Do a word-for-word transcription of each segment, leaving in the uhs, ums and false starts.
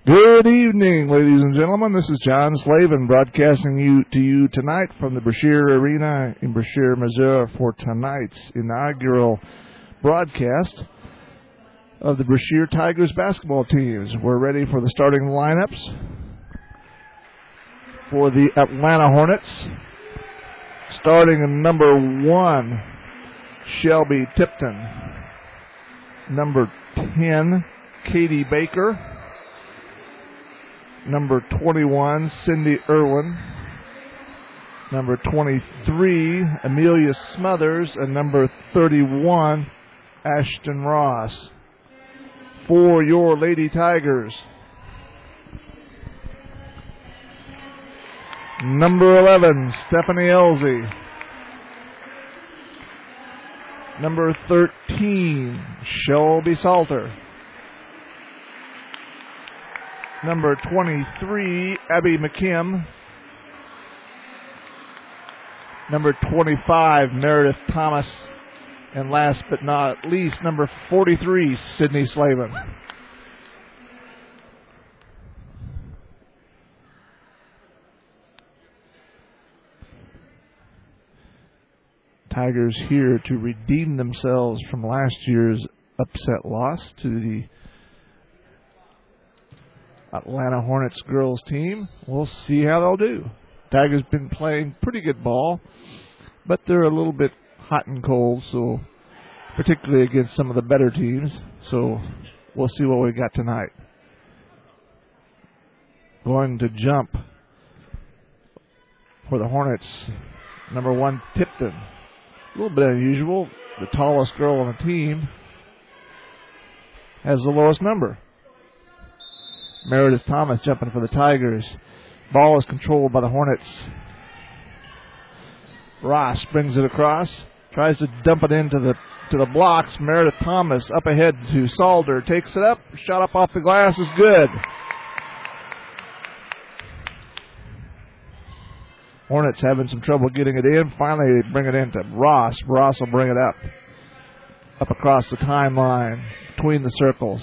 Good evening, ladies and gentlemen. This is John Slavin broadcasting you to you tonight from the Brashear Arena in Brashear, Missouri for tonight's inaugural broadcast of the Brashear Tigers basketball teams. We're ready for the starting lineups for the Atlanta Hornets. Starting in number one, Shelby Tipton. Number ten, Katie Baker. Number twenty-one, Cindy Irwin. Number twenty-three, Amelia Smothers. And number thirty-one, Ashton Ross. For your Lady Tigers, number eleven, Stephanie Elsie. Number thirteen, Shelby Salter. Number twenty-three, Abby McKim. Number twenty-five, Meredith Thomas. And last but not least, number forty-three, Sydney Slavin. Tigers here to redeem themselves from last year's upset loss to the Atlanta Hornets girls team. We'll see how they'll do. Tigers been playing pretty good ball, but they're a little bit hot and cold, so particularly against some of the better teams. So we'll see what we got tonight. Going to jump for the Hornets, number one, Tipton. A little bit unusual. The tallest girl on the team has the lowest number. Meredith Thomas jumping for the Tigers. Ball is controlled by the Hornets. Ross brings it across. Tries to dump it into the to the blocks. Meredith Thomas up ahead to Salter. Takes it up. Shot up off the glass is good. Hornets having some trouble getting it in. Finally, they bring it into Ross. Ross will bring it up. Up across the timeline. Between the circles.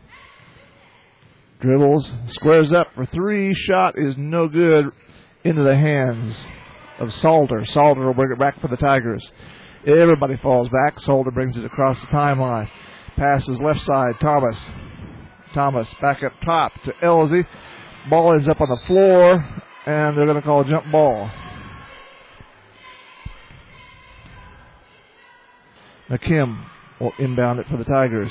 Dribbles, squares up for three. Shot is no good. Into the hands of Salter. Salter will bring it back for the Tigers. Everybody falls back. Salter brings it across the timeline. Passes left side. Thomas. Thomas back up top to Elsie. Ball ends up on the floor, and they're going to call a jump ball. McKim will inbound it for the Tigers.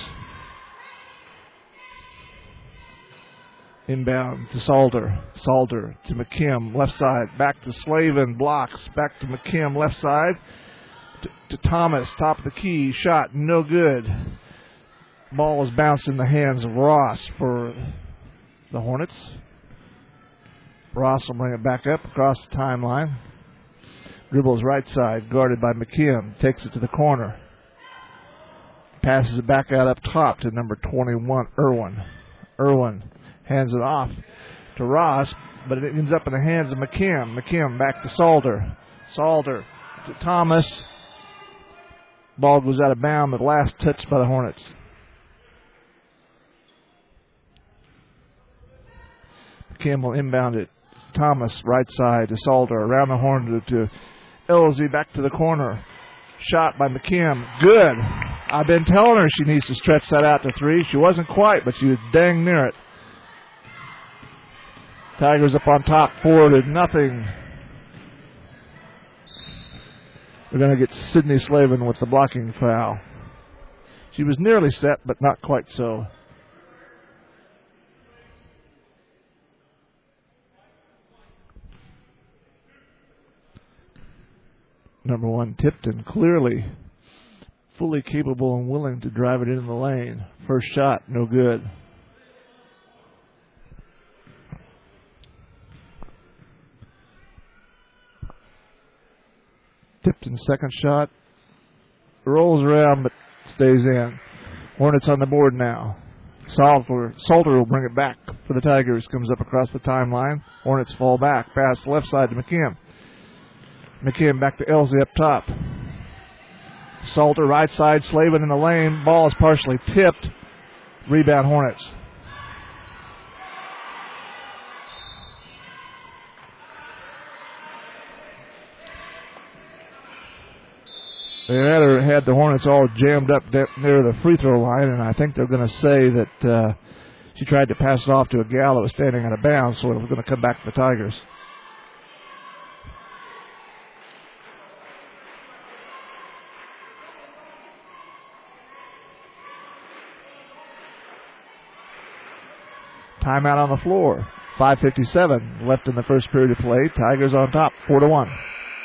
Inbound to Salter. Salter to McKim, left side. Back to Slavin, blocks. Back to McKim, left side. To, to Thomas, top of the key. Shot, no good. Ball is bounced in the hands of Ross for the Hornets. Ross will bring it back up across the timeline. Dribbles right side, guarded by McKim. Takes it to the corner. Passes it back out up top to number twenty-one, Irwin. Irwin hands it off to Ross, but it ends up in the hands of McKim. McKim back to Salter. Salter to Thomas. Ball goes out of bounds, but last touched by the Hornets. McKim will inbound it. Thomas, right side to Salter. Around the horn to, to Elsie, back to the corner. Shot by McKim. Good. I've been telling her she needs to stretch that out to three. She wasn't quite, but she was dang near it. Tigers up on top, four to nothing. We're going to get Sydney Slavin with the blocking foul. She was nearly set, but not quite so. Number one, Tipton, clearly fully capable and willing to drive it into the lane. First shot, no good. Tipton's second shot rolls around but stays in. Hornets on the board now. Salter, Salter will bring it back for the Tigers. Comes up across the timeline. Hornets fall back. Pass left side to McKim. McKim back to Elsie up top. Salter right side. Slavin in the lane. Ball is partially tipped. Rebound Hornets. They had, her, had the Hornets all jammed up near the free throw line, and I think they're going to say that uh, she tried to pass it off to a gal that was standing out of bounds, so it was going to come back to the Tigers. Timeout on the floor. five fifty-seven left in the first period of play. Tigers on top, four to one.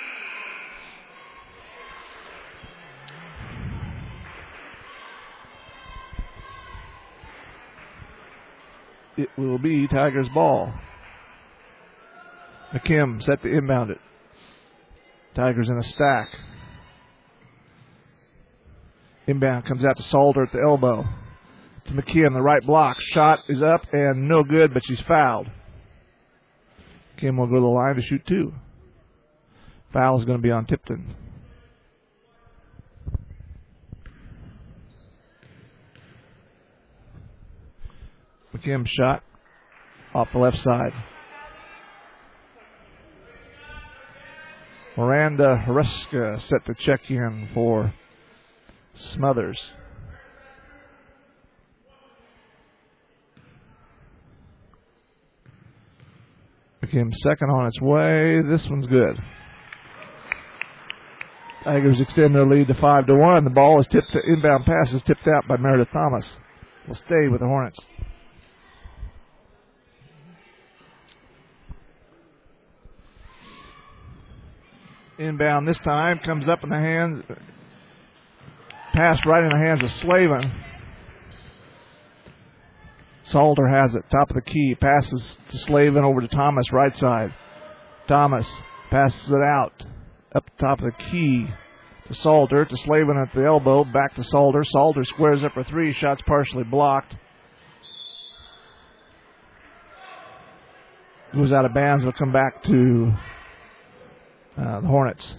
It will be Tigers ball. McKim set to inbound it. Tigers in a stack. Inbound comes out to Salter at the elbow. To McKim, the right block. Shot is up and no good, but she's fouled. McKim will go to the line to shoot two. Foul is going to be on Tipton. McKim shot off the left side. Miranda Haruska set to check in for Smothers. McKim second on its way. This one's good. Tigers extend their lead to five to one. The ball is tipped. To inbound pass is tipped out by Meredith Thomas. Will stay with the Hornets. Inbound this time comes up in the hands. Pass right in the hands of Slavin. Salter has it. Top of the key. Passes to Slavin over to Thomas, right side. Thomas passes it out. Up the top of the key to Salter. To Slavin at the elbow. Back to Salter. Salter squares up for three. Shots partially blocked. Goes out of bounds. It'll come back to uh, the Hornets.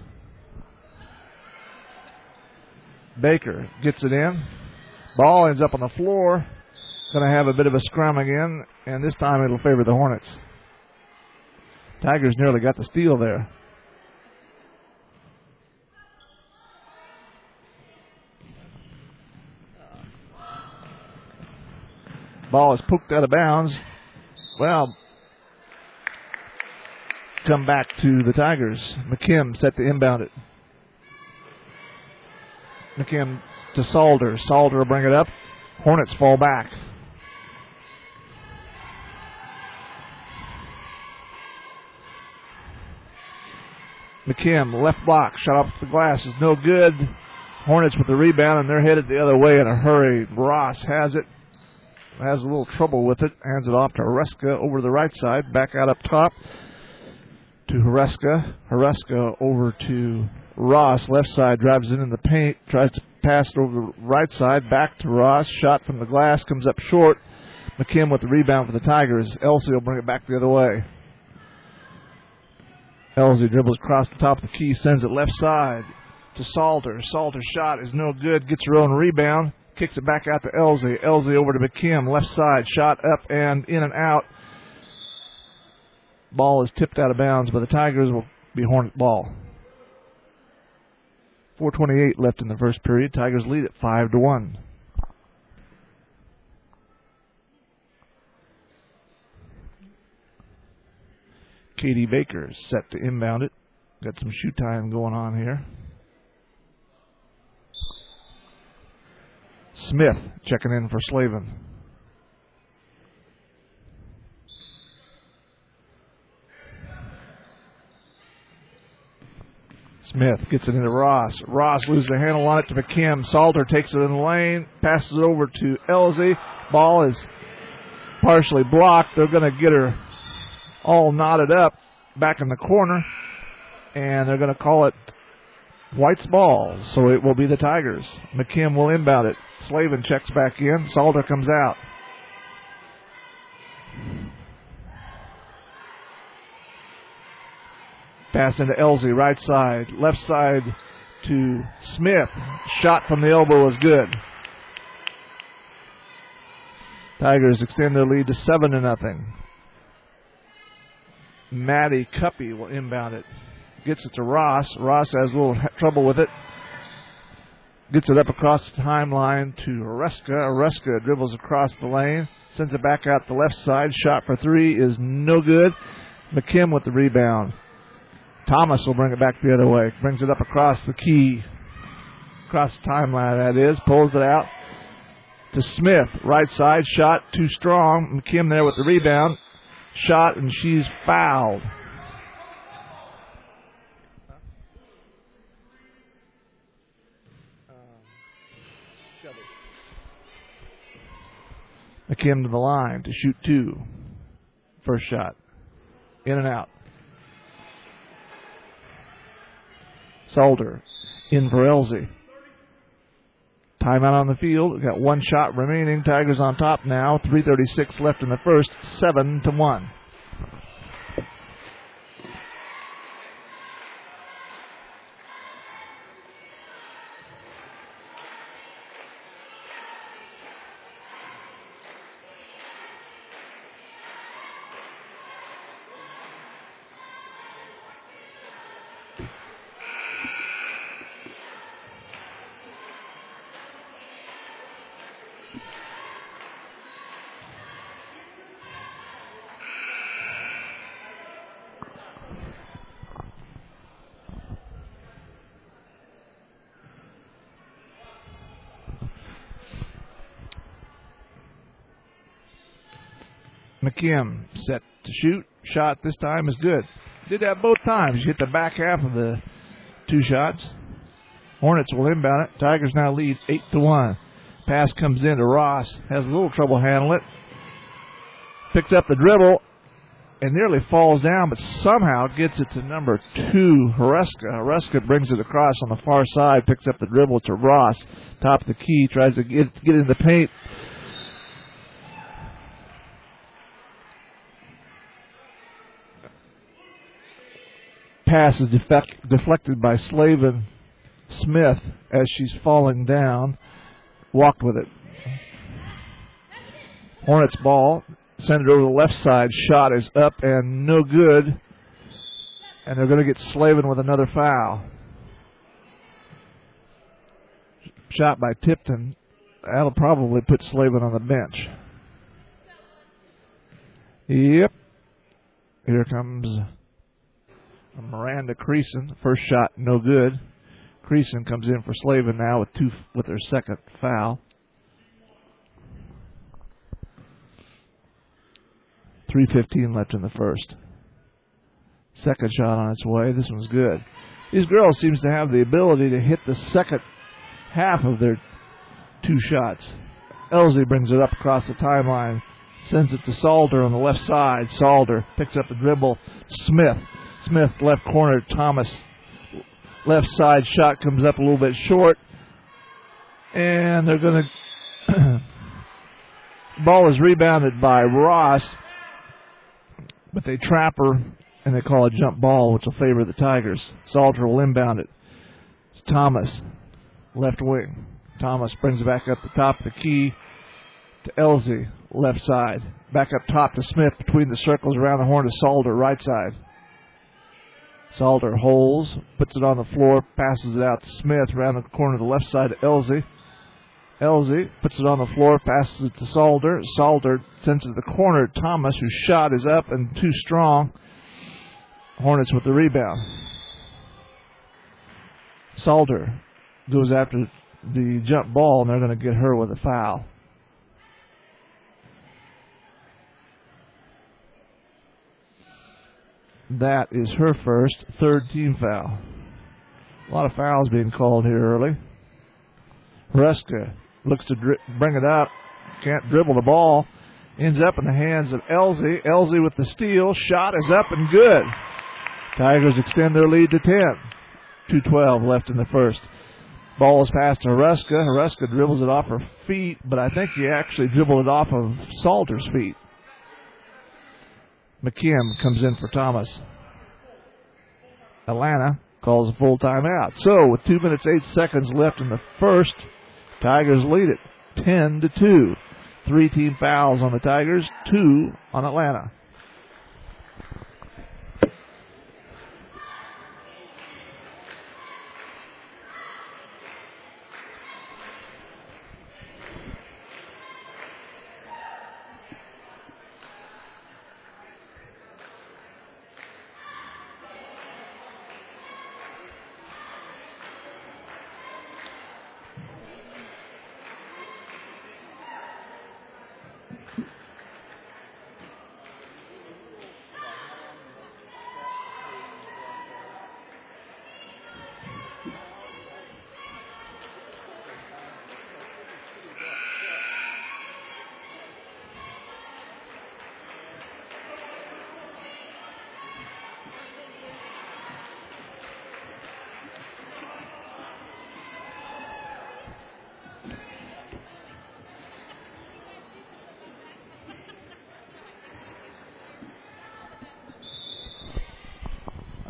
Baker gets it in. Ball ends up on the floor. Going to have a bit of a scrum again, and this time it'll favor the Hornets. Tigers nearly got the steal there. Ball is poked out of bounds. Well, come back to the Tigers. McKim set to inbound it. McKim to Salter. Salter will bring it up. Hornets fall back. McKim, left block, shot off the glass is no good. Hornets with the rebound, and they're headed the other way in a hurry. Ross has it, has a little trouble with it, hands it off to Haruska over the right side, back out up top to Haruska. Haruska over to Ross, left side, drives it in the paint, tries to pass it over the right side, back to Ross, shot from the glass, comes up short. McKim with the rebound for the Tigers. Elsie will bring it back the other way. Elsie dribbles across the top of the key, sends it left side to Salter. Salter's shot is no good, gets her own rebound, kicks it back out to Elsie. Elsie over to McKim, left side, shot up and in and out. Ball is tipped out of bounds, but the Tigers will be Hornet ball. four twenty-eight left in the first period. Tigers lead at five to one. Katie Baker is set to inbound it. Got some shoot time going on here. Smith checking in for Slavin. Smith gets it into Ross. Ross loses the handle on it to McKim. Salter takes it in the lane, passes it over to Elsie. Ball is partially blocked. They're going to get her all knotted up back in the corner, and they're going to call it White's ball, so it will be the Tigers. McKim will inbound it. Slavin checks back in. Salter comes out. Pass into Elsie, right side. Left side to Smith. Shot from the elbow is good. Tigers extend their lead to seven to nothing. Maddie Cuppy will inbound it. Gets it to Ross. Ross has a little trouble with it. Gets it up across the timeline to Oreska. Oreska dribbles across the lane. Sends it back out the left side. Shot for three is no good. McKim with the rebound. Thomas will bring it back the other way. Brings it up across the key. Across the timeline, that is. Pulls it out to Smith. Right side. Shot too strong. McKim there with the rebound. Shot, and she's fouled. McKim to the line to shoot two. First shot. In and out. Salter in for Elsie. Timeout on the field. We've got one shot remaining. Tigers on top now. three thirty-six left in the first. seven to one. McKim set to shoot. Shot this time is good. Did that both times. She hit the back half of the two shots. Hornets will inbound it. Tigers now lead eight to one. Pass comes in to Ross. Has a little trouble handling it. Picks up the dribble and nearly falls down, but somehow gets it to number two, Horeska. Horeska brings it across on the far side. Picks up the dribble to Ross. Top of the key. Tries to get, get in the paint. Pass is defect, deflected by Slavin Smith as she's falling down. Walked with it. Hornets ball. Send it over the left side. Shot is up and no good. And they're going to get Slavin with another foul. Shot by Tipton. That'll probably put Slavin on the bench. Yep. Here comes Miranda Creason. First shot, no good. Creason comes in for Slavin now with two with her second foul. three fifteen left in the first. Second shot on its way. This one's good. These girls seems to have the ability to hit the second half of their two shots. Elsie brings it up across the timeline. Sends it to Salter on the left side. Salter picks up the dribble. Smith. Smith left corner. Thomas left side shot comes up a little bit short. And they're going to... Ball is rebounded by Ross. But they trap her and they call a jump ball, which will favor the Tigers. Salter will inbound it. It's Thomas, left wing. Thomas brings it back up the top of the key to Elsie, left side. Back up top to Smith between the circles around the horn to Salter, right side. Salter holds, puts it on the floor, passes it out to Smith around the corner to the left side to Elsie. Elsie puts it on the floor, passes it to Salter. Salter sends it to the corner to Thomas, whose shot is up and too strong. Hornets with the rebound. Salter goes after the jump ball, and they're going to get her with a foul. That is her first, third team foul. A lot of fouls being called here early. Horeska looks to dri- bring it up. Can't dribble the ball. Ends up in the hands of Elsie. Elsie with the steal. Shot is up and good. Tigers extend their lead to ten. two twelve left in the first. Ball is passed to Horeska. Horeska dribbles it off her feet, but I think he actually dribbled it off of Salter's feet. McKim comes in for Thomas. Atlanta calls a full timeout. So, with two minutes, eight seconds left in the first, Tigers lead it ten to two. Three team fouls on the Tigers, two on Atlanta.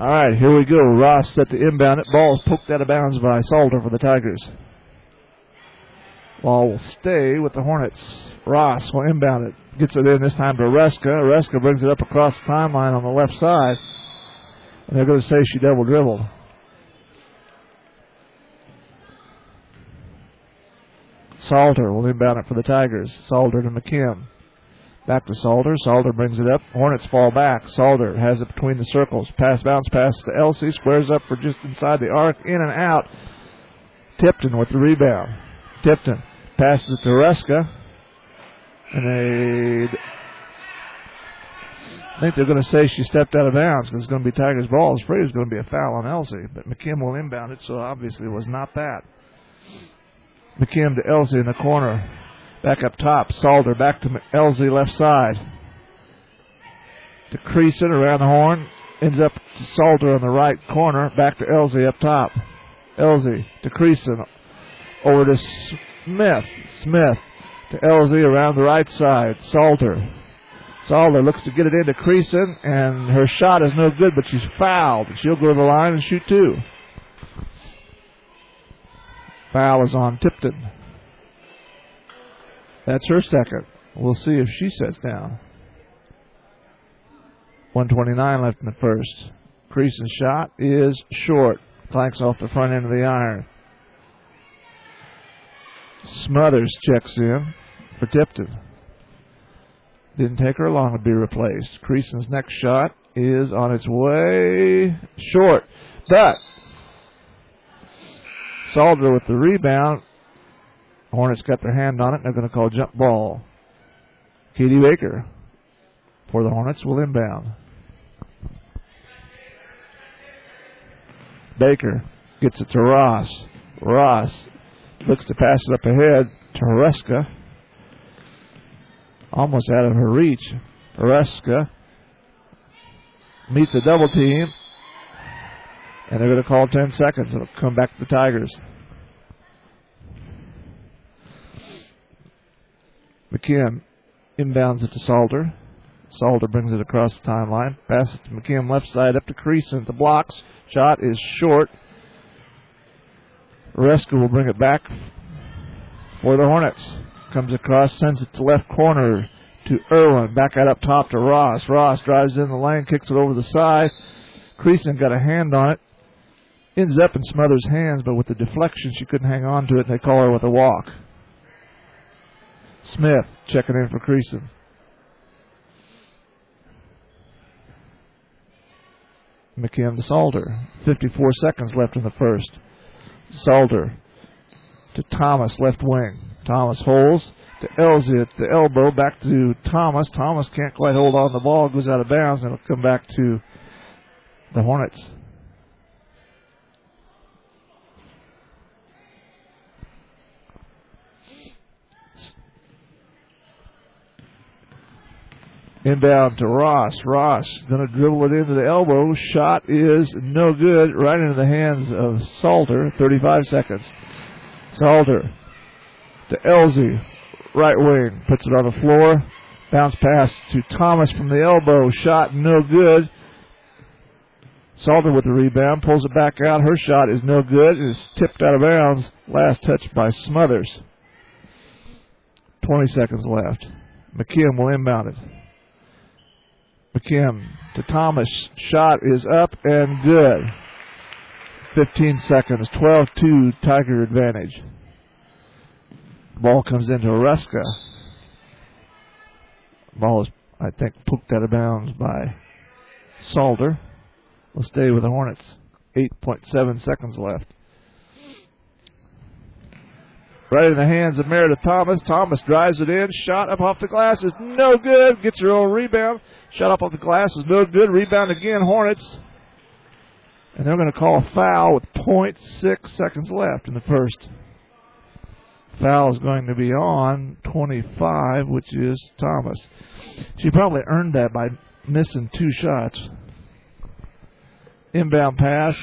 All right, here we go. Ross set to inbound it. Ball is poked out of bounds by Salter for the Tigers. Ball will stay with the Hornets. Ross will inbound it. Gets it in this time to Reska. Reska brings it up across the timeline on the left side. And they're going to say she double dribbled. Salter will inbound it for the Tigers. Salter to McKim. Back to Salter. Salter brings it up. Hornets fall back. Salter has it between the circles. Pass, bounce, pass to Elsey. Squares up for just inside the arc. In and out. Tipton with the rebound. Tipton passes it to Reska. And they... I think they're going to say she stepped out of bounds because it's going to be Tigers' ball. I was afraid it was going to be a foul on Elsey. But McKim will inbound it, so obviously it was not that. McKim to Elsey in the corner. Back up top. Salter back to Elsey left side. To Creason around the horn. Ends up to Salter on the right corner. Back to Elsey up top. Elsey to Creason. Over to Smith. Smith to Elsey around the right side. Salter. Salter looks to get it into Creason, and her shot is no good, but she's fouled. She'll go to the line and shoot two. Foul is on Tipton. That's her second. We'll see if she sets down. one twenty-nine left in the first. Creason's shot is short. Clanks off the front end of the iron. Smothers checks in for Tipton. Didn't take her long to be replaced. Creason's next shot is on its way short. But Salter with the rebound. Hornets got their hand on it. They're going to call jump ball. Katie Baker for the Hornets will inbound. Baker gets it to Ross. Ross looks to pass it up ahead to Reska. Almost out of her reach. Reska meets a double team. And they're going to call ten seconds. It'll come back to the Tigers. McKim inbounds it to Salter. Salter brings it across the timeline. Passes to McKim left side up to Creason. The blocks. Shot is short. Reska will bring it back for the Hornets. Comes across, sends it to left corner to Irwin. Back out up top to Ross. Ross drives in the lane, kicks it over the side. Creason got a hand on it. Ends up in Smothers' hands, but with the deflection, she couldn't hang on to it, and they call her with a walk. Smith checking in for Creason. McKim to Salter. fifty-four seconds left in the first. Salter to Thomas, left wing. Thomas holds to Elsey at the elbow. Back to Thomas. Thomas can't quite hold on the ball. Goes out of bounds, and it'll come back to the Hornets. Inbound to Ross. Ross going to dribble it into the elbow. Shot is no good. Right into the hands of Salter. thirty-five seconds. Salter to Elsey. Right wing. Puts it on the floor. Bounce pass to Thomas from the elbow. Shot no good. Salter with the rebound. Pulls it back out. Her shot is no good. It is tipped out of bounds. Last touch by Smothers. twenty seconds left. McKim will inbound it. McKim to Thomas. Shot is up and good. fifteen seconds. twelve two Tiger advantage. Ball comes into Reska. Ball is, I think, poked out of bounds by Salter. We'll stay with the Hornets. eight point seven seconds left. Right in the hands of Meredith Thomas. Thomas drives it in. Shot up off the glass is no good. Gets her own rebound. Shot up off the glass is no good. Rebound again, Hornets. And they're going to call a foul with point six seconds left in the first. Foul is going to be on twenty-five, which is Thomas. She probably earned that by missing two shots. Inbound pass.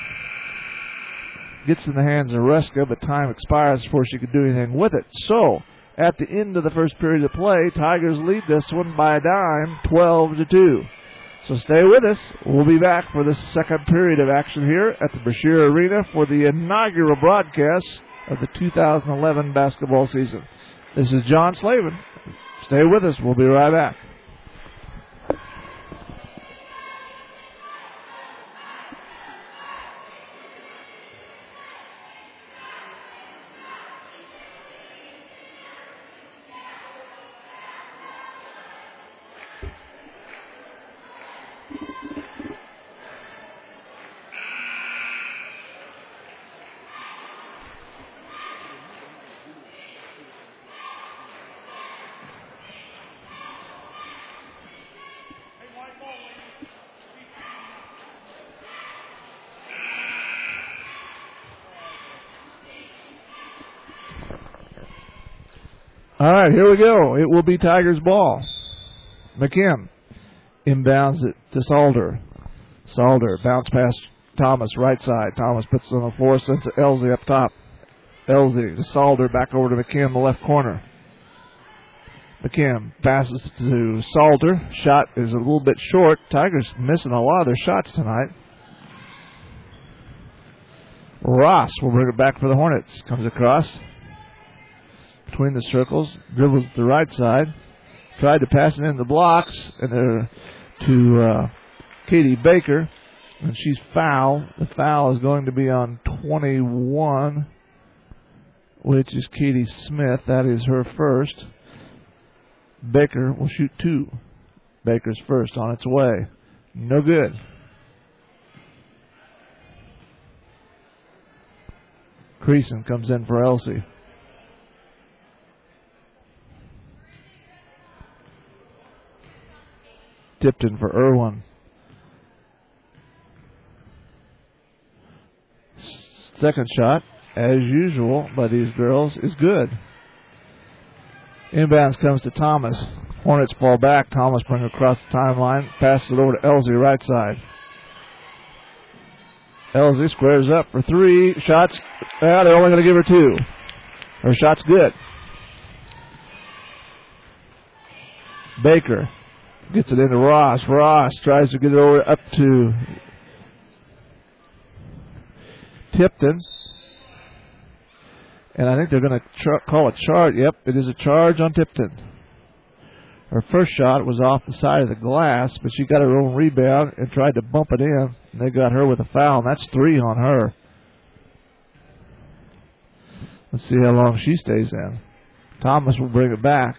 Gets in the hands of Reska, but time expires before she could do anything with it. So, at the end of the first period of play, Tigers lead this one by a dime, twelve to two. So stay with us. We'll be back for the second period of action here at the Brashear Arena for the inaugural broadcast of the two thousand eleven basketball season. This is John Slavin. Stay with us. We'll be right back. All right, here we go. It will be Tigers ball. McKim inbounds it to Salder. Salder bounce past Thomas, right side. Thomas puts it on the floor, sends it Elsie up top. Elsie to Salder, back over to McKim, the left corner. McKim passes to Salder. Shot is a little bit short. Tigers missing a lot of their shots tonight. Ross will bring it back for the Hornets. Comes across between the circles, dribbles to the right side, tried to pass it in the blocks, and they're to uh, Katie Baker, and she's fouled. The foul is going to be on twenty-one, which is Katie Smith. That is her first. Baker will shoot two. Baker's first on its way. No good. Creason comes in for Elsie. Tipton for Irwin. Second shot, as usual by these girls, is good. Inbounds comes to Thomas. Hornets fall back. Thomas brings it across the timeline. Passes it over to Elsie, right side. Elsie squares up for three. Shots. Well, they're only going to give her two. Her shot's good. Baker gets it into Ross. Ross tries to get it over up to Tipton. And I think they're going to char- call a charge. Yep, it is a charge on Tipton. Her first shot was off the side of the glass, but she got her own rebound and tried to bump it in. And they got her with a foul, and that's three on her. Let's see how long she stays in. Thomas will bring it back.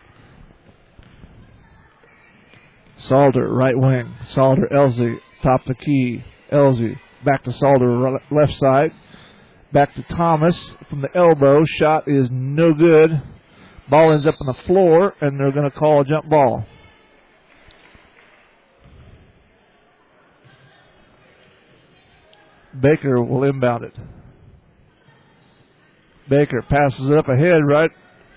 Salder, right wing. Salder, Elsie, top the key. Elsie, back to Salder, left side. Back to Thomas from the elbow. Shot is no good. Ball ends up on the floor, and they're going to call a jump ball. Baker will inbound it. Baker passes it up ahead, right?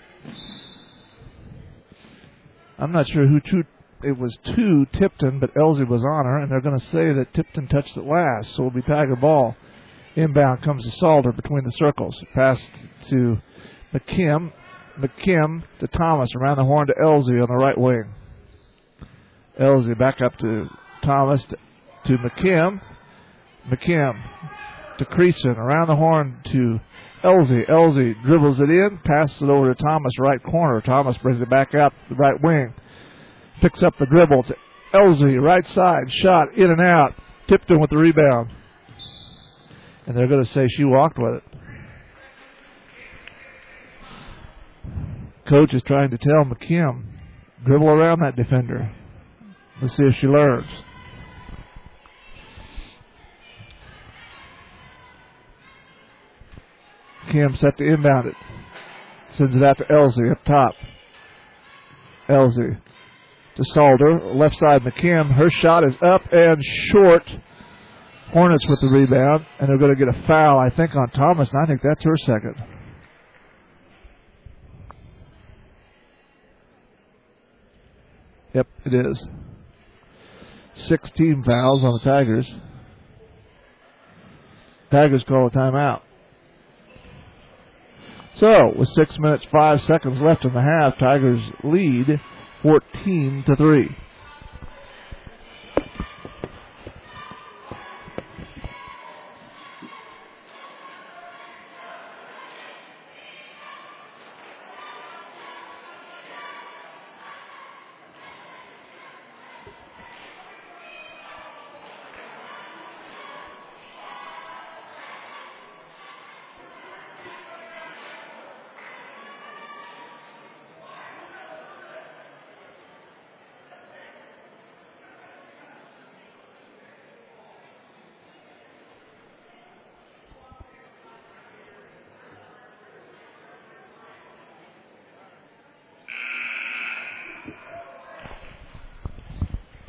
I'm not sure who two. It was two Tipton, but Elsie was on her, and they're going to say that Tipton touched it last, so it'll be Tiger ball. Inbound comes to Salder between the circles. Pass to McKim. McKim to Thomas. Around the horn to Elsie on the right wing. Elsie back up to Thomas to, to McKim. McKim to Creason. Around the horn to Elsie. Elsie dribbles it in. Passes it over to Thomas, right corner. Thomas brings it back out the right wing. Picks up the dribble to Elsie, right side. Shot in and out. Tipton with the rebound. And they're going to say she walked with it. Coach is trying to tell McKim, dribble around that defender. Let's see if she learns. Kim set to inbound it. Sends it out to Elsie up top. Elsie to Salder. Left side McKim. Her shot is up and short. Hornets with the rebound, and they're going to get a foul, I think, on Thomas, and I think that's her second. Yep, it is. sixteen fouls on the Tigers. Tigers call a timeout. So, with six minutes, five seconds left in the half, Tigers lead fourteen to three.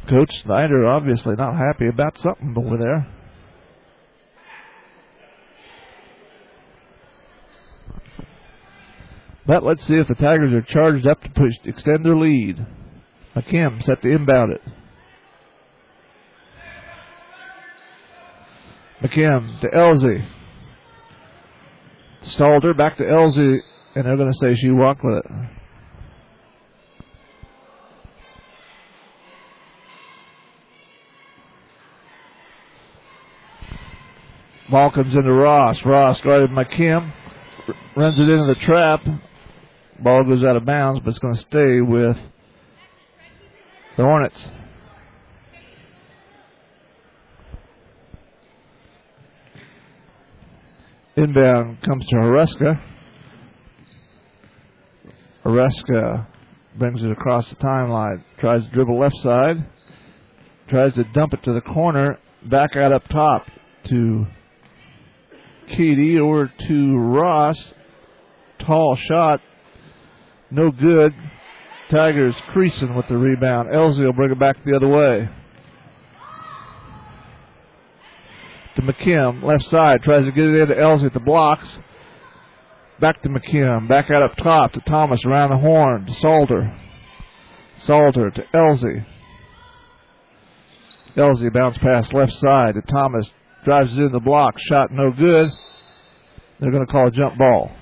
Coach Snyder obviously not happy about something over there. But let's see if the Tigers are charged up to push, extend their lead. McKim set to inbound it. McKim to Elsie. Stalder back to Elsie, and they're going to say she walked with it. Ball comes into Ross. Ross guarded by Kim. Runs it into the trap. Ball goes out of bounds, but it's going to stay with the Hornets. Inbound comes to Horeska. Horeska brings it across the timeline. Tries to dribble left side. Tries to dump it to the corner. Back out up top to Katie over to Ross. Tall shot. No good. Tigers creasing with the rebound. Elsie will bring it back the other way. To McKim, left side. Tries to get it into Elsie at the blocks. Back to McKim. Back out up top to Thomas around the horn. To Salter. Salter to Elsie. Elsie bounce pass left side to Thomas. Drives it in the block. Shot no good. They're going to call a jump ball.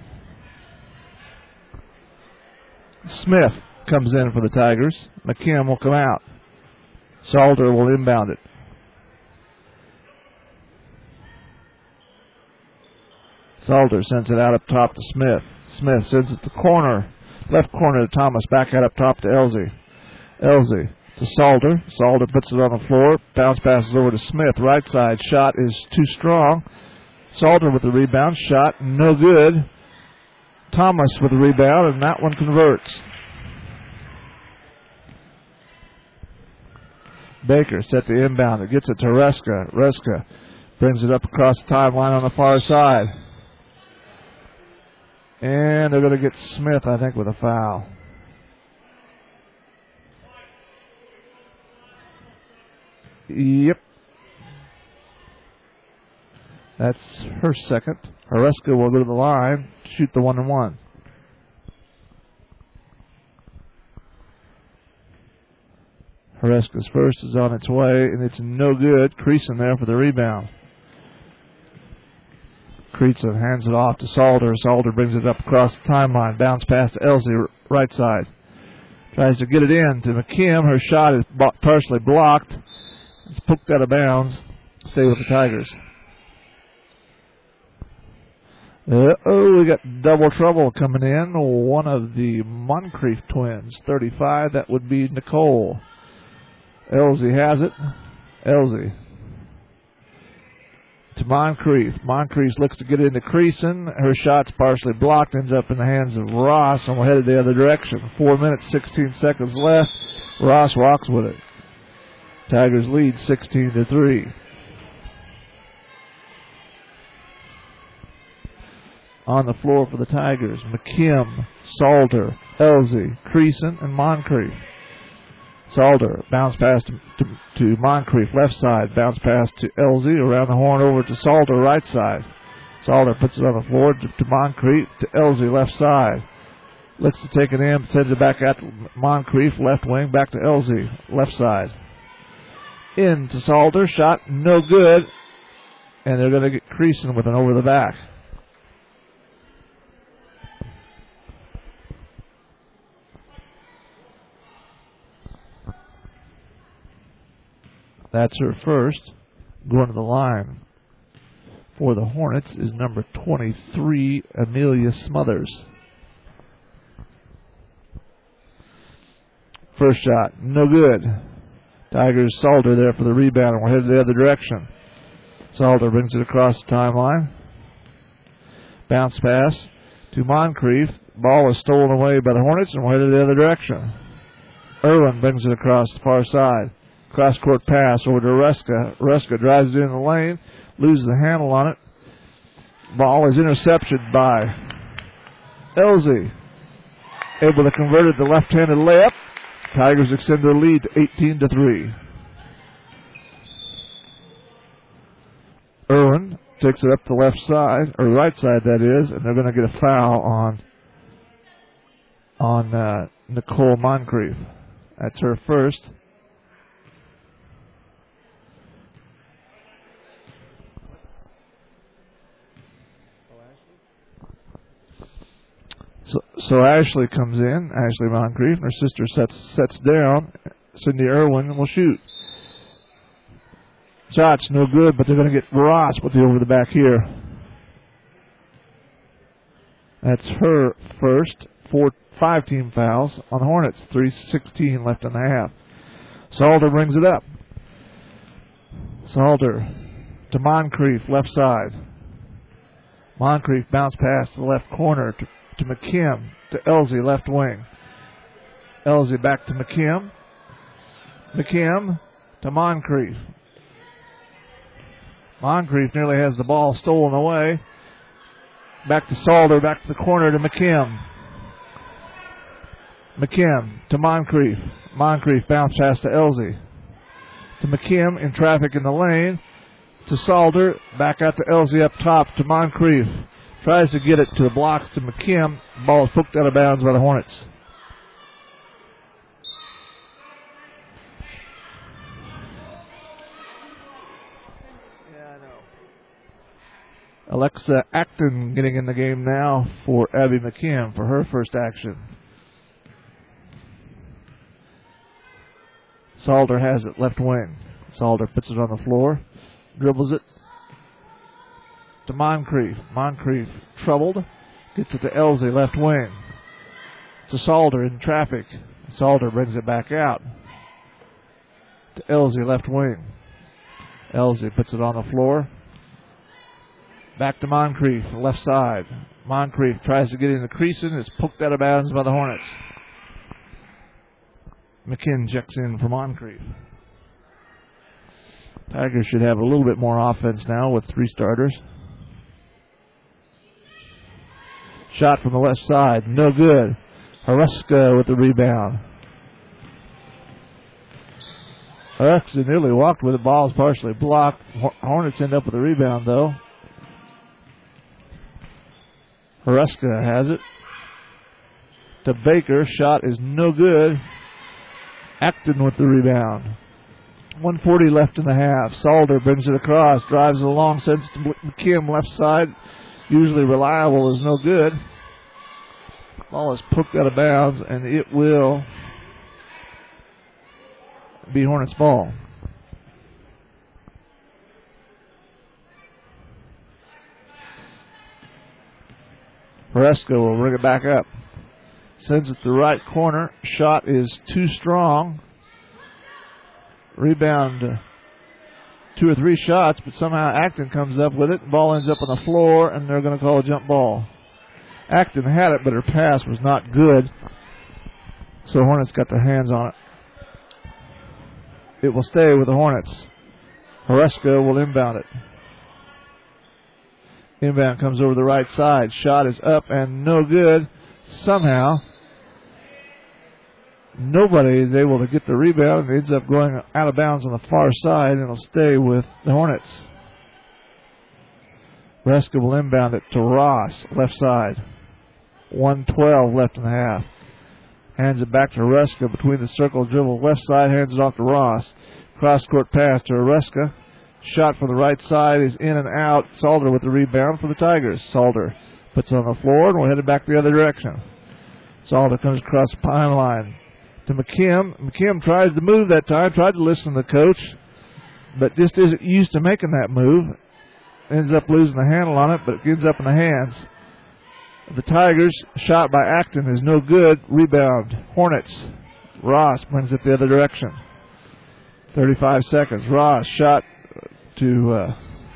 Smith comes in for the Tigers. McKim will come out. Salter will inbound it. Salter sends it out up top to Smith. Smith sends it to corner. Left corner to Thomas. Back out up top to Elsie. Elsie to Salter. Salter puts it on the floor. Bounce passes over to Smith. Right side shot is too strong. Salter with the rebound. Shot no good. Thomas with the rebound, and that one converts. Baker set the inbound. It gets it to Reska. Reska brings it up across the timeline on the far side. And they're going to get Smith, I think, with a foul. Yep. That's her second. Horeska will go to the line, shoot the one and one. Horeska's first is on its way, and it's no good. Creason there for the rebound. Creason hands it off to Salter. Salter brings it up across the timeline. Bounce pass to Elsie, right side. Tries to get it in to McKim. Her shot is partially blocked. It's poked out of bounds. Stay with the Tigers. Uh-oh, we got double trouble coming in. One of the Moncrief twins, thirty-five. That would be Nicole. Elsie has it. Elsie to Moncrief. Moncrief looks to get into Creason. Her shot's partially blocked. Ends up in the hands of Ross, and we're headed the other direction. Four minutes, sixteen seconds left. Ross walks with it. Tigers lead sixteen to three. On the floor for the Tigers, McKim, Salter, Elsie, Creason, and Moncrief. Salter, bounce pass to, to, to Moncrief, left side. Bounce pass to Elsie, around the horn over to Salter, right side. Salter puts it on the floor to, to Moncrief, to Elsie, left side. Looks to take it in, sends it back out to Moncrief, left wing, back to Elsie, left side. In to Salter, shot no good, and they're going to get Creason with an over the back. That's her first. Going to the line for the Hornets is number twenty-three, Amelia Smothers. First shot, no good. Tigers, Salter there for the rebound, and we're headed the other direction. Salter brings it across the timeline. Bounce pass to Moncrief. Ball is stolen away by the Hornets, and we're headed the other direction. Irwin brings it across the far side. Cross-court pass over to Reska. Reska drives it in the lane, loses the handle on it. Ball is intercepted by Elsie. Able to convert it to left-handed layup. Tigers extend their lead to eighteen to three. takes it up the left side, or right side that is, and they're going to get a foul on on uh, Nicole Moncrief. That's her first. So, so Ashley comes in, Ashley Moncrief, and her sister sets sets down. Cindy Irwin will shoot. Shot's no good, but they're going to get Ross with the over the back here. That's her first. Four, five team fouls on the Hornets. three sixteen left in the half. Salter brings it up. Salter to Moncrief, left side. Moncrief bounce pass to the left corner to, to McKim, to Elsie, left wing. Elsie back to McKim. McKim to Moncrief. Moncrief nearly has the ball stolen away. Back to Salter, back to the corner to McKim. McKim to Moncrief. Moncrief bounce pass to Elsie. To McKim in traffic in the lane. To Salter, back out to Elsie up top to Moncrief. Tries to get it to the blocks to McKim. Ball is poked out of bounds by the Hornets. Alexa Acton getting in the game now for Abby McKim for her first action. Salter has it, left wing. Salter puts it on the floor, dribbles it to Moncrief. Moncrief troubled, gets it to Elsie, left wing. To Salter in traffic. Salter brings it back out to Elsie, left wing. Elsie puts it on the floor. Back to Moncrief, left side. Moncrief tries to get in the crease and is poked out of bounds by the Hornets. McKim checks in for Moncrief. Tigers should have a little bit more offense now with three starters. Shot from the left side, no good. Haruska with the rebound. Haruska nearly walked with the ball, is partially blocked. Hornets end up with the rebound though. Haruska has it to Baker. Shot is no good. Acton with the rebound. one forty left in the half. Salter brings it across, drives it along, sends it to McKim, left side. Usually reliable is no good. Ball is poked out of bounds, and it will be Hornets ball. Haruska will bring it back up. Sends it to the right corner. Shot is too strong. Rebound, uh, two or three shots, but somehow Acton comes up with it. Ball ends up on the floor, and they're going to call a jump ball. Acton had it, but her pass was not good. So Hornets got their hands on it. It will stay with the Hornets. Haruska will inbound it. Inbound comes over the right side. Shot is up and no good. Somehow, nobody is able to get the rebound. It ends up going out of bounds on the far side, and it'll stay with the Hornets. Haruska will inbound it to Ross, left side. one twelve left in the half. Hands it back to Haruska between the circle dribble. Left side, hands it off to Ross. Cross-court pass to Haruska. Shot from the right side is in and out. Salter with the rebound for the Tigers. Salter puts it on the floor, and we're headed back the other direction. Salter comes across the pine line to McKim. McKim tries to move that time, tried to listen to the coach, but just isn't used to making that move. Ends up losing the handle on it, but it ends up in the hands of the Tigers. Shot by Acton is no good. Rebound, Hornets. Ross brings it the other direction. thirty-five seconds. Ross shot to uh,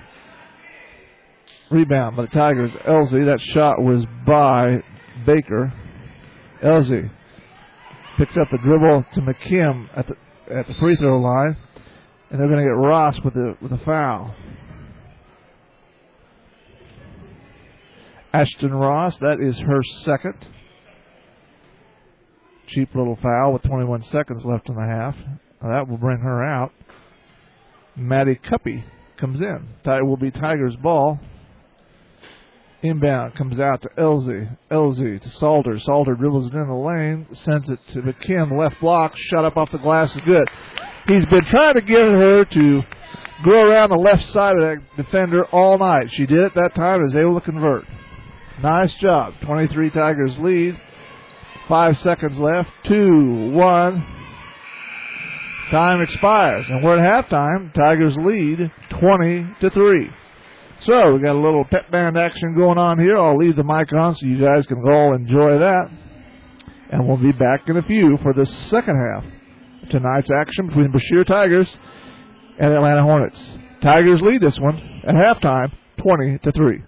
rebound by the Tigers. Elsie, that shot was by Baker. Elsie picks up the dribble to McKim at the at the free throw line, and they're going to get Ross with the with a foul. Ashton Ross, that is her second. Cheap little foul with twenty-one seconds left in the half. Now that will bring her out. Maddie Cuppy comes in. It will be Tigers ball. Inbound comes out to Elzy. Elzy to Salter. Salter dribbles it in the lane, sends it to McKim. Left block, shot up off the glass is good. He's been trying to get her to go around the left side of that defender all night. She did it that time and was able to convert. Nice job. twenty-three Tigers lead. Five seconds left. Two, one. Time expires. And we're at halftime. Tigers lead twenty to three. So we got a little pep band action going on here. I'll leave the mic on so you guys can all enjoy that. And we'll be back in a few for the second half of tonight's action between Brashear Tigers and Atlanta Hornets. Tigers lead this one at halftime, twenty to three.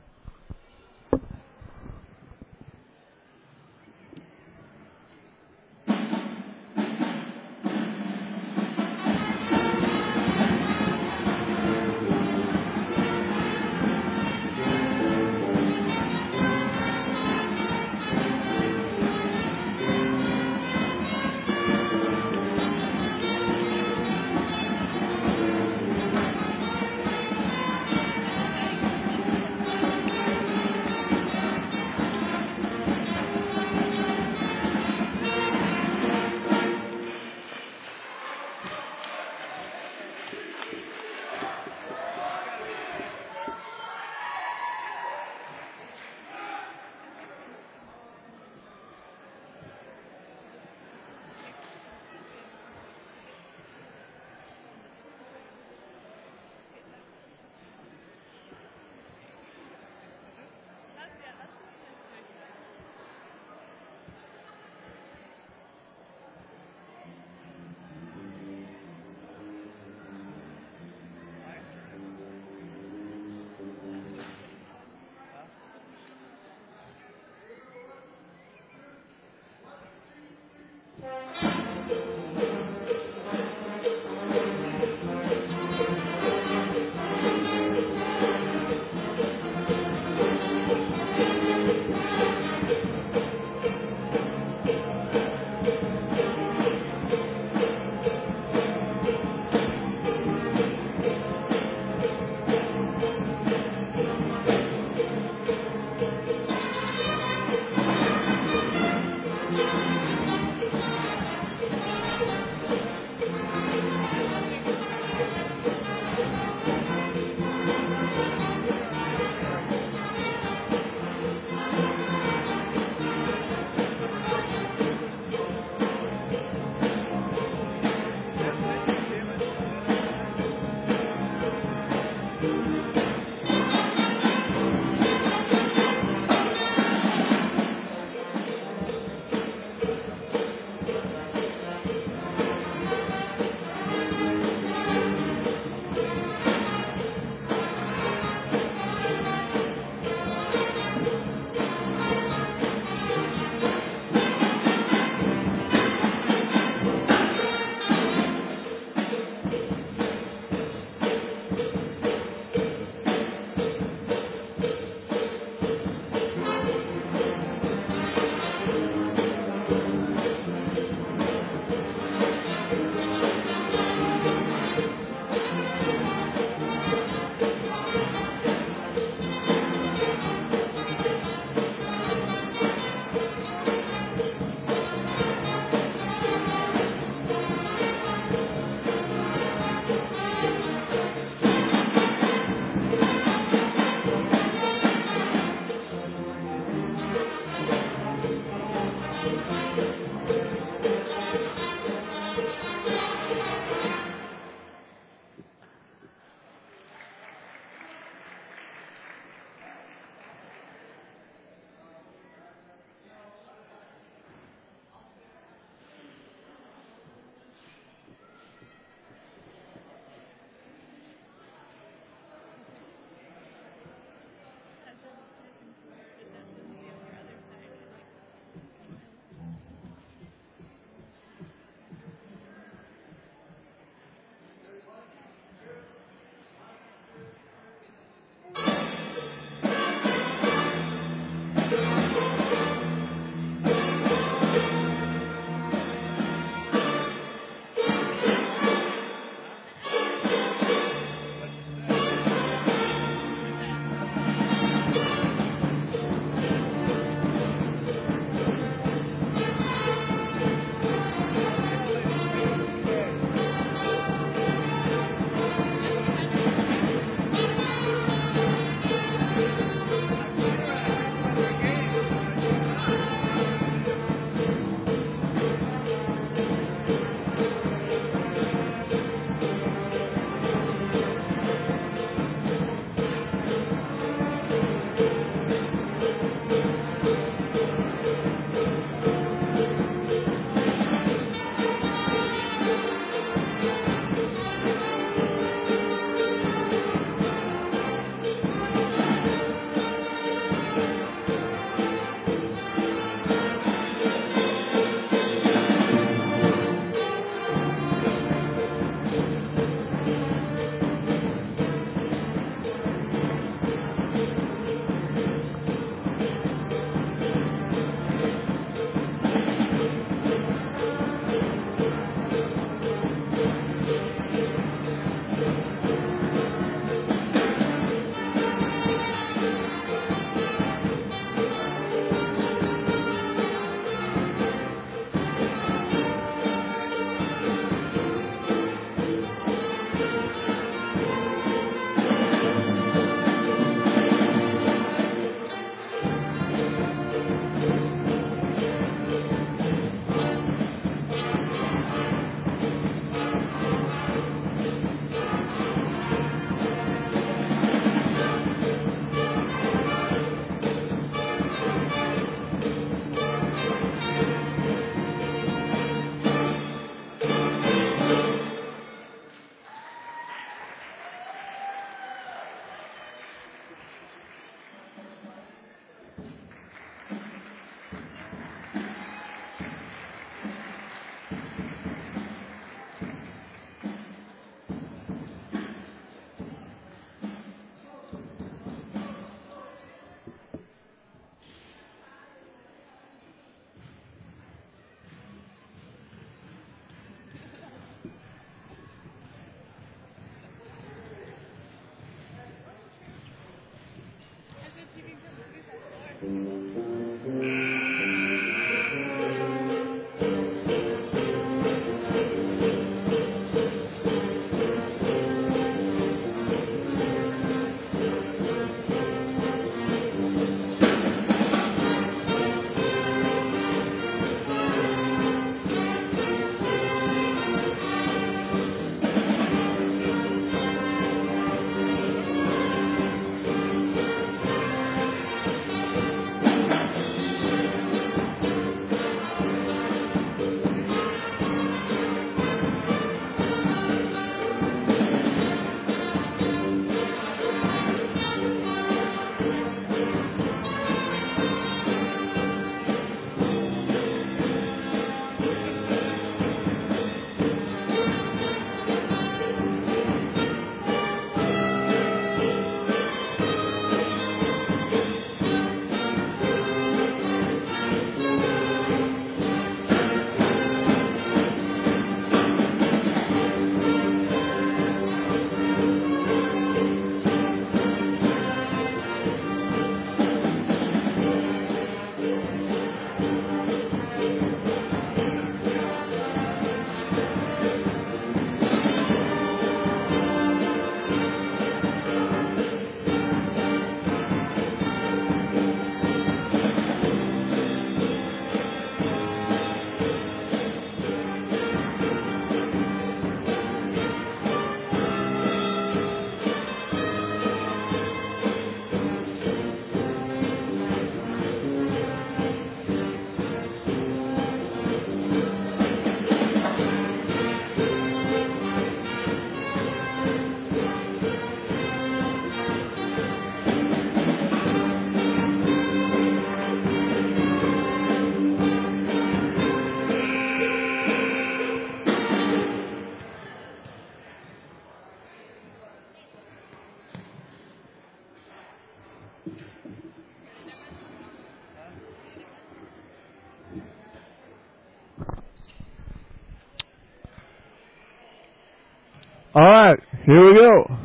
All right, here we go.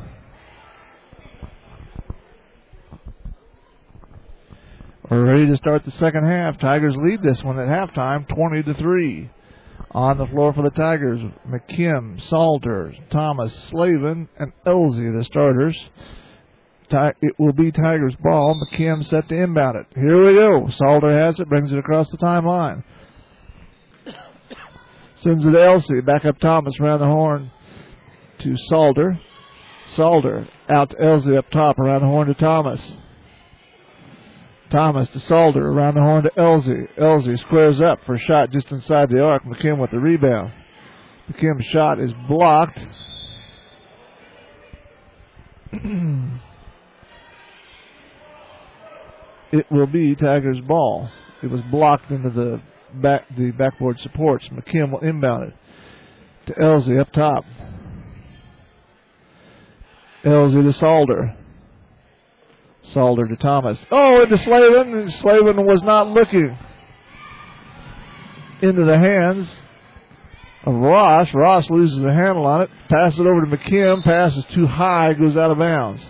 We're ready to start the second half. Tigers lead this one at halftime, twenty to three. On the floor for the Tigers, McKim, Salter, Thomas, Slavin, and Elsie, the starters. It will be Tigers' ball. McKim set to inbound it. Here we go. Salter has it, brings it across the timeline. Sends it to Elsie. Back up Thomas around the horn to Salter. Salter out to Elsie up top around the horn to Thomas. Thomas to Salter around the horn to Elsie. Elsie squares up for a shot just inside the arc. McKim with the rebound. McKim's shot is blocked. It will be Tigers' ball. It was blocked into the back the backboard supports. McKim will inbound it to Elsie up top. Elsie to Salter. Salter to Thomas. Oh, into Slavin. Slavin was not looking. Into the hands of Ross. Ross loses the handle on it. Passes it over to McKim. Pass is too high. Goes out of bounds.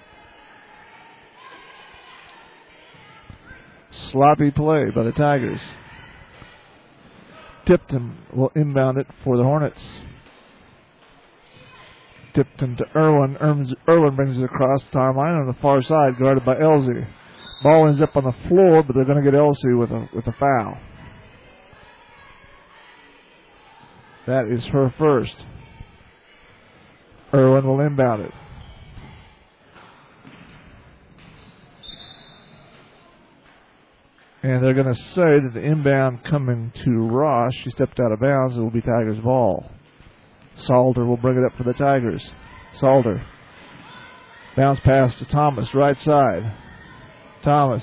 Sloppy play by the Tigers. Tipton will inbound it for the Hornets. Tipton to Irwin. Irwin brings it across the timeline on the far side, guarded by Elsie. Ball ends up on the floor, but they're going to get Elsie with a with a foul. That is her first. Irwin will inbound it. And they're going to say that the inbound coming to Ross, she stepped out of bounds, it will be Tigers' ball. Salter will bring it up for the Tigers. Salter. Bounce pass to Thomas, right side. Thomas.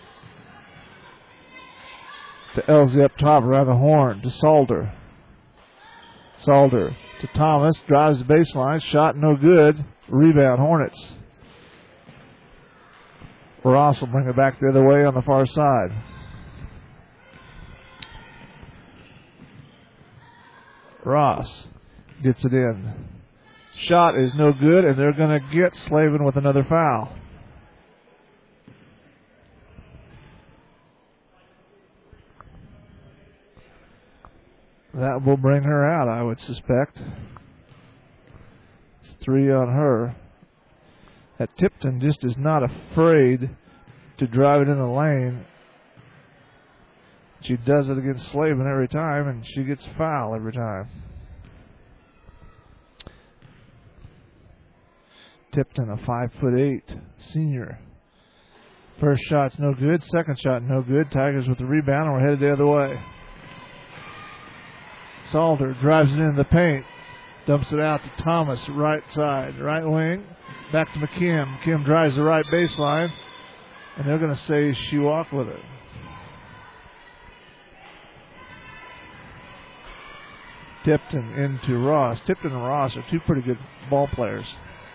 To Elsie up top, around the horn, to Salter. Salter to Thomas, drives the baseline, shot no good. Rebound, Hornets. Ross will bring it back the other way on the far side. Ross gets it in. Shot is no good, and they're going to get Slavin with another foul. That will bring her out, I would suspect. It's three on her. That Tipton just is not afraid to drive it in the lane. She does it against Slavin every time, and she gets foul every time. Tipton, a five foot eight senior. First shot's no good. Second shot, no good. Tigers with the rebound, and we're headed the other way. Salter drives it into the paint. Dumps it out to Thomas, right side, right wing. Back to McKim. McKim drives the right baseline, and they're going to say she walked with it. Tipton into Ross. Tipton and Ross are two pretty good ball players.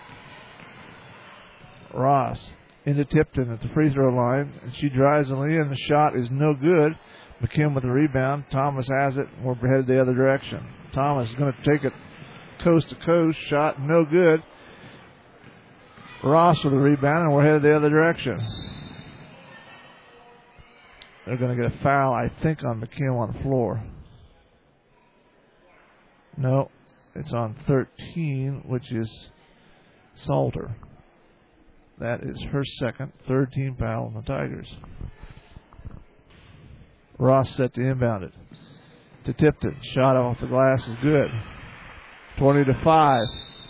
Ross into Tipton at the free throw line, and she drives in, and the shot is no good. McKim with the rebound. Thomas has it. We're headed the other direction. Thomas is going to take it coast to coast. Shot no good. Ross with the rebound, and we're headed the other direction. They're going to get a foul, I think, on McKim on the floor. No, it's on thirteen, which is Salter. That is her second, third team foul on the Tigers. Ross set to inbound it to Tipton. Shot off the glass is good. twenty to five.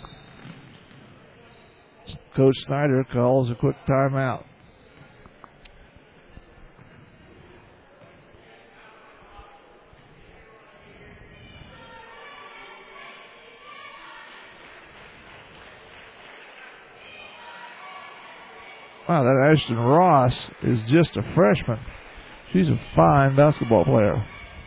Coach Snyder calls a quick timeout. Wow, that Ashton Ross is just a freshman. She's a fine basketball player.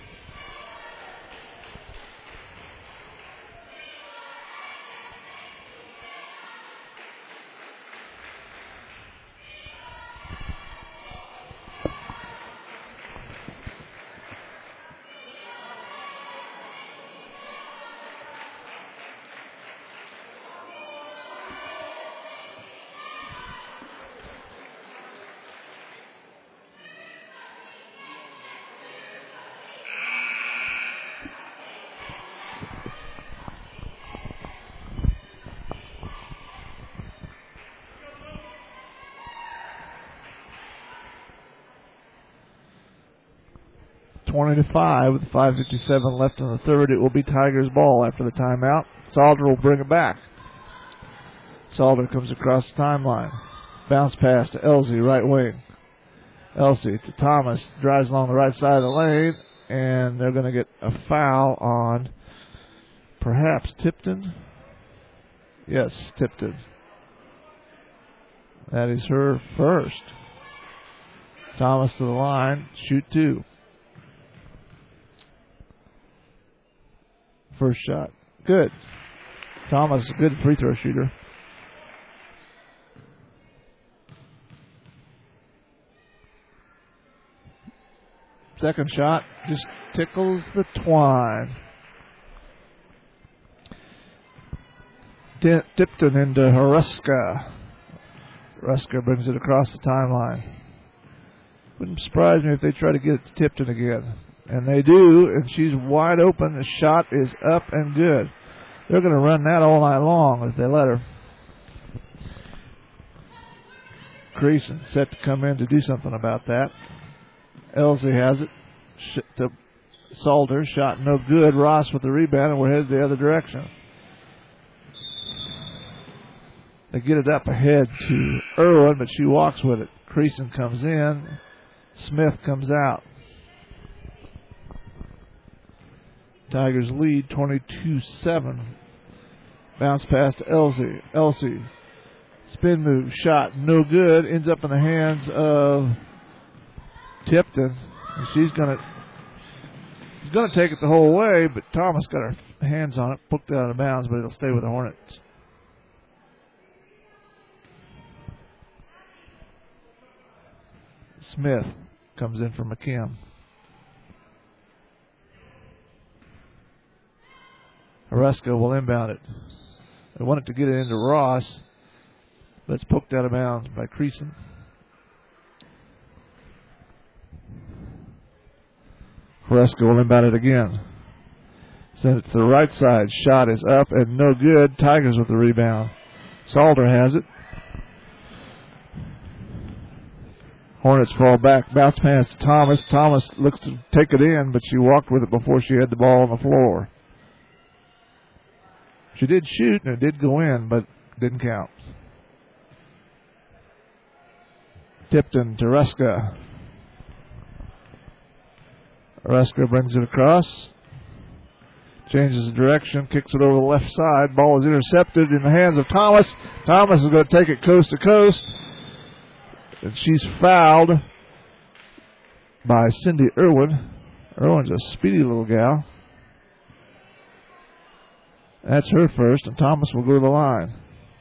twenty to five with five fifty-seven left in the third. It will be Tigers ball after the timeout. Salter will bring it back. Salter comes across the timeline. Bounce pass to Elsie, right wing. Elsie to Thomas. Drives along the right side of the lane. And they're going to get a foul on perhaps Tipton. Yes, Tipton. That is her first. Thomas to the line. Shoot two. First shot. Good. Thomas, a good free throw shooter. Second shot just tickles the twine. D- Tipton into Haruska. Haruska brings it across the timeline. Wouldn't surprise me if they try to get it to Tipton again. And they do, and she's wide open. The shot is up and good. They're going to run that all night long if they let her. Creason set to come in to do something about that. Elsie has it. Sh- to Salter. Shot no good. Ross with the rebound, and we're headed the other direction. They get it up ahead to Irwin, but she walks with it. Creason comes in. Smith comes out. Tigers lead twenty-two seven. Bounce pass to Elsie. Elsie. Spin move. Shot. No good. Ends up in the hands of Tipton. And she's going to she's gonna take it the whole way, but Thomas got her hands on it. Poked it out of bounds, but it'll stay with the Hornets. Smith comes in for McKim. Haruska will inbound it. They wanted to get it into Ross, but it's poked out of bounds by Creason. Haruska will inbound it again. Send it to the right side. Shot is up and no good. Tigers with the rebound. Salter has it. Hornets fall back. Bounce pass to Thomas. Thomas looks to take it in, but she walked with it before she had the ball on the floor. She did shoot, and it did go in, but didn't count. Tipton to Ruska. Ruska brings it across. Changes the direction, kicks it over the left side. Ball is intercepted in the hands of Thomas. Thomas is going to take it coast to coast. And she's fouled by Cindy Irwin. Irwin's a speedy little gal. That's her first, and Thomas will go to the line.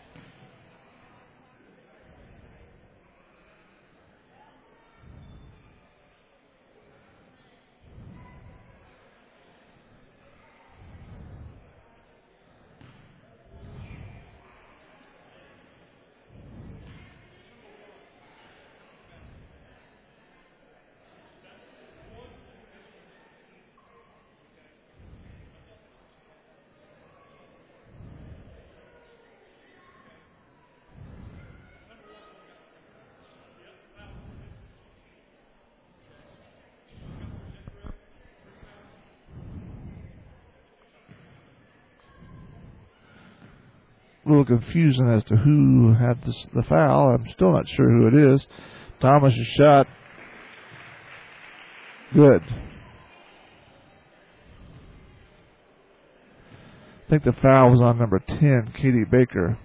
A little confusing as to who had this, the foul. I'm still not sure who it is. Thomas' shot. Good. I think the foul was on number ten, Katie Baker.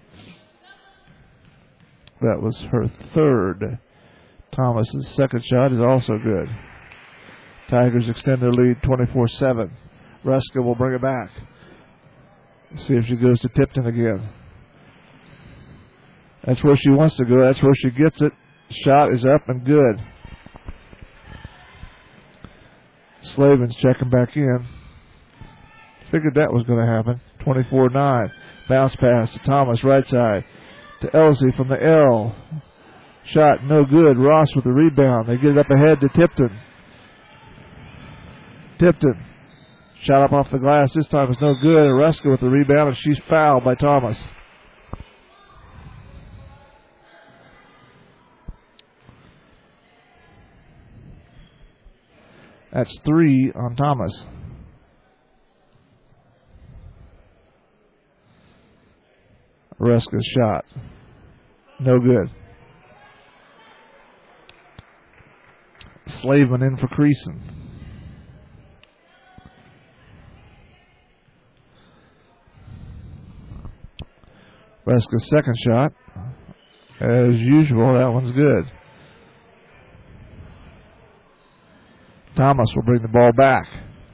That was her third. Thomas' second shot is also good. Tigers extend their lead twenty-four seven. Ruska will bring it back. See if she goes to Tipton again. That's where she wants to go. That's where she gets it. Shot is up and good. Slavin's checking back in. Figured that was going to happen. twenty-four nine. Bounce pass to Thomas, right side. To Elsie from the L. Shot no good. Ross with the rebound. They get it up ahead to Tipton. Tipton. Shot up off the glass. This time is no good. Ruska with the rebound, and she's fouled by Thomas. That's three on Thomas. Ruska's shot. No good. Slavin in for Creason. Ruska's second shot. As usual, that one's good. Thomas will bring the ball back.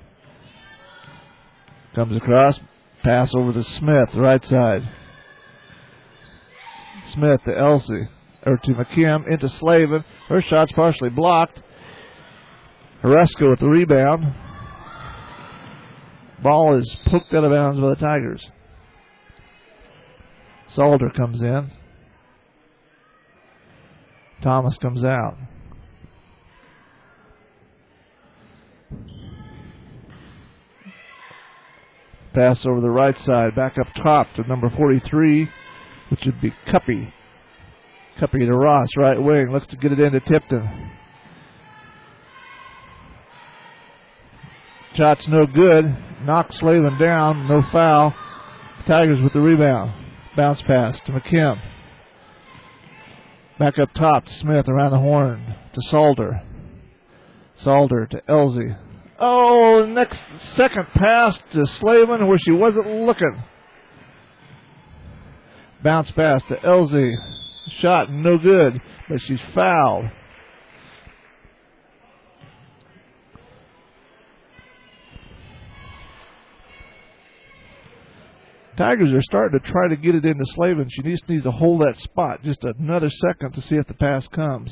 Comes across. Pass over to Smith, right side. Smith to Elsie. Or to McKim. Into Slavin. Her shot's partially blocked. Ruska with the rebound. Ball is poked out of bounds by the Tigers. Salter comes in. Thomas comes out. Pass over the right side. Back up top to number forty-three, which would be Cuppy. Cuppy to Ross, right wing. Looks to get it into Tipton. Shot's no good. Knocks Slavin down. No foul. Tigers with the rebound. Bounce pass to McKim. Back up top to Smith around the horn to Salter. Salter to Elsie. Oh, next second pass to Slavin where she wasn't looking. Bounce pass to Elsie. Shot no good, but she's fouled. Tigers are starting to try to get it into Slavin. She just needs to hold that spot just another second to see if the pass comes.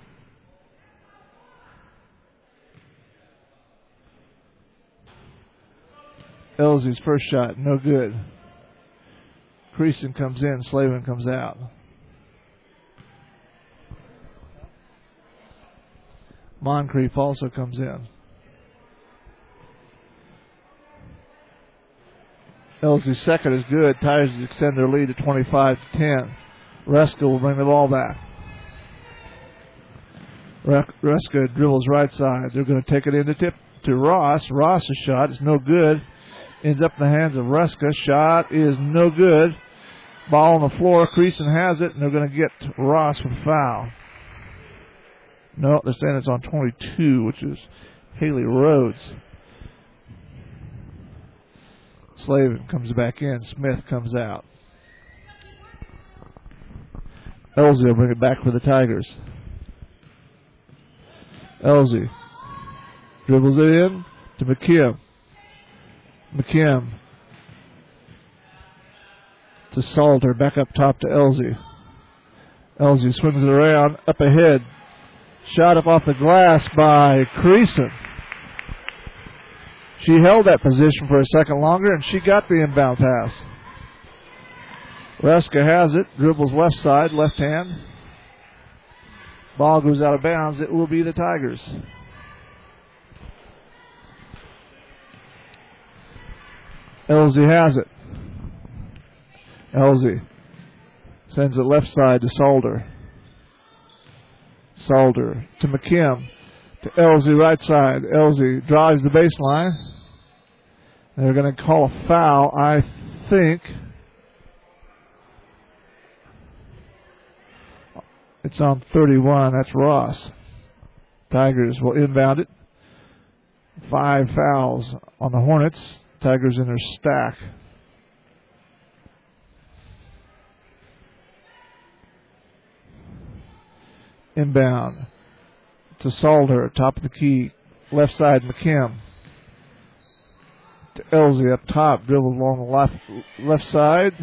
Elsie's first shot, no good. Creason comes in, Slavin comes out. Moncrief also comes in. Elzey's second is good. Tigers extend their lead to twenty-five to ten. Reska will bring the ball back. Reska dribbles right side. They're going to take it in to tip to Ross. Ross' shot is no good. Ends up in the hands of Reska. Shot is no good. Ball on the floor. Creason has it, and they're going to get Ross with a foul. No, they're saying it's on twenty-two, which is Haley Rhodes. Slavin comes back in. Smith comes out. Elzey will bring it back for the Tigers. Elzey dribbles it in to McKim. McKim to Salter. Back up top to Elzey. Elzey swings it around. Up ahead. Shot up off the glass by Creason. She held that position for a second longer, and she got the inbound pass. Reska has it. Dribbles left side, left hand. Ball goes out of bounds. It will be the Tigers. Elzey has it. Elzey sends it left side to Salter. Salter to McKim. To Elzey right side. Elzey drives the baseline. They're going to call a foul, I think. It's on thirty-one. That's Ross. Tigers will inbound it. Five fouls on the Hornets. Tigers in their stack. Inbound to Salter, top of the key. Left side, McKim. To Elzey up top. Dribbles along the left, left side.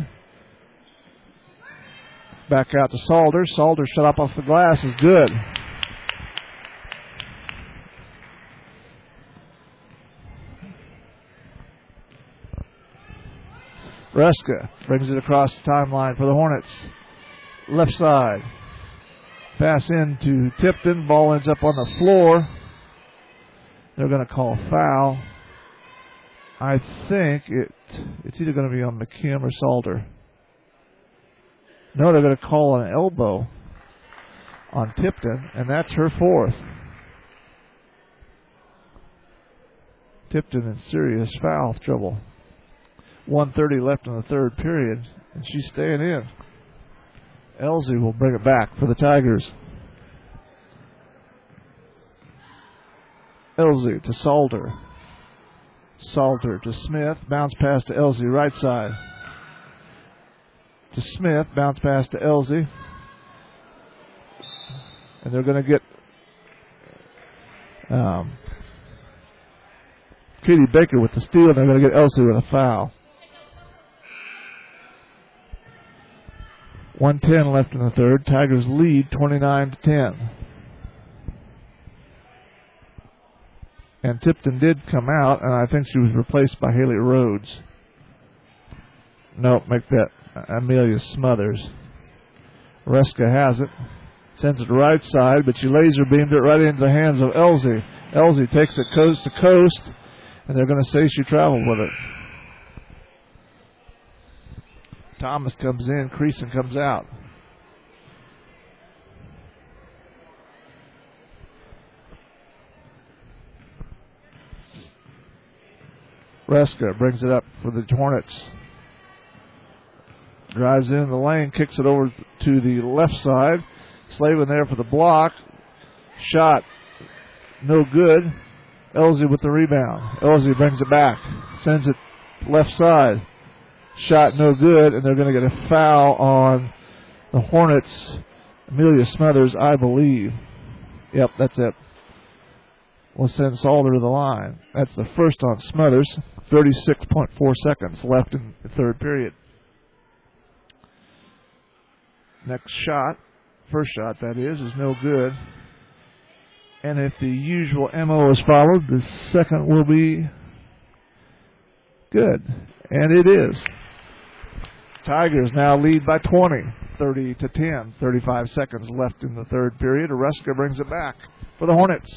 Back out to Salter. Salter shut up off the glass is good. Reska brings it across the timeline for the Hornets. Left side. Pass in to Tipton. Ball ends up on the floor. They're going to call a foul. I think it it's either going to be on McKim or Salter. No, they're going to call an elbow on Tipton, and that's her fourth. Tipton in serious foul trouble. one thirty left in the third period, and she's staying in. Elzey will bring it back for the Tigers. Elzey to Salter. Salter to Smith. Bounce pass to Elzey, right side. To Smith. Bounce pass to Elzey. And they're going to get um, Katie Baker with the steal, and they're going to get Elzey with a foul. one ten left in the third. Tigers lead twenty-nine to ten. And Tipton did come out, and I think she was replaced by Haley Rhodes. Nope, make that Amelia Smothers. Reska has it. Sends it to right side, but she laser beamed it right into the hands of Elzey. Elzey takes it coast to coast, and they're going to say she traveled with it. Thomas comes in. Creason comes out. Reska brings it up for the Hornets. Drives in the lane, kicks it over to the left side. Slavin there for the block. Shot no good. Elzey with the rebound. Elzey brings it back. Sends it left side. Shot no good, and they're going to get a foul on the Hornets. Amelia Smothers, I believe. Yep, that's it. We'll send Salter to the line. That's the first on Smothers. thirty-six point four seconds left in the third period. Next shot, first shot that is, is no good. And if the usual M O is followed, the second will be good. And it is. Tigers now lead by twenty, thirty to ten. thirty-five seconds left in the third period. Reska brings it back for the Hornets.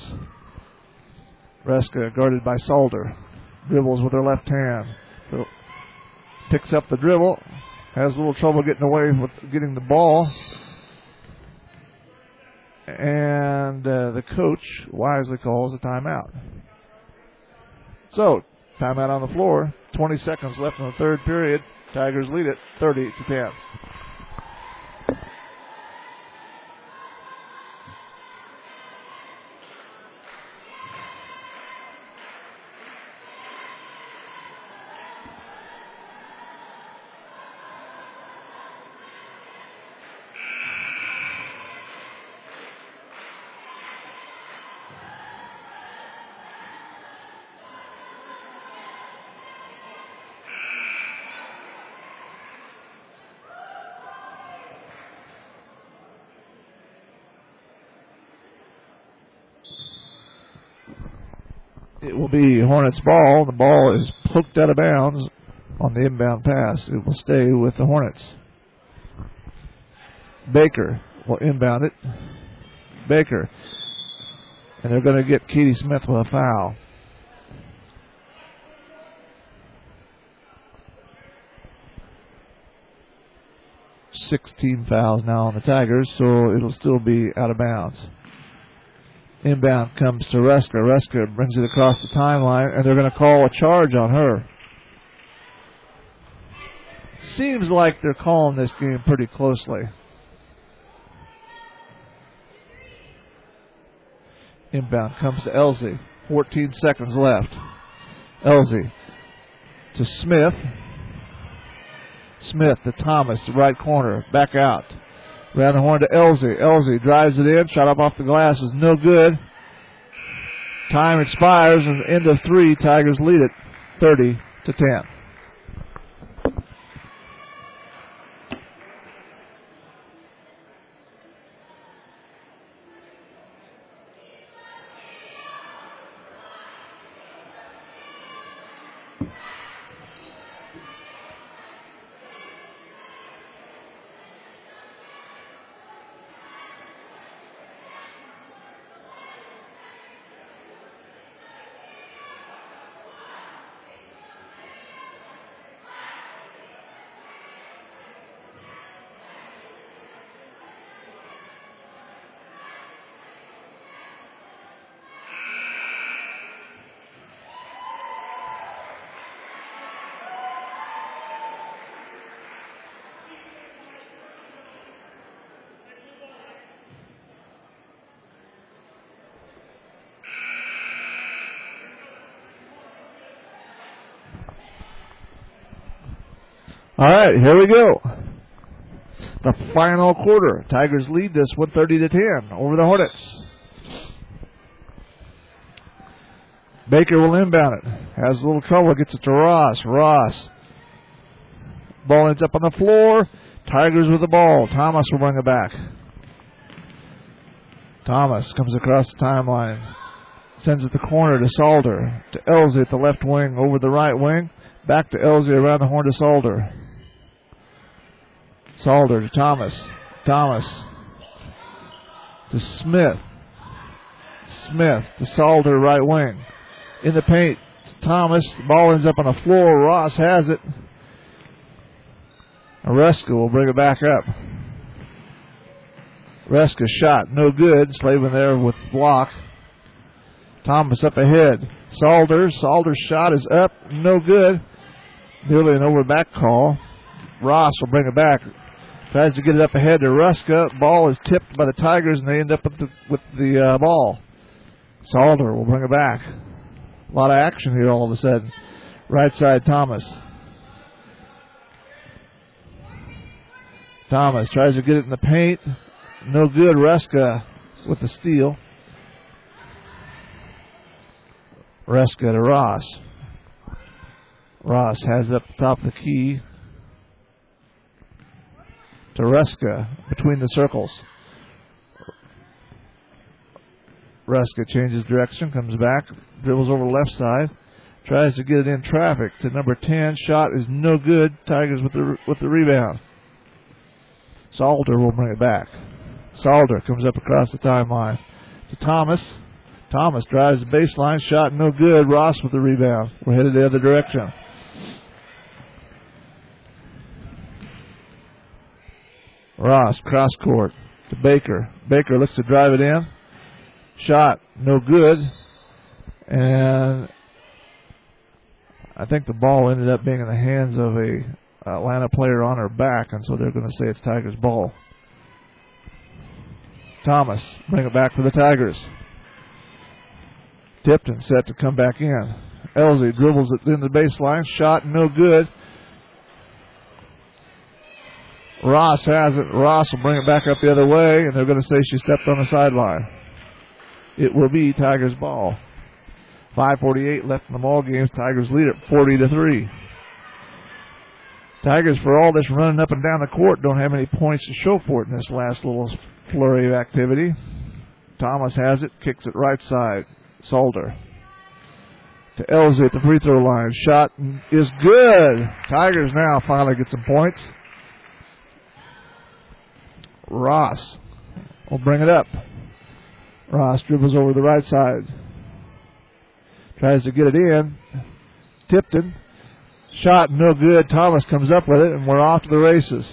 Reska guarded by Salter. Dribbles with her left hand. picks up the dribble, has a little trouble getting away with getting the ball. And uh, the coach wisely calls a timeout. So, timeout on the floor. twenty seconds left in the third period. Tigers lead it thirty to ten. It will be Hornets ball. The ball is poked out of bounds on the inbound pass. It will stay with the Hornets. Baker will inbound it. Baker. And they're going to get Katie Smith with a foul. sixteen fouls now on the Tigers, so it'll still be out of bounds. Inbound comes to Reska. Reska brings it across the timeline, and they're going to call a charge on her. Seems like they're calling this game pretty closely. Inbound comes to Elsie. fourteen seconds left. Elsie to Smith. Smith to Thomas, the right corner. Back out. Around the horn to Elsie. Elsie drives it in. Shot up off the glass is no good. Time expires, and end of three. Tigers lead it thirty to ten. All right, here we go. The final quarter. Tigers lead this one thirty to ten over the Hornets. Baker will inbound it. Has a little trouble. Gets it to Ross. Ross. Ball ends up on the floor. Tigers with the ball. Thomas will bring it back. Thomas comes across the timeline. Sends it the corner to Salder. To Elsie at the left wing over the right wing. Back to Elsie around the horn to Salder. Salder to Thomas. Thomas to Smith. Smith to Salder, right wing. In the paint to Thomas. The ball ends up on the floor. Ross has it. Reska will bring it back up. Reska shot, no good. Slavin there with block. Thomas up ahead. Salder. Salder's shot is up, no good. Nearly an over back call. Ross will bring it back. Tries to get it up ahead to Reska. Ball is tipped by the Tigers, and they end up with the, with the uh, ball. Salder will bring it back. A lot of action here all of a sudden. Right side, Thomas. Thomas tries to get it in the paint. No good. Reska with the steal. Reska to Ross. Ross has it up the top of the key. To Reska between the circles. Reska changes direction, comes back, dribbles over left side, tries to get it in traffic to number ten. Shot is no good. Tigers with the with the rebound. Salder will bring it back. Salder comes up across the timeline to Thomas. Thomas drives the baseline. Shot no good. Ross with the rebound. We're headed the other direction. Ross, cross court to Baker. Baker looks to drive it in. Shot, no good. And I think the ball ended up being in the hands of a Atlanta player on her back, and so they're going to say it's Tigers' ball. Thomas, bring it back for the Tigers. Tipton set to come back in. Elsie dribbles it in the baseline. Shot, no good. Ross has it. Ross will bring it back up the other way, and they're going to say she stepped on the sideline. It will be Tigers' ball. five forty-eight left in the ball game. Tigers lead it forty to three. Tigers, for all this running up and down the court, don't have any points to show for it in this last little flurry of activity. Thomas has it, kicks it right side. Salter to Elsie at the free throw line. Shot is good. Tigers now finally get some points. Ross will bring it up. Ross dribbles over the right side. Tries to get it in. Tipton. Shot no good. Thomas comes up with it, and we're off to the races.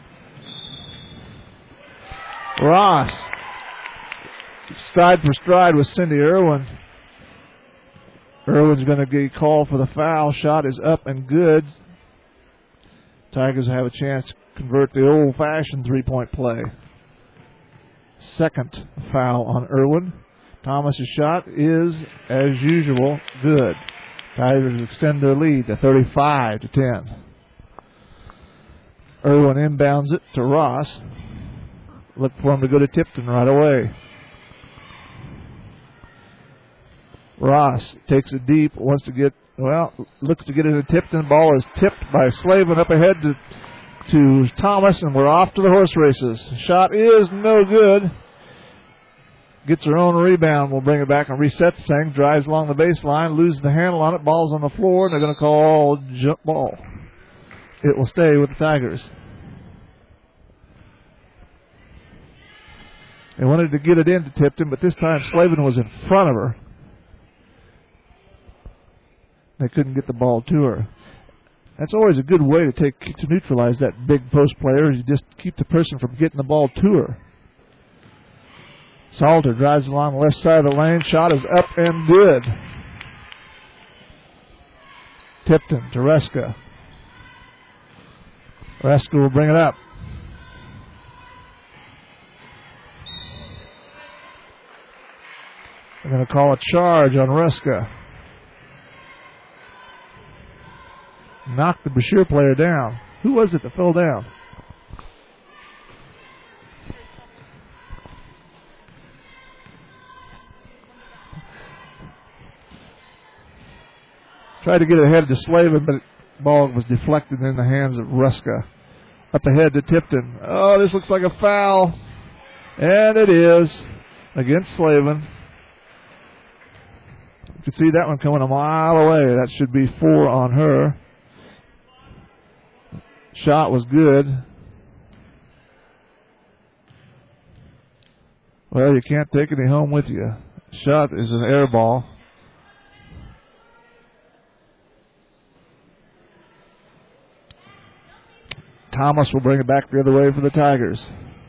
Ross. Stride for stride with Cindy Irwin. Irwin's going to get called for the foul. Shot is up and good. Tigers have a chance to convert the old-fashioned three-point play. Second foul on Irwin. Thomas's shot is, as usual, good. Tigers extend their lead to thirty-five to ten. Irwin inbounds it to Ross. Look for him to go to Tipton right away. Ross takes it deep, wants to get, well, looks to get it to Tipton. Ball is tipped by Slavin up ahead to, to Thomas, and we're off to the horse races. Shot is no good. Gets her own rebound. We'll bring it back and reset the thing. Drives along the baseline, loses the handle on it. Ball's on the floor, and they're going to call jump ball. It will stay with the Tigers. They wanted to get it into Tipton, but this time Slavin was in front of her. They couldn't get the ball to her. That's always a good way to take to neutralize that big post player. Is you just keep the person from getting the ball to her. Salter drives along the left side of the lane. Shot is up and good. Tipton to Reska. Reska will bring it up. They're going to call a charge on Reska. Knocked the Brashear player down. Who was it that fell down? Tried to get ahead to Slavin, but the ball was deflected in the hands of Reska. Up ahead to Tipton. Oh, this looks like a foul. And it is against Slavin. You can see that one coming a mile away. That should be four on her. Shot was good. Well, you can't take any home with you. Shot is an air ball. Thomas will bring it back the other way for the Tigers.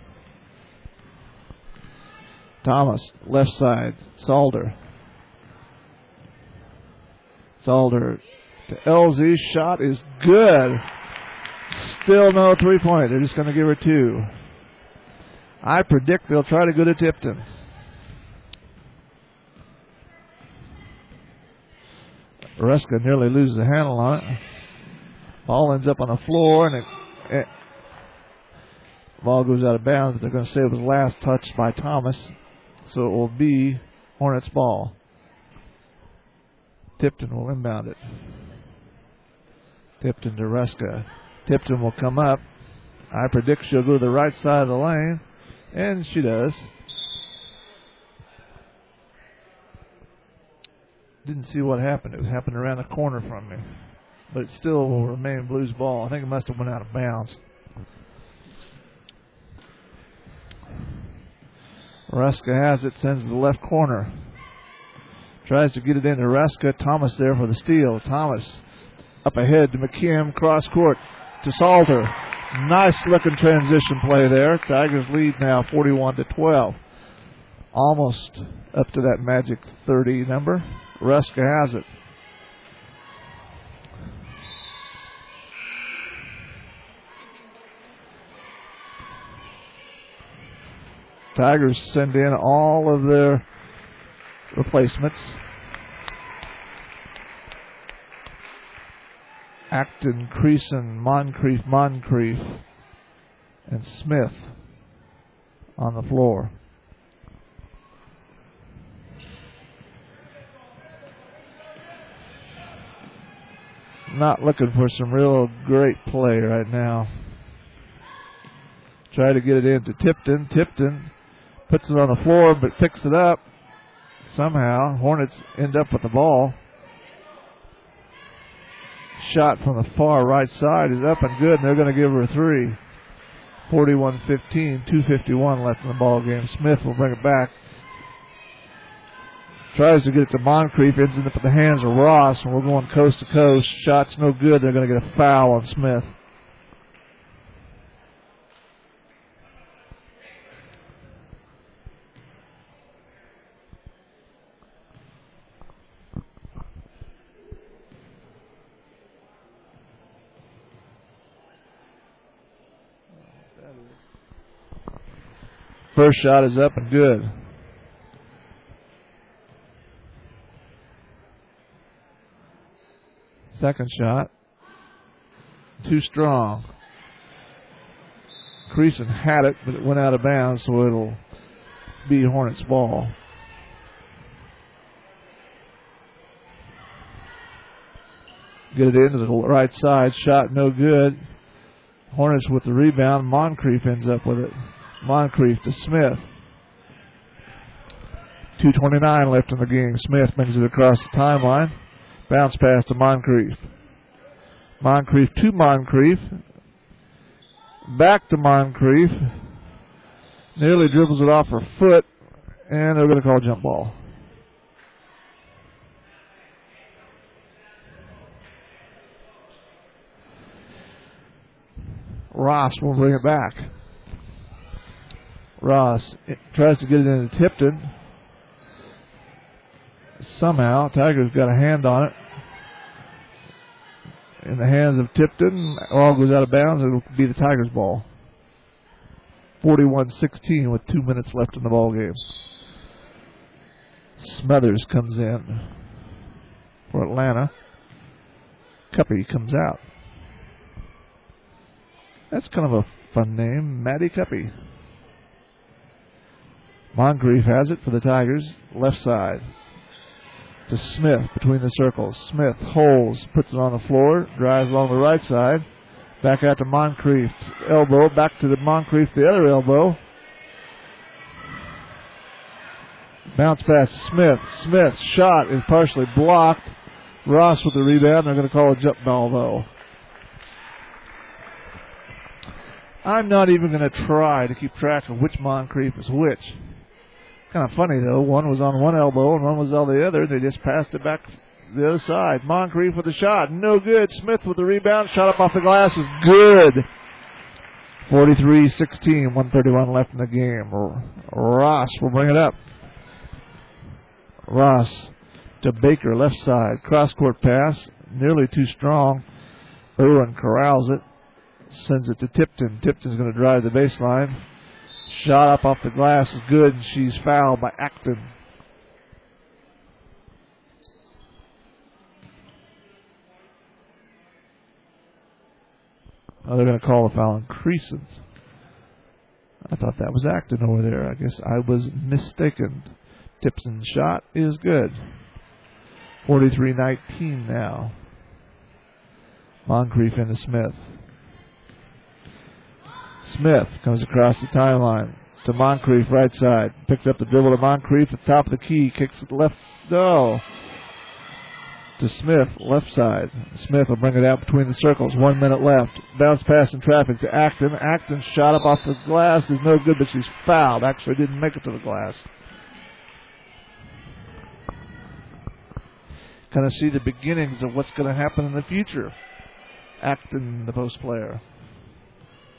Thomas, left side. Salter. Salter to L Z. Shot is good. Still no three-point. They're just going to give her two. I predict they'll try to go to Tipton. Reska nearly loses the handle on it. Ball ends up on the floor, and it, it ball goes out of bounds. They're going to say it was last touched by Thomas, so it will be Hornets ball. Tipton will inbound it. Tipton to Reska. Tipton will come up. I predict she'll go to the right side of the lane, and she does. Didn't see what happened. It was happened around the corner from me. But it still will remain Blues ball. I think it must have went out of bounds. Reska has it, sends to the left corner. Tries to get it into Reska. Thomas there for the steal. Thomas up ahead to McKim, cross court to Salter. Nice looking transition play there. Tigers lead now forty-one to twelve. Almost up to that magic thirty number. Ruska has it. Tigers send in all of their replacements. Acton, Creason, Moncrief, Moncrief, and Smith on the floor. Not looking for some real great play right now. Try to get it into Tipton. Tipton puts it on the floor but picks it up somehow. Hornets end up with the ball. Shot from the far right side is up and good, and they're going to give her a three. forty-one fifteen, two fifty-one left in the ball game. Smith will bring it back. Tries to get it to Moncrief, ends up in the hands of Ross, and we're going coast to coast. Shot's no good. They're going to get a foul on Smith. First shot is up and good. Second shot, too strong. Creason had it, but it went out of bounds, so it'll be Hornets' ball. Get it into the right side, shot no good. Hornets with the rebound. Moncrief ends up with it. Moncrief to Smith. two twenty-nine left in the game. Smith brings it across the timeline. Bounce pass to Moncrief. Moncrief to Moncrief. Back to Moncrief. Nearly dribbles it off her foot, and they're going to call jump ball. Ross will bring it back. Ross tries to get it into Tipton. Somehow, Tigers got a hand on it. In the hands of Tipton, all goes out of bounds. It'll be the Tigers' ball. forty-one sixteen with two minutes left in the ball game. Smothers comes in for Atlanta. Cuppy comes out. That's kind of a fun name, Matty Cuppy. Moncrief has it for the Tigers, left side. To Smith between the circles. Smith holds, puts it on the floor, drives along the right side. Back out to Moncrief. Elbow, back to the Moncrief, the other elbow. Bounce pass to Smith. Smith's shot is partially blocked. Ross with the rebound. They're going to call a jump ball, though. I'm not even going to try to keep track of which Moncrief is which. Kind of funny, though. One was on one elbow and one was on the other. They just passed it back the other side. Moncrief with the shot. No good. Smith with the rebound. Shot up off the glass is good. forty-three sixteen. one thirty-one left in the game. Ross will bring it up. Ross to Baker, left side. Cross-court pass. Nearly too strong. Irwin corrals it. Sends it to Tipton. Tipton's going to drive the baseline. Shot up off the glass is good, and she's fouled by Acton. Oh, they're going to call a foul on Creason. I thought that was Acton over there. I guess I was mistaken. Tipton's shot is good. forty-three nineteen now. Moncrief into Smith. Smith comes across the timeline to Moncrief, right side. Picks up the dribble to Moncrief at the top of the key. Kicks it left. No. To Smith, left side. Smith will bring it out between the circles. One minute left. Bounce pass in traffic to Acton. Acton shot up off the glass is no good, but she's fouled. Actually didn't make it to the glass. Kind of see the beginnings of what's going to happen in the future. Acton, the post player.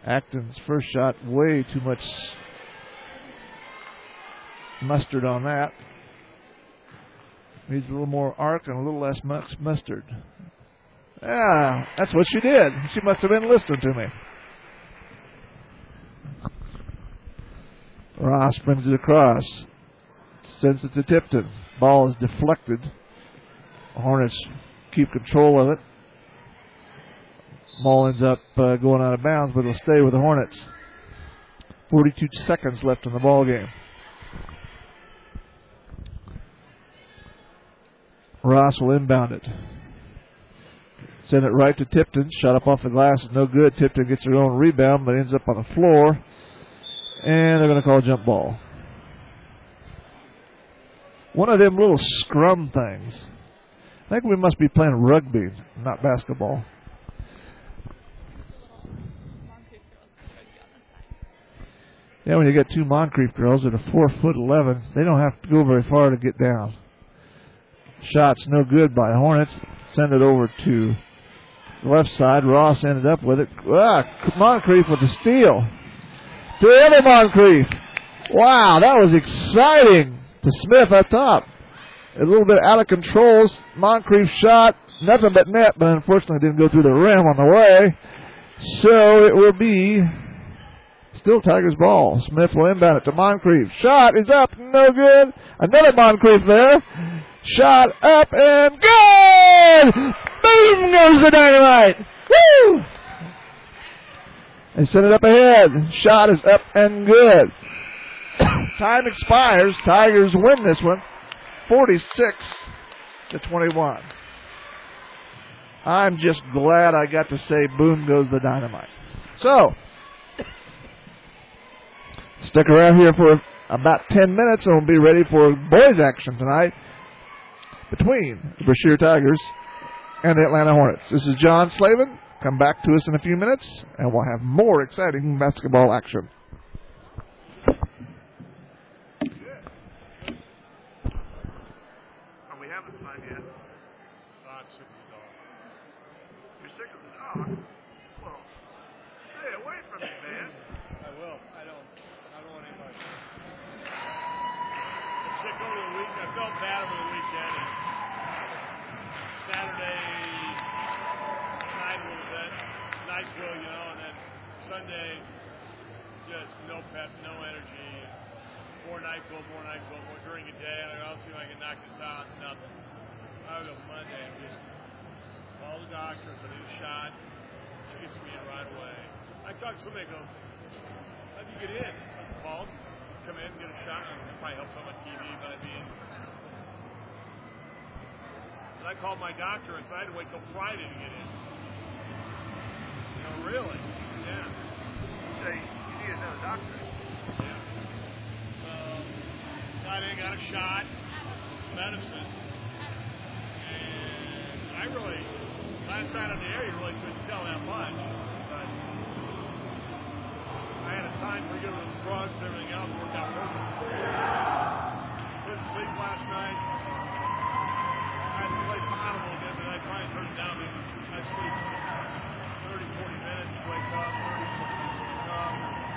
Acton's first shot, way too much mustard on that. Needs a little more arc and a little less mustard. Yeah, that's what she did. She must have been listening to me. Ross brings it across. Sends it to Tipton. Ball is deflected. Hornets keep control of it. Ball ends up uh, going out of bounds, but it'll stay with the Hornets. forty-two seconds left in the ball game. Ross will inbound it. Send it right to Tipton. Shot up off the glass is no good. Tipton gets her own rebound, but ends up on the floor. And they're going to call a jump ball. One of them little scrum things. I think we must be playing rugby, not basketball. Yeah, when you get two Moncrief girls that are four foot eleven, they don't have to go very far to get down. Shot's no good by Hornets. Send it over to the left side. Ross ended up with it. Ah, Moncrief with the steal. To the other Moncrief. Wow, that was exciting. To Smith up top. A little bit out of control. Moncrief shot. Nothing but net, but unfortunately didn't go through the rim on the way. So it will be still Tigers ball. Smith will inbound it to Moncrief. Shot is up. No good. Another Moncrief there. Shot up and good! Boom goes the dynamite! Woo! They send it up ahead. Shot is up and good. Time expires. Tigers win this one. forty-six to twenty-one. I'm just glad I got to say boom goes the dynamite. So, stick around here for about ten minutes and we'll be ready for boys action tonight between the Brashear Tigers and the Atlanta Hornets. This is John Slavin. Come back to us in a few minutes, and we'll have more exciting basketball action. Are we having fun yet? I'm sick of the dog. You're sick of the dog? Well, stay away from me, man. I will. I don't. I don't want anybody. I'm sick over the week. I felt bad over the weekend. And Saturday night was that night drill, you know, and then Sunday, just no pep, no energy. More night goal, more night goal, more during the day. I don't see if I can knock this out. Nothing. I go Monday and just call the doctor. I need a shot. She gets me in right away. I talked to somebody, go, how'd you get in? So I called, come in, get a shot. It probably helps on my T V, but I mean, and I called my doctor and so I had to wait till Friday to get in. You know, really? Yeah. So you need another doctor. Yeah. Got in, got a shot, medicine, and I really, last night on the air, you really couldn't tell that much, but I had a time for giving them drugs, everything else worked out perfect. Couldn't sleep last night. I had to play some out a little bit, but I try and turn it down because I sleep thirty, forty minutes, wake up, thirty, forty minutes, wake up.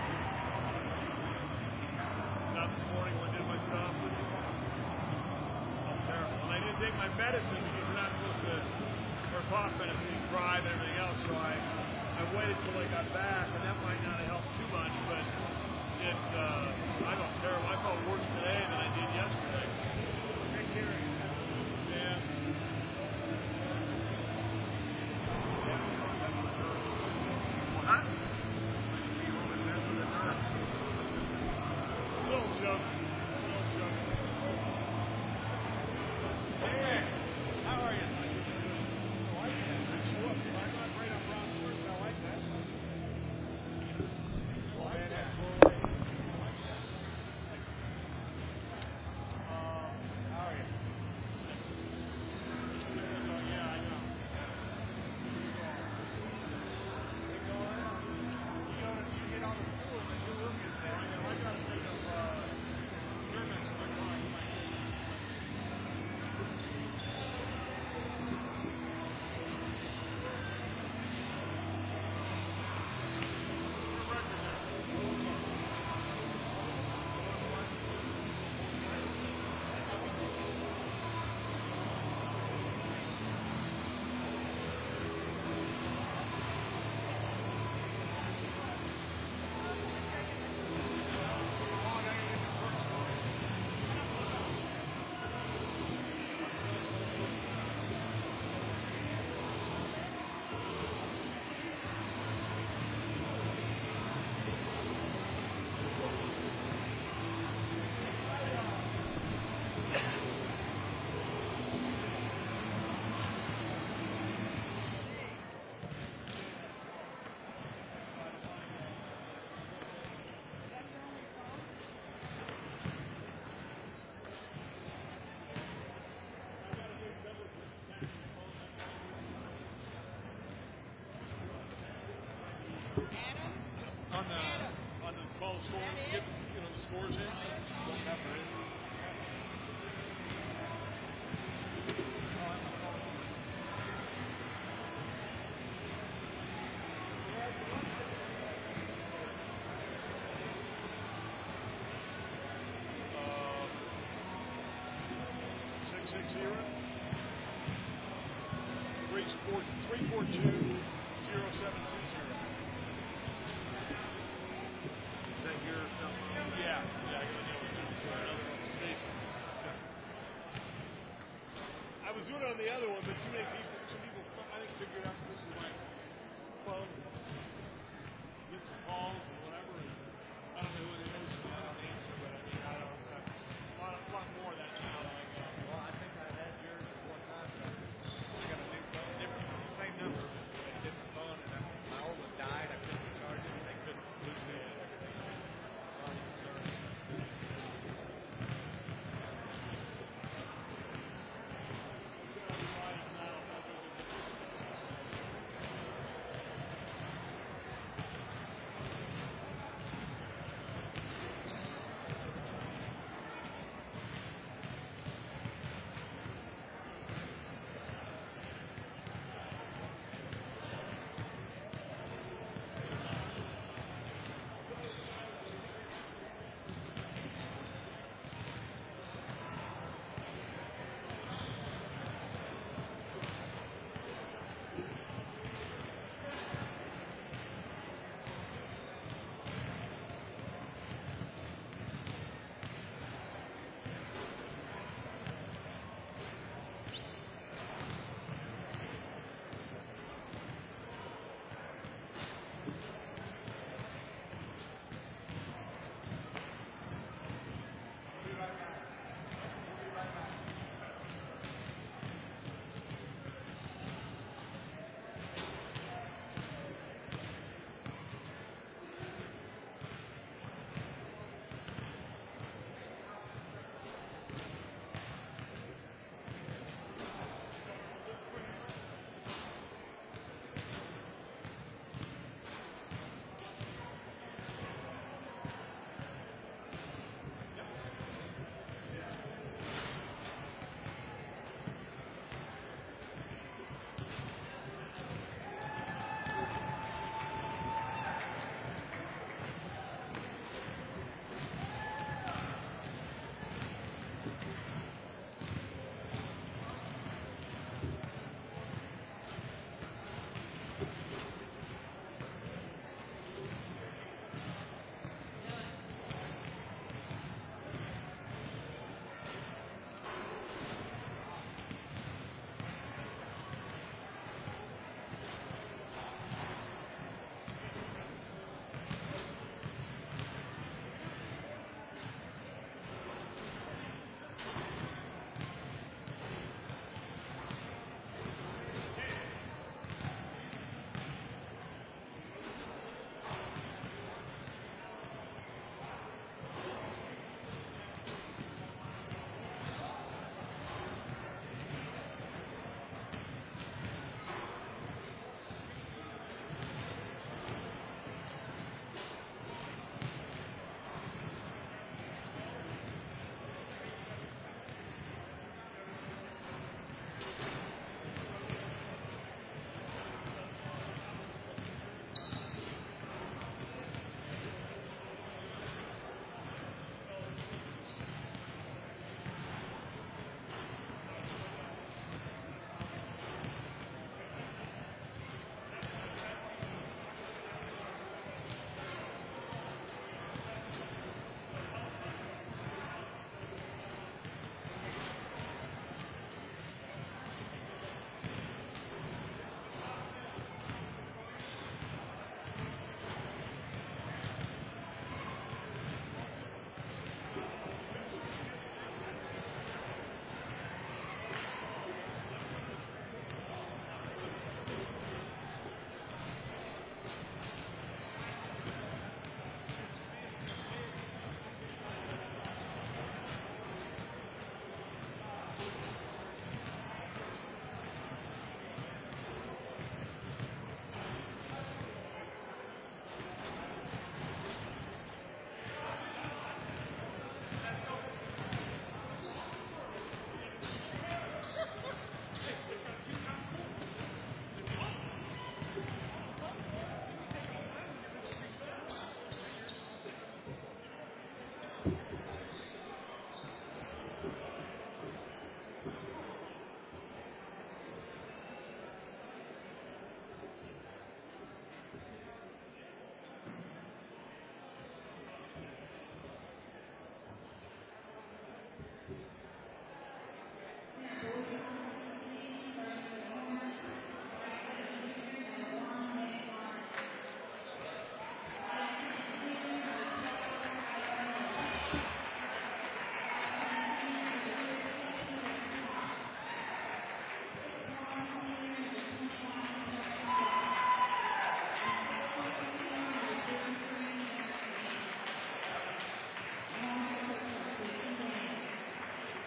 Not this morning when I did my stuff. Oh, terrible. And I didn't take my medicine because you're not supposed to, or cough medicine, you drive and everything else. So I, I waited till I got back, and that might not have helped too much, but it, uh, I felt terrible. I felt worse today than I did yesterday. Yeah. What? Little joke. Little joke. Hey, how are you? I like that. It's look. If I'm not right on Brown first, I like that. Well, man, six zero. three four two, zero seven two zero. Is that your number? Yeah. Yeah, I got another one. Station. I was doing it on the other one, but too many people, some people, I think, figured out this is my phone. Get some calls or whatever. And I don't know who it is. I don't answer, but I mean, I don't know. A lot, a lot more of that now. Like, uh, well, I think I had yours at one time. So I got a new phone, different, same number, but a different phone, and I, my old one died. I couldn't charge it, and they couldn't lose me.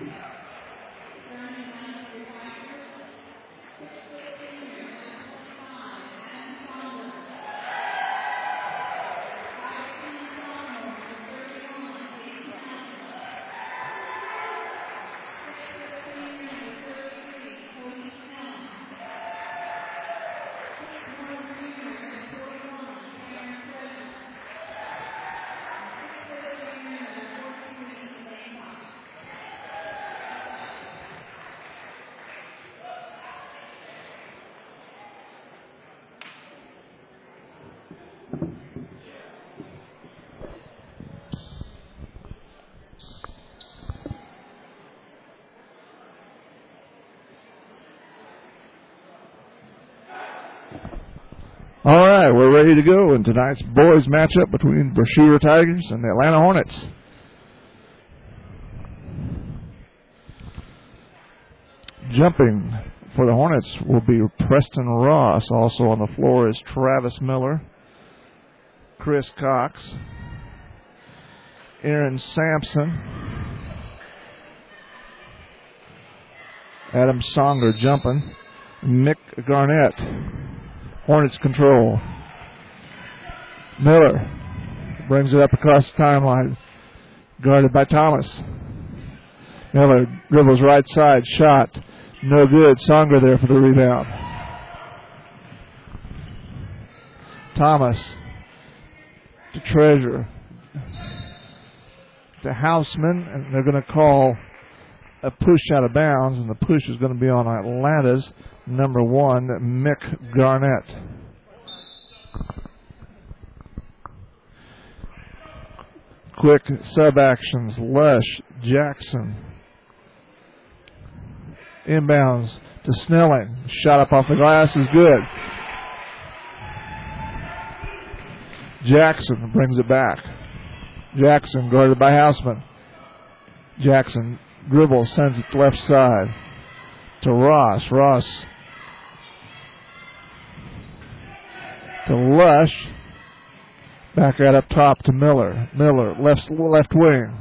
All right, we're ready to go in tonight's boys matchup between Brashear Tigers and the Atlanta Hornets. Jumping for the Hornets will be Preston Ross. Also on the floor is Travis Miller, Chris Cox, Aaron Sampson, Adam Songer jumping, Mick Garnett. Hornets control. Miller brings it up across the timeline, guarded by Thomas. Miller dribbles right side, shot, no good. Songer there for the rebound. Thomas to Treasure to Houseman, and they're going to call a push out of bounds, and the push is going to be on Atlanta's number one, Mick Garnett. Quick sub-actions, Lush, Jackson. Inbounds to Snelling. Shot up off the glass is good. Jackson brings it back. Jackson guarded by Houseman. Jackson dribbles, sends it to left side to Ross. Ross to Lush. Back out up top to Miller. Miller, left left wing.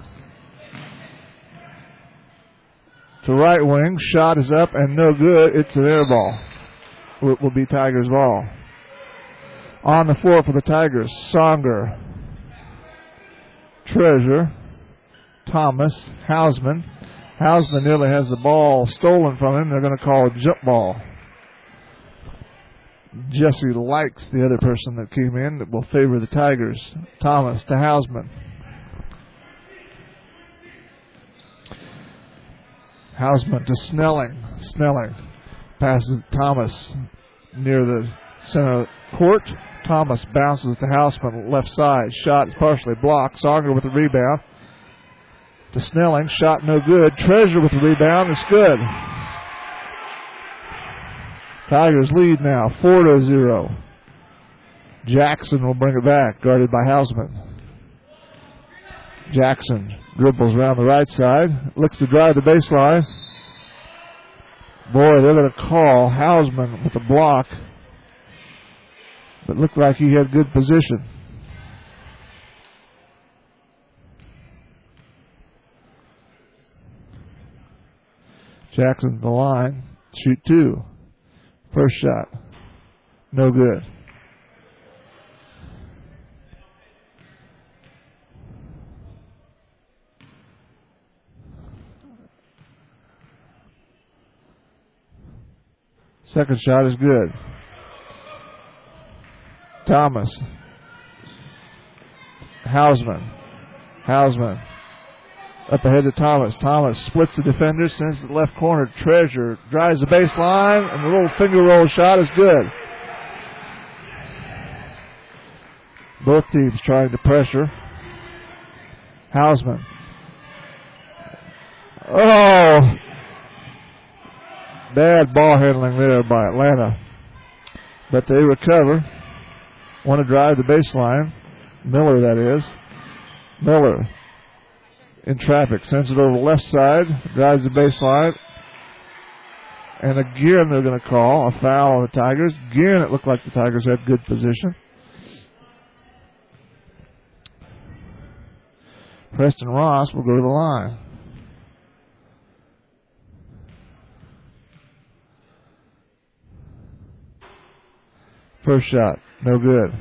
To right wing. Shot is up and no good. It's an air ball. It will be Tigers' ball. On the floor for the Tigers, Songer, Treasure, Thomas, Houseman. Houseman nearly has the ball stolen from him. They're going to call a jump ball. Jesse likes the other person that came in that will favor the Tigers. Thomas to Houseman. Houseman to Snelling. Snelling passes Thomas near the center court. Thomas bounces to Houseman, left side. Shot is partially blocked. Songer with the rebound. To Snelling. Shot no good. Treasure with the rebound. It's good. Tigers lead now, four to zero. Jackson will bring it back, guarded by Houseman. Jackson dribbles around the right side, looks to drive the baseline. Boy, they're going to call Houseman with a block, but looked like he had good position. Jackson's the line, shoot two. First shot, no good. Second shot is good. Thomas. Houseman. Houseman. Up ahead to Thomas. Thomas splits the defender, sends to the left corner. Treasure drives the baseline, and the little finger roll shot is good. Both teams trying to pressure. Houseman. Oh! Bad ball handling there by Atlanta. But they recover. Want to drive the baseline. Miller, that is. Miller. In traffic, sends it over the left side, drives the baseline, and again they're going to call a foul on the Tigers. Again, it looked like the Tigers had good position. Preston Ross will go to the line. First shot, no good.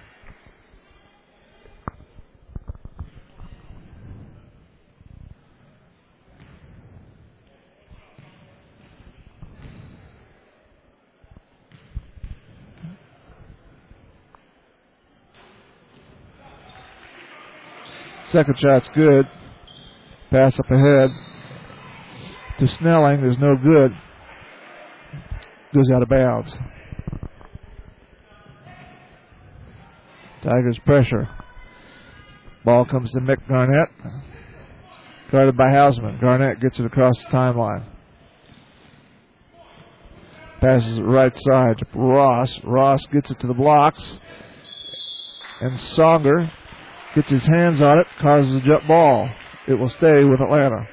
Second shot's good. Pass up ahead to Snelling is no good. Goes out of bounds. Tigers pressure. Ball comes to Mick Garnett. Guarded by Hausman. Garnett gets it across the timeline. Passes it right side to Ross. Ross gets it to the blocks. And Songer gets his hands on it, causes a jump ball. It will stay with Atlanta.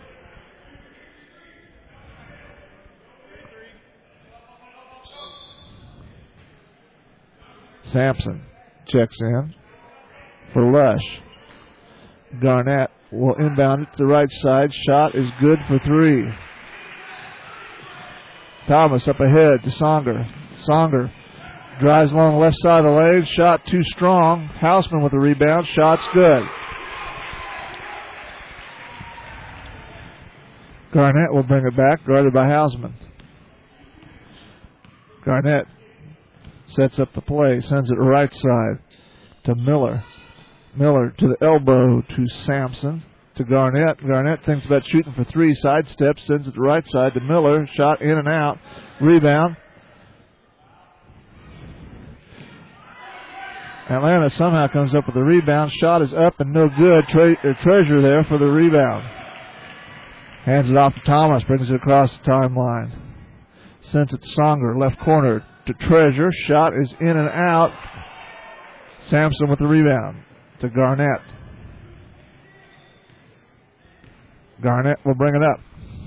Sampson checks in for Lush. Garnett will inbound it to the right side. Shot is good for three. Thomas up ahead to Songer. Songer drives along the left side of the lane. Shot too strong. Hausman with the rebound. Shot's good. Garnett will bring it back, guarded by Hausman. Garnett sets up the play, sends it right side to Miller. Miller to the elbow to Sampson, to Garnett. Garnett thinks about shooting for three, sidesteps, sends it to right side to Miller. Shot in and out. Rebound. Atlanta somehow comes up with a rebound. Shot is up and no good. Tre- uh, Treasure there for the rebound. Hands it off to Thomas. Brings it across the timeline. Sends it to Songer. Left corner to Treasure. Shot is in and out. Sampson with the rebound to Garnett. Garnett will bring it up.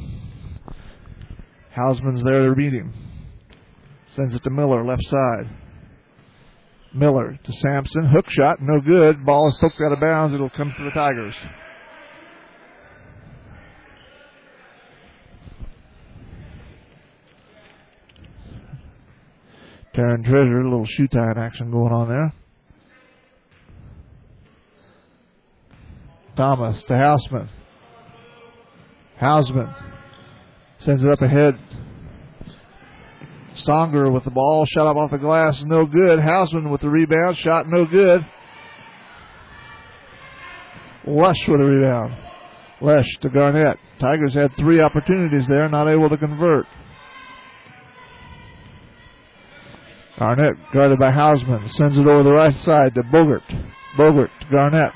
Hausman's there to beat him. Sends it to Miller. Left side. Miller to Sampson. Hook shot. No good. Ball is poked out of bounds. It'll come to the Tigers. Taryn Treasure, a little shoe tying action going on there. Thomas to Hausman. Hausman sends it up ahead. Songer with the ball. Shot up off the glass. No good. Hausman with the rebound. Shot no good. Lush with the rebound. Lush to Garnett. Tigers had three opportunities there. Not able to convert. Garnett guarded by Hausman. Sends it over the right side to Bogart. Bogart to Garnett.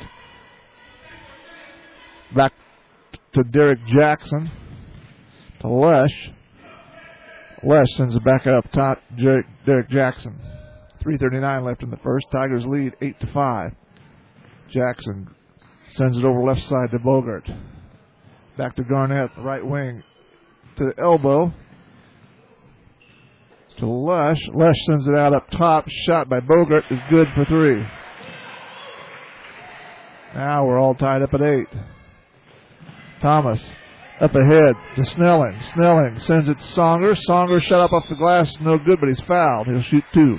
Back to Derek Jackson. To Lush. Lush sends it back up top. Derek, Derek Jackson. three thirty-nine left in the first. Tigers lead eight to five. Jackson sends it over left side to Bogart. Back to Garnett, the right wing. To the elbow. To Lush. Lush sends it out up top. Shot by Bogart is good for three. Now we're all tied up at eight. Thomas up ahead to Snelling. Snelling sends it to Songer. Songer shot up off the glass. No good, but he's fouled. He'll shoot two.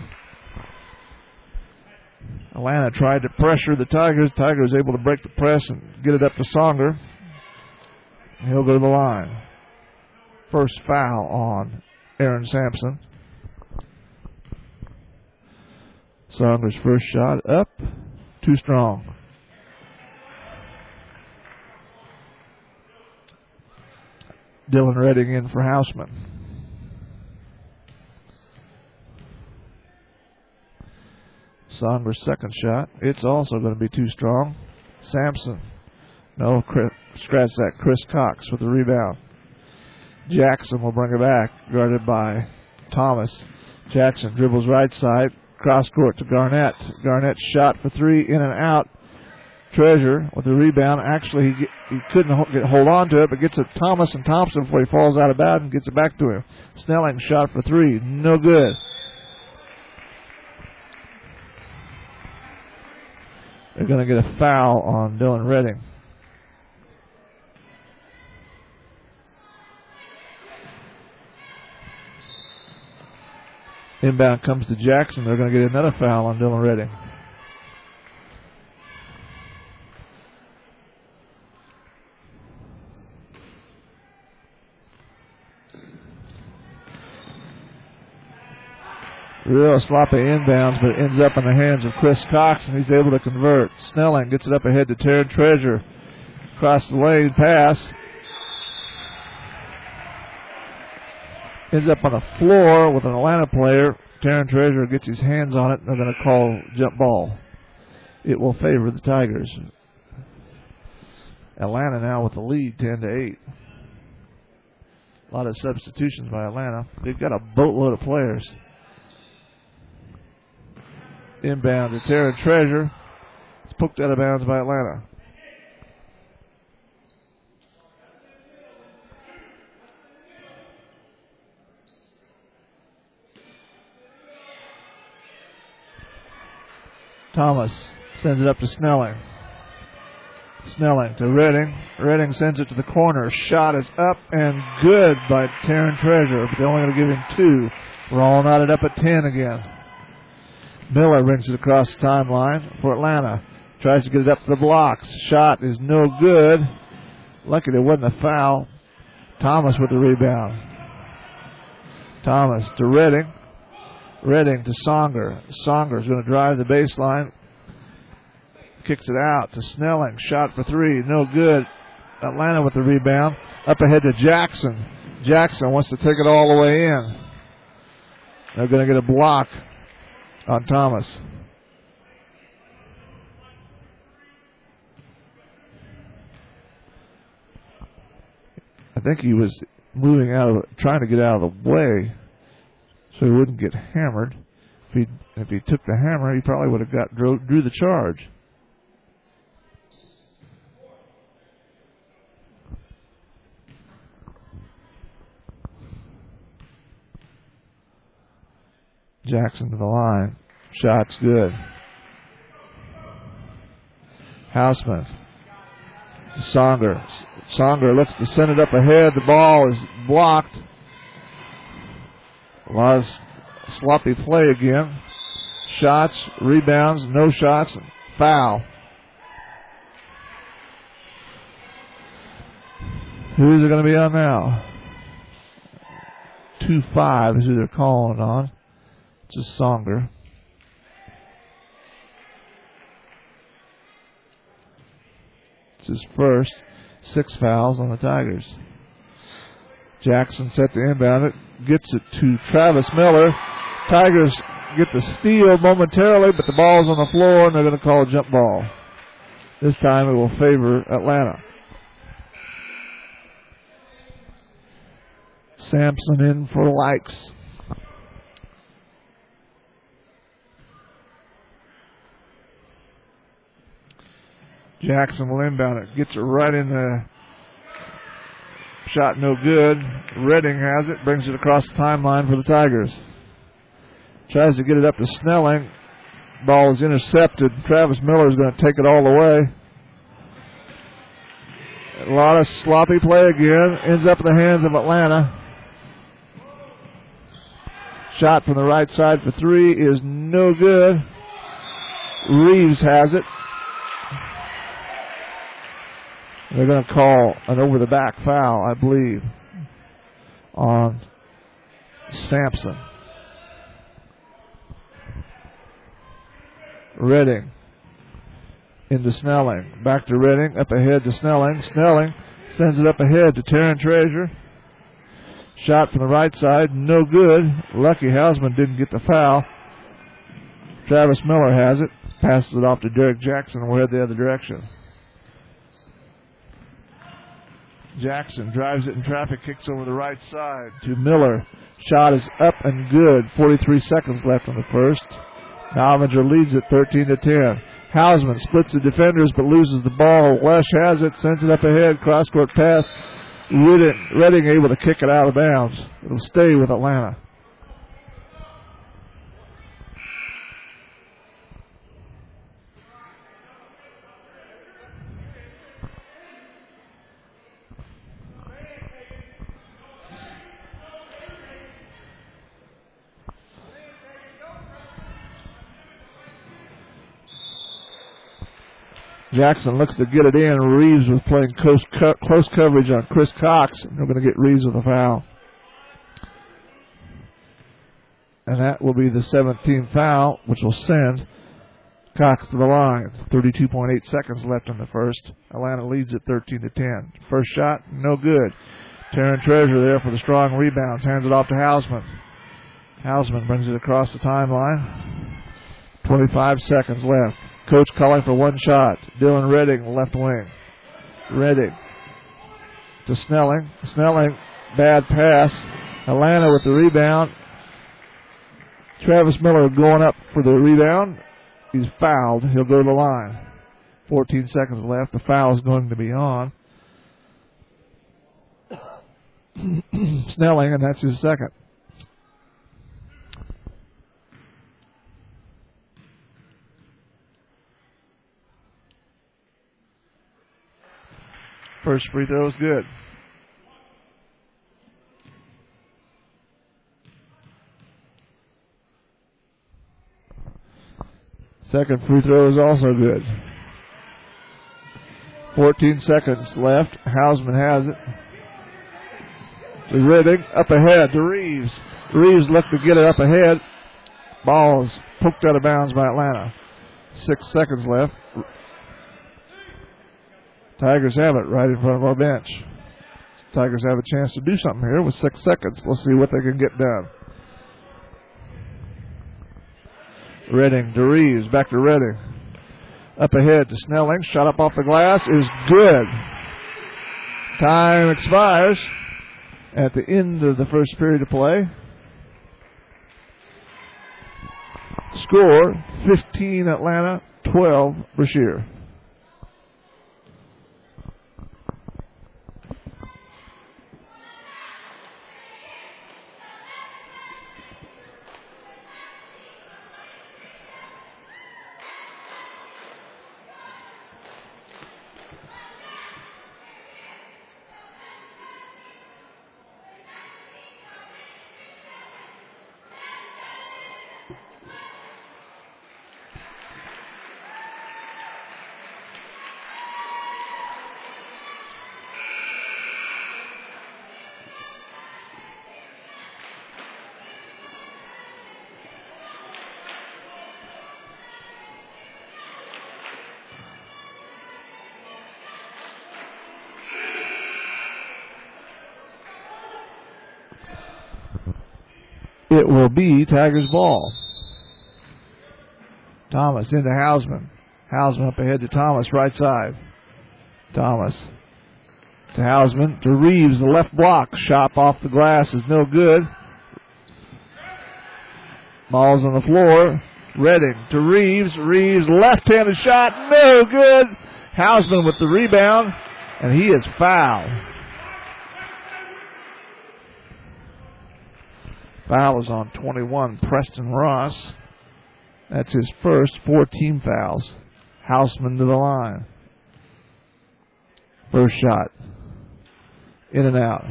Atlanta tried to pressure the Tigers. Tigers able to break the press and get it up to Songer. He'll go to the line. First foul on Aaron Sampson. Songer's first shot up. Too strong. Dylan Redding in for Hausman. Songer's second shot. It's also going to be too strong. Sampson. No, Chris, scratch that. Chris Cox with the rebound. Jackson will bring it back. Guarded by Thomas. Jackson dribbles right side. Cross court to Garnett. Garnett shot for three. In and out. Treasure with the rebound. Actually, he, he couldn't get, hold on to it, but gets it to Thomas and Thompson before he falls out of bounds and gets it back to him. Snelling shot for three. No good. They're going to get a foul on Dylan Redding. Inbound comes to Jackson. They're going to get another foul on Dylan Redding. Real sloppy inbounds, but it ends up in the hands of Chris Cox, and he's able to convert. Snelling gets it up ahead to Taryn Treasure. Across the lane pass. Ends up on the floor with an Atlanta player. Taryn Treasure gets his hands on it, and they're going to call jump ball. It will favor the Tigers. Atlanta now with the lead, ten to eight. A lot of substitutions by Atlanta. They've got a boatload of players. Inbound to Taryn Treasure. It's poked out of bounds by Atlanta. Thomas sends it up to Snelling. Snelling to Redding. Redding sends it to the corner. Shot is up and good by Taryn Treasure, but they're only going to give him two. We're all knotted up at ten again. Miller brings it across the timeline for Atlanta. Tries to get it up to the blocks. Shot is no good. Lucky there wasn't a foul. Thomas with the rebound. Thomas to Redding. Redding to Songer. Songer's going to drive the baseline. Kicks it out to Snelling. Shot for three. No good. Atlanta with the rebound. Up ahead to Jackson. Jackson wants to take it all the way in. They're going to get a block on Thomas. I think he was moving out of, trying to get out of the way so he wouldn't get hammered. If he if he took the hammer, he probably would have got drew, drew the charge. Jackson to the line. Shot's good. Houseman. Songer. Songer looks to send it up ahead. The ball is blocked. A lot of sloppy play again. Shots, rebounds, no shots, foul. Who's it going to be on now? two five is who they're calling on. It's a Songer. It's his first. Six fouls on the Tigers. Jackson set to inbound it. Gets it to Travis Miller. Tigers get the steal momentarily, but the ball's on the floor, and they're going to call a jump ball. This time it will favor Atlanta. Sampson in for likes. Jackson will inbound it. Gets it right in the shot, no good. Redding has it. Brings it across the timeline for the Tigers. Tries to get it up to Snelling. Ball is intercepted. Travis Miller is going to take it all the way. A lot of sloppy play again. Ends up in the hands of Atlanta. Shot from the right side for three is no good. Reeves has it. They're going to call an over-the-back foul, I believe, on Sampson. Redding into Snelling. Back to Redding. Up ahead to Snelling. Snelling sends it up ahead to Taryn Treasure. Shot from the right side. No good. Lucky Hausman didn't get the foul. Travis Miller has it. Passes it off to Derek Jackson, and we'll head the other direction. Jackson drives it in traffic, kicks over the right side to Miller. Shot is up and good. forty-three seconds left in the first. Novinger leads it thirteen to ten. Hausman splits the defenders but loses the ball. Lesh has it, sends it up ahead. Cross-court pass. Redding, Redding able to kick it out of bounds. It'll stay with Atlanta. Jackson looks to get it in. Reeves was playing close, co- close coverage on Chris Cox. And they're going to get Reeves with a foul. And that will be the seventeenth foul, which will send Cox to the line. thirty-two point eight seconds left in the first. Atlanta leads at thirteen to ten. First shot, no good. Taryn Treasure there for the strong rebounds. Hands it off to Hausman. Hausman brings it across the timeline. twenty-five seconds left. Coach calling for one shot. Dylan Redding, left wing. Redding to Snelling. Snelling, bad pass. Atlanta with the rebound. Travis Miller going up for the rebound. He's fouled. He'll go to the line. fourteen seconds left. The foul is going to be on Snelling, and that's his second. First free throw is good. Second free throw is also good. fourteen seconds left. Hausman has it. To Redding, up ahead to Reeves. Reeves looked to get it up ahead. Ball is poked out of bounds by Atlanta. Six seconds left. Tigers have it right in front of our bench. Tigers have a chance to do something here with six seconds. Let's see what they can get done. Redding to Reeves, back to Redding. Up ahead to Snelling. Shot up off the glass is good. Time expires at the end of the first period of play. Score, fifteen Atlanta, twelve Brashear. It will be Tigers ball. Thomas into Hausman. Hausman up ahead to Thomas, right side. Thomas to Hausman, to Reeves, the left block. Shot off the glass is no good. Ball's on the floor. Redding to Reeves. Reeves, left-handed shot, no good. Hausman with the rebound, and he is fouled. Foul is on twenty-one, Preston Ross. That's his first, four team fouls. Hausman to the line. First shot. In and out.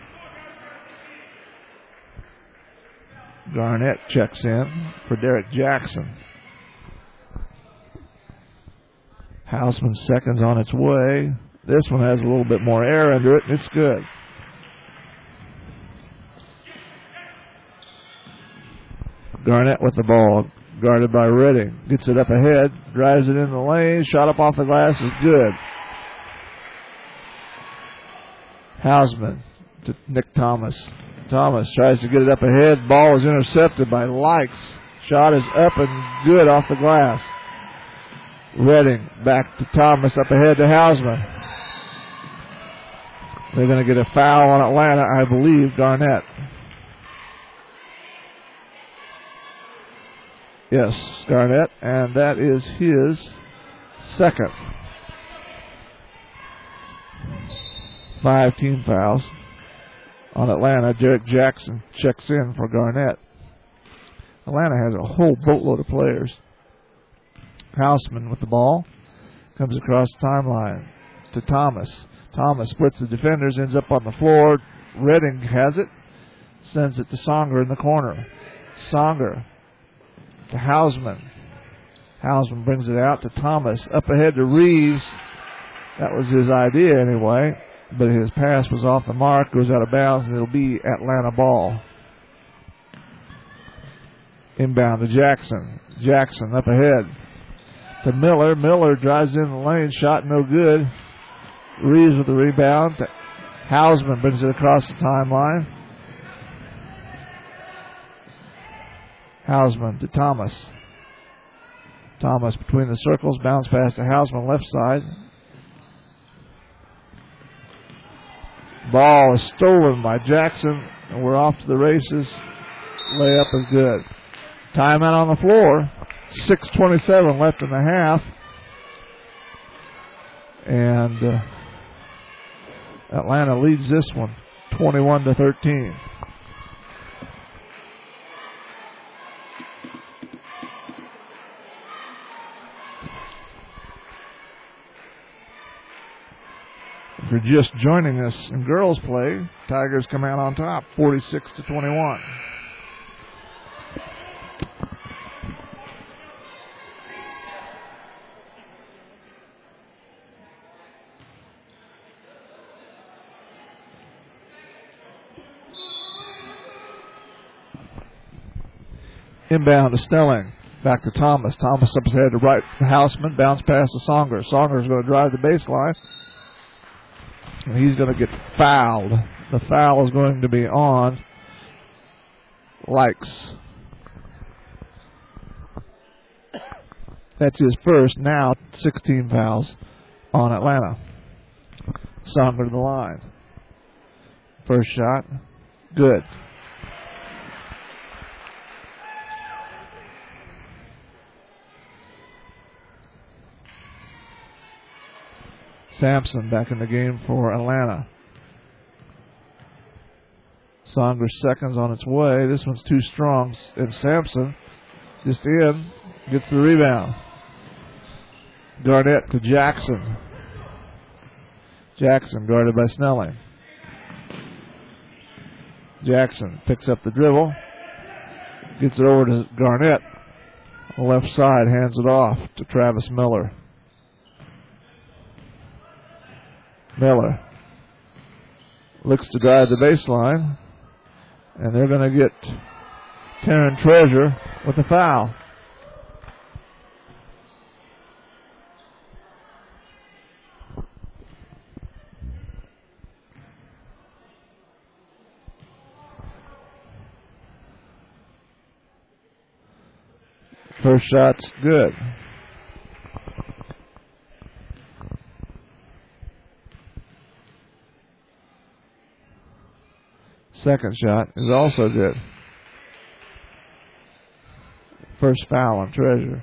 Garnett checks in for Derek Jackson. Hausman's second's on its way. This one has a little bit more air under it, and it's good. Garnett with the ball, guarded by Redding. Gets it up ahead, drives it in the lane, shot up off the glass is good. Hausman to Nick Thomas. Thomas tries to get it up ahead. Ball is intercepted by Likes. Shot is up and good off the glass. Redding back to Thomas, up ahead to Hausman. They're going to get a foul on Atlanta, I believe, Garnett. Yes, Garnett, and that is his second. Five team fouls on Atlanta. Derek Jackson checks in for Garnett. Atlanta has a whole boatload of players. Hausman with the ball. Comes across the timeline to Thomas. Thomas splits the defenders, ends up on the floor. Redding has it. Sends it to Songer in the corner. Songer to Hausman. Hausman brings it out to Thomas. Up ahead to Reeves. That was his idea anyway, but his pass was off the mark, goes out of bounds, and it'll be Atlanta ball. Inbound to Jackson. Jackson up ahead to Miller. Miller drives in the lane, shot no good. Reeves with the rebound. Hausman brings it across the timeline. Hausman to Thomas. Thomas between the circles, bounce pass to Hausman, left side. Ball is stolen by Jackson, and we're off to the races. Layup is good. Timeout on the floor. six twenty-seven left in the half. And uh, Atlanta leads this one twenty-one to thirteen. If you're just joining us in girls play, Tigers come out on top, forty-six to twenty-one. Inbound to Snelling. Back to Thomas. Thomas up ahead to right to Hausman. Bounce pass to Songer. Songer's going to drive the baseline. And he's going to get fouled. The foul is going to be on Likes. That's his first. Now sixteen fouls on Atlanta. Songer to the line. First shot. Good. Sampson back in the game for Atlanta. Songer's seconds on its way. This one's too strong. And Sampson just in. Gets the rebound. Garnett to Jackson. Jackson guarded by Snelling. Jackson picks up the dribble. Gets it over to Garnett. Left side, hands it off to Travis Miller. Miller looks to drive the baseline, and they're going to get Taryn Treasure with a foul. First shot's good. Second shot is also good. First foul on Treasure.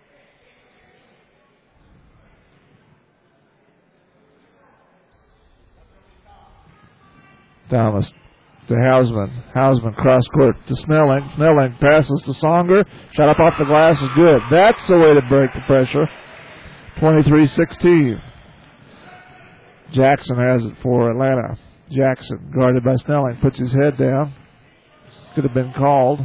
Thomas to Hausman. Hausman cross court to Snelling. Snelling passes to Songer. Shot up off the glass is good. That's the way to break the pressure. twenty-three sixteen. Jackson has it for Atlanta. Jackson, guarded by Snelling, puts his head down. Could have been called.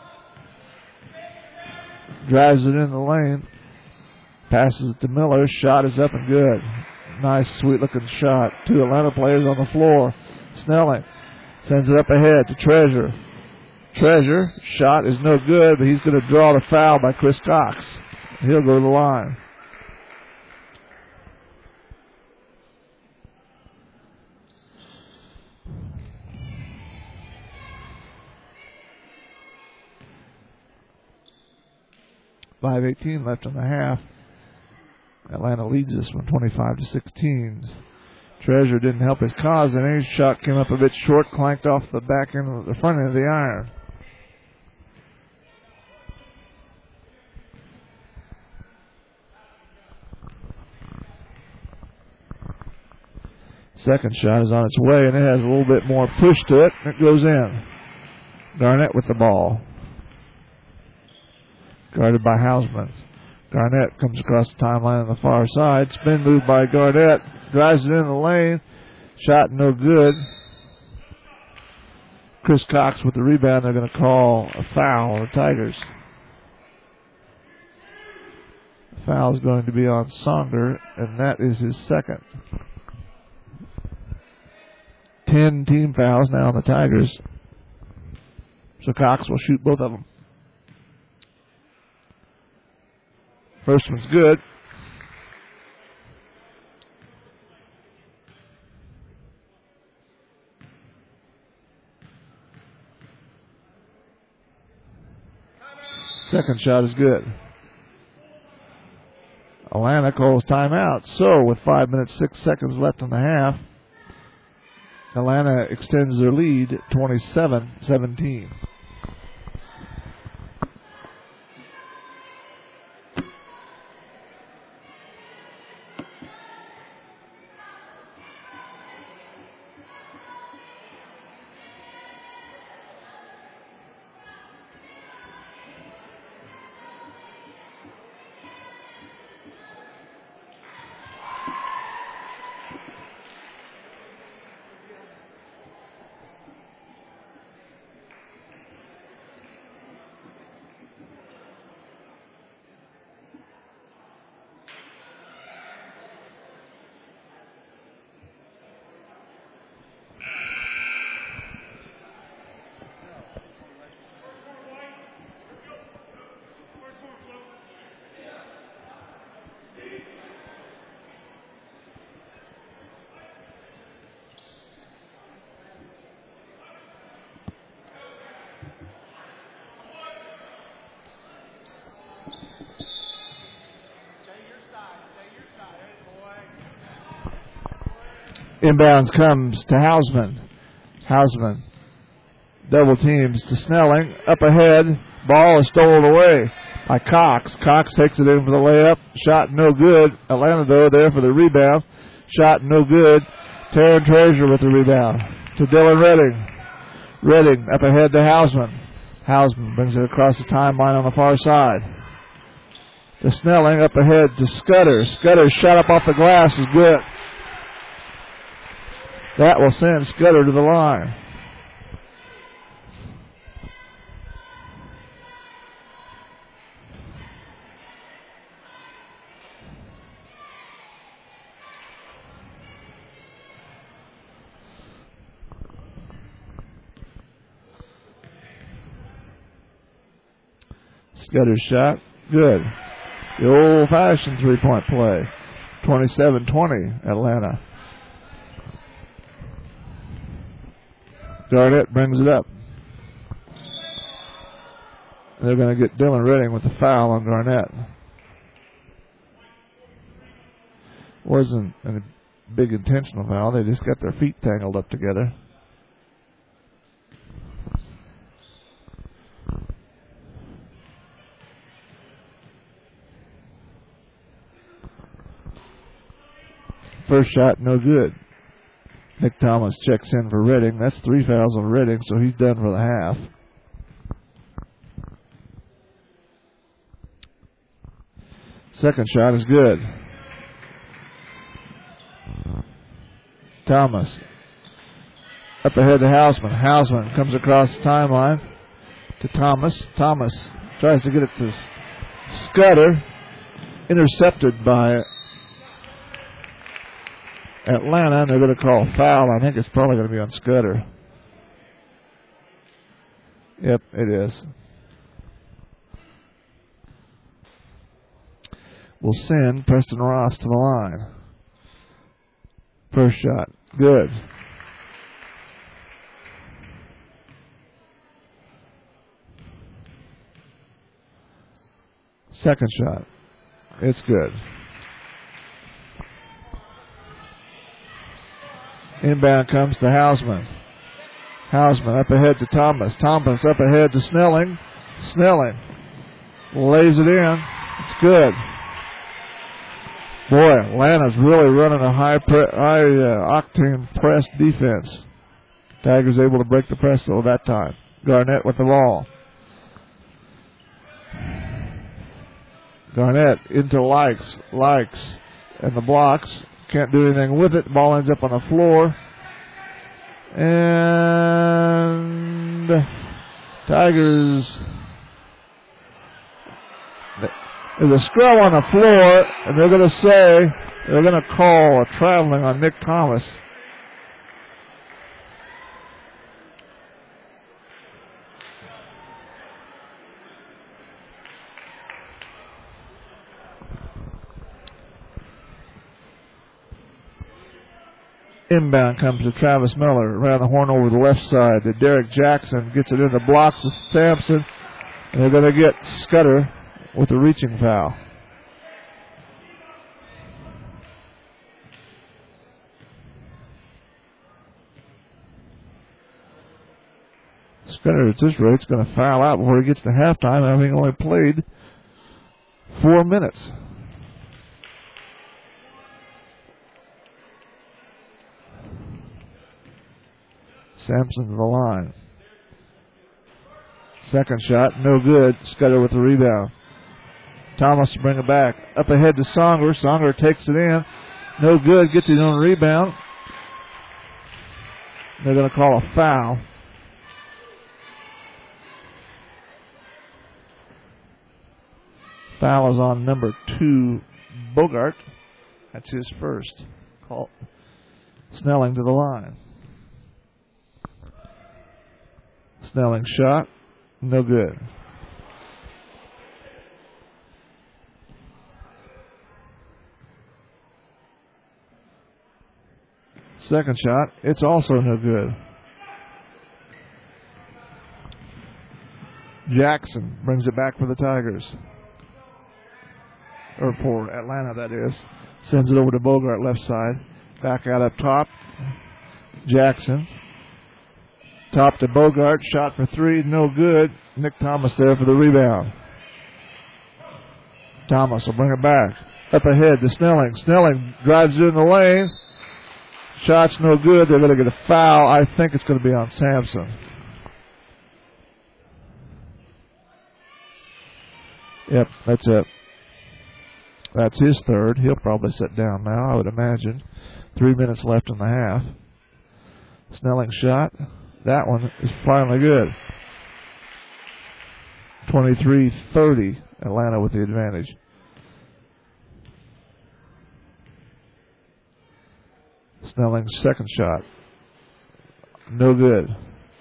Drives it in the lane. Passes it to Miller. Shot is up and good. Nice, sweet-looking shot. Two Atlanta players on the floor. Snelling sends it up ahead to Treasure. Treasure, shot is no good, but he's going to draw the foul by Chris Cox. He'll go to the line. five eighteen left in the half. Atlanta leads this one twenty-five to sixteen. Treasure didn't help his cause, and his shot came up a bit short, clanked off the back end of the front end of the iron. Second shot is on its way, and it has a little bit more push to it. It goes in. Garnett with the ball. Guarded by Hausman. Garnett comes across the timeline on the far side. Spin move by Garnett. Drives it in the lane. Shot no good. Chris Cox with the rebound. They're going to call a foul on the Tigers. Foul's going to be on Sonder, and that is his second. Ten team fouls now on the Tigers. So Cox will shoot both of them. First one's good. Second shot is good. Atlanta calls timeout. So with five minutes, six seconds left in the half, Atlanta extends their lead twenty-seven seventeen. Inbounds comes to Hausman. Hausman double teams to Snelling. Up ahead. Ball is stolen away by Cox. Cox takes it in for the layup. Shot no good. Atlanta, though, there for the rebound. Shot no good. Taryn Treasure with the rebound. To Dylan Redding. Redding up ahead to Hausman. Hausman brings it across the timeline on the far side. To Snelling up ahead to Scudder. Scudder's shot up off the glass is good. That will send Scudder to the line. Scudder's shot, good. The old-fashioned three-point play. twenty-seven twenty, Atlanta. Garnett brings it up. They're going to get Dylan Redding with the foul on Garnett. Wasn't a big intentional foul. They just got their feet tangled up together. First shot, no good. Nick Thomas checks in for Redding. That's three fouls on Redding, so he's done for the half. Second shot is good. Thomas up ahead to Hausman. Hausman comes across the timeline to Thomas. Thomas tries to get it to Scudder. Intercepted by Atlanta, and they're going to call a foul. I think it's probably going to be on Scudder. Yep, it is. We'll send Preston Ross to the line. First shot, good. Second shot, it's good. Inbound comes to Hausman. Hausman up ahead to Thomas. Thomas up ahead to Snelling. Snelling lays it in. It's good. Boy, Atlanta's really running a high, pre- high uh, octane press defense. Tigers able to break the press though that time. Garnett with the ball. Garnett into Likes. Likes and the blocks. Can't do anything with it. The ball ends up on the floor. And Tigers There's a scrub on the floor, and they're going to say they're going to call a traveling on Nick Thomas. Inbound comes to Travis Miller. Around the horn over the left side to Derek Jackson. Gets it in the blocks of Sampson. And they're going to get Scudder with a reaching foul. Scudder at this rate is going to foul out before he gets to halftime, having only played four minutes. Sampson to the line. Second shot, no good. Scudder with the rebound. Thomas to bring it back. Up ahead to Songer. Songer takes it in. No good. Gets his own rebound. They're going to call a foul. Foul is on number two, Bogart. That's his first. Call Snelling to the line. Snelling shot, no good. Second shot, it's also no good. Jackson brings it back for the Tigers. Or for Atlanta, that is. Sends it over to Bogart, left side. Back out up top. Jackson. Top to Bogart, shot for three, no good. Nick Thomas there for the rebound. Thomas will bring it back. Up ahead to Snelling. Snelling drives it in the lane. Shot's no good. They're going to get a foul. I think it's going to be on Sampson. Yep, that's it. That's his third. He'll probably sit down now, I would imagine. Three minutes left in the half. Snelling shot. That one is finally good. twenty-three thirty, Atlanta with the advantage. Snelling's second shot. No good.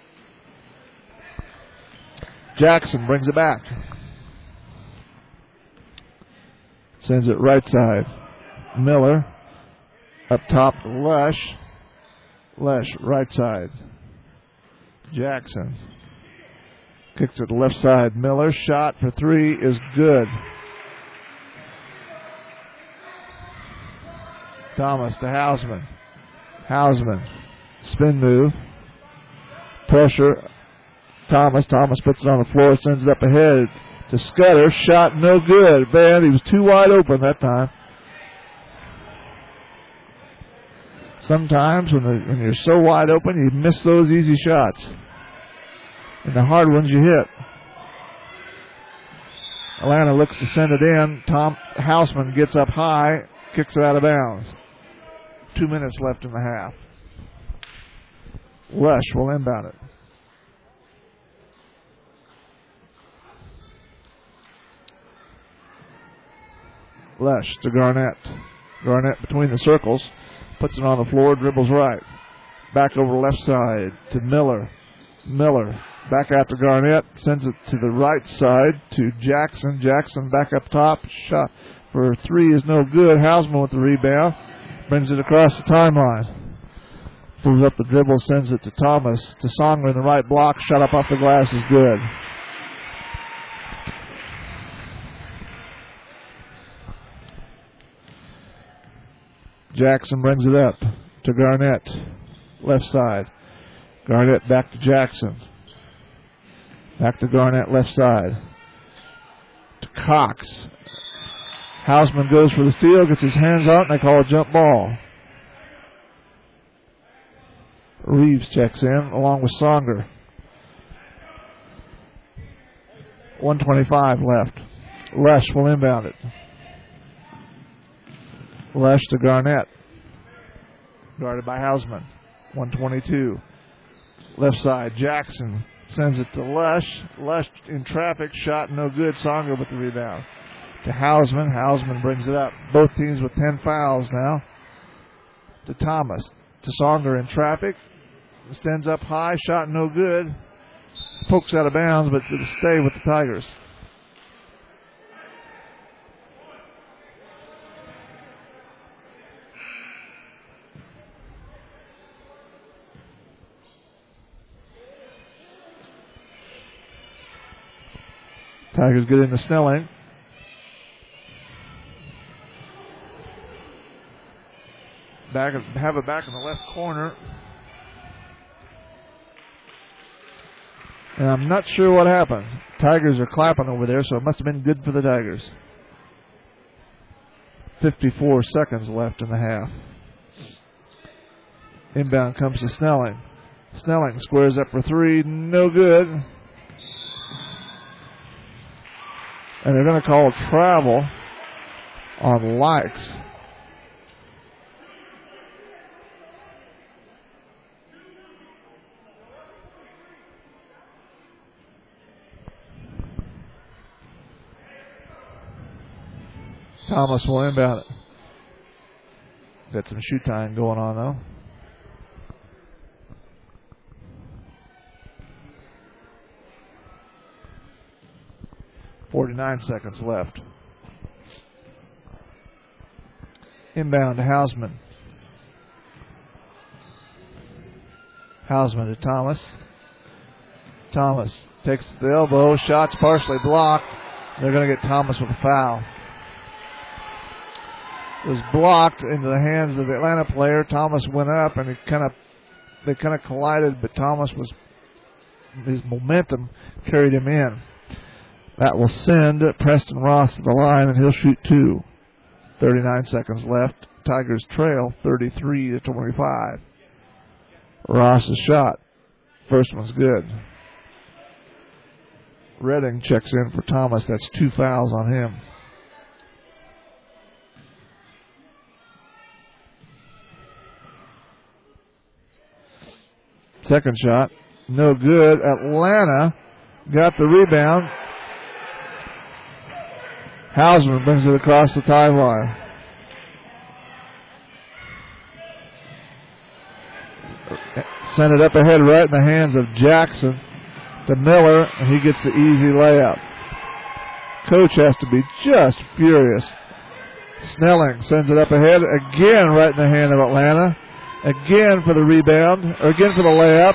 Jackson brings it back. Sends it right side. Miller up top to Lesh. Lesh right side. Jackson kicks it left side. Miller shot for three is good. Thomas to Hausman. Hausman spin move. Pressure. Thomas. Thomas puts it on the floor. Sends it up ahead to Scudder. Shot no good. Man, he was too wide open that time. Sometimes when, the, when you're so wide open, you miss those easy shots. And the hard ones you hit. Atlanta looks to send it in. Tom Hausman gets up high, kicks it out of bounds. Two minutes left in the half. Lesh will inbound it. Lesh to Garnett. Garnett between the circles. Puts it on the floor, dribbles right. Back over left side to Miller. Miller back out to Garnett. Sends it to the right side to Jackson. Jackson back up top. Shot for three is no good. Hausman with the rebound. Brings it across the timeline. Pulls up the dribble, sends it to Thomas. To Songer in the right block. Shot up off the glass is good. Jackson brings it up to Garnett. Left side. Garnett back to Jackson. Back to Garnett left side. To Cox. Hausman goes for the steal, gets his hands on it, and they call a jump ball. Reeves checks in along with Songer. one twenty-five left. Lesh will inbound it. Lesh to Garnett. Guarded by Hausman. one twenty-two. Left side. Jackson sends it to Lesh. Lesh in traffic. Shot no good. Songer with the rebound. to Hausman. Hausman brings it up. Both teams with ten fouls now. To Thomas. To Songer in traffic. Stands up high. Shot no good. Pokes out of bounds, but it'll stay with the Tigers. Tigers get into Snelling. Back, have it back in the left corner. And I'm not sure what happened. Tigers are clapping over there, so it must have been good for the Tigers. fifty-four seconds left in the half. Inbound comes to Snelling. Snelling squares up for three. No good. And they're going to call travel on Likes. Thomas will inbound it. Got some shoot time going on, though. forty-nine seconds left. Inbound to Hausman. Hausman to Thomas. Thomas takes the elbow. Shot's partially blocked. They're going to get Thomas with a foul. It was blocked into the hands of the Atlanta player. Thomas went up, and it kind of they kind of collided, but Thomas was his momentum carried him in. That will send Preston Ross to the line, and he'll shoot two. thirty-nine seconds left. Tigers trail thirty-three to twenty-five. Ross's shot. First one's good. Redding checks in for Thomas. That's two fouls on him. Second shot. No good. Atlanta got the rebound. Hausman brings it across the timeline. Sent it up ahead right in the hands of Jackson to Miller, and he gets the easy layup. Coach has to be just furious. Snelling sends it up ahead, again right in the hand of Atlanta. Again for the rebound, or again for the layup.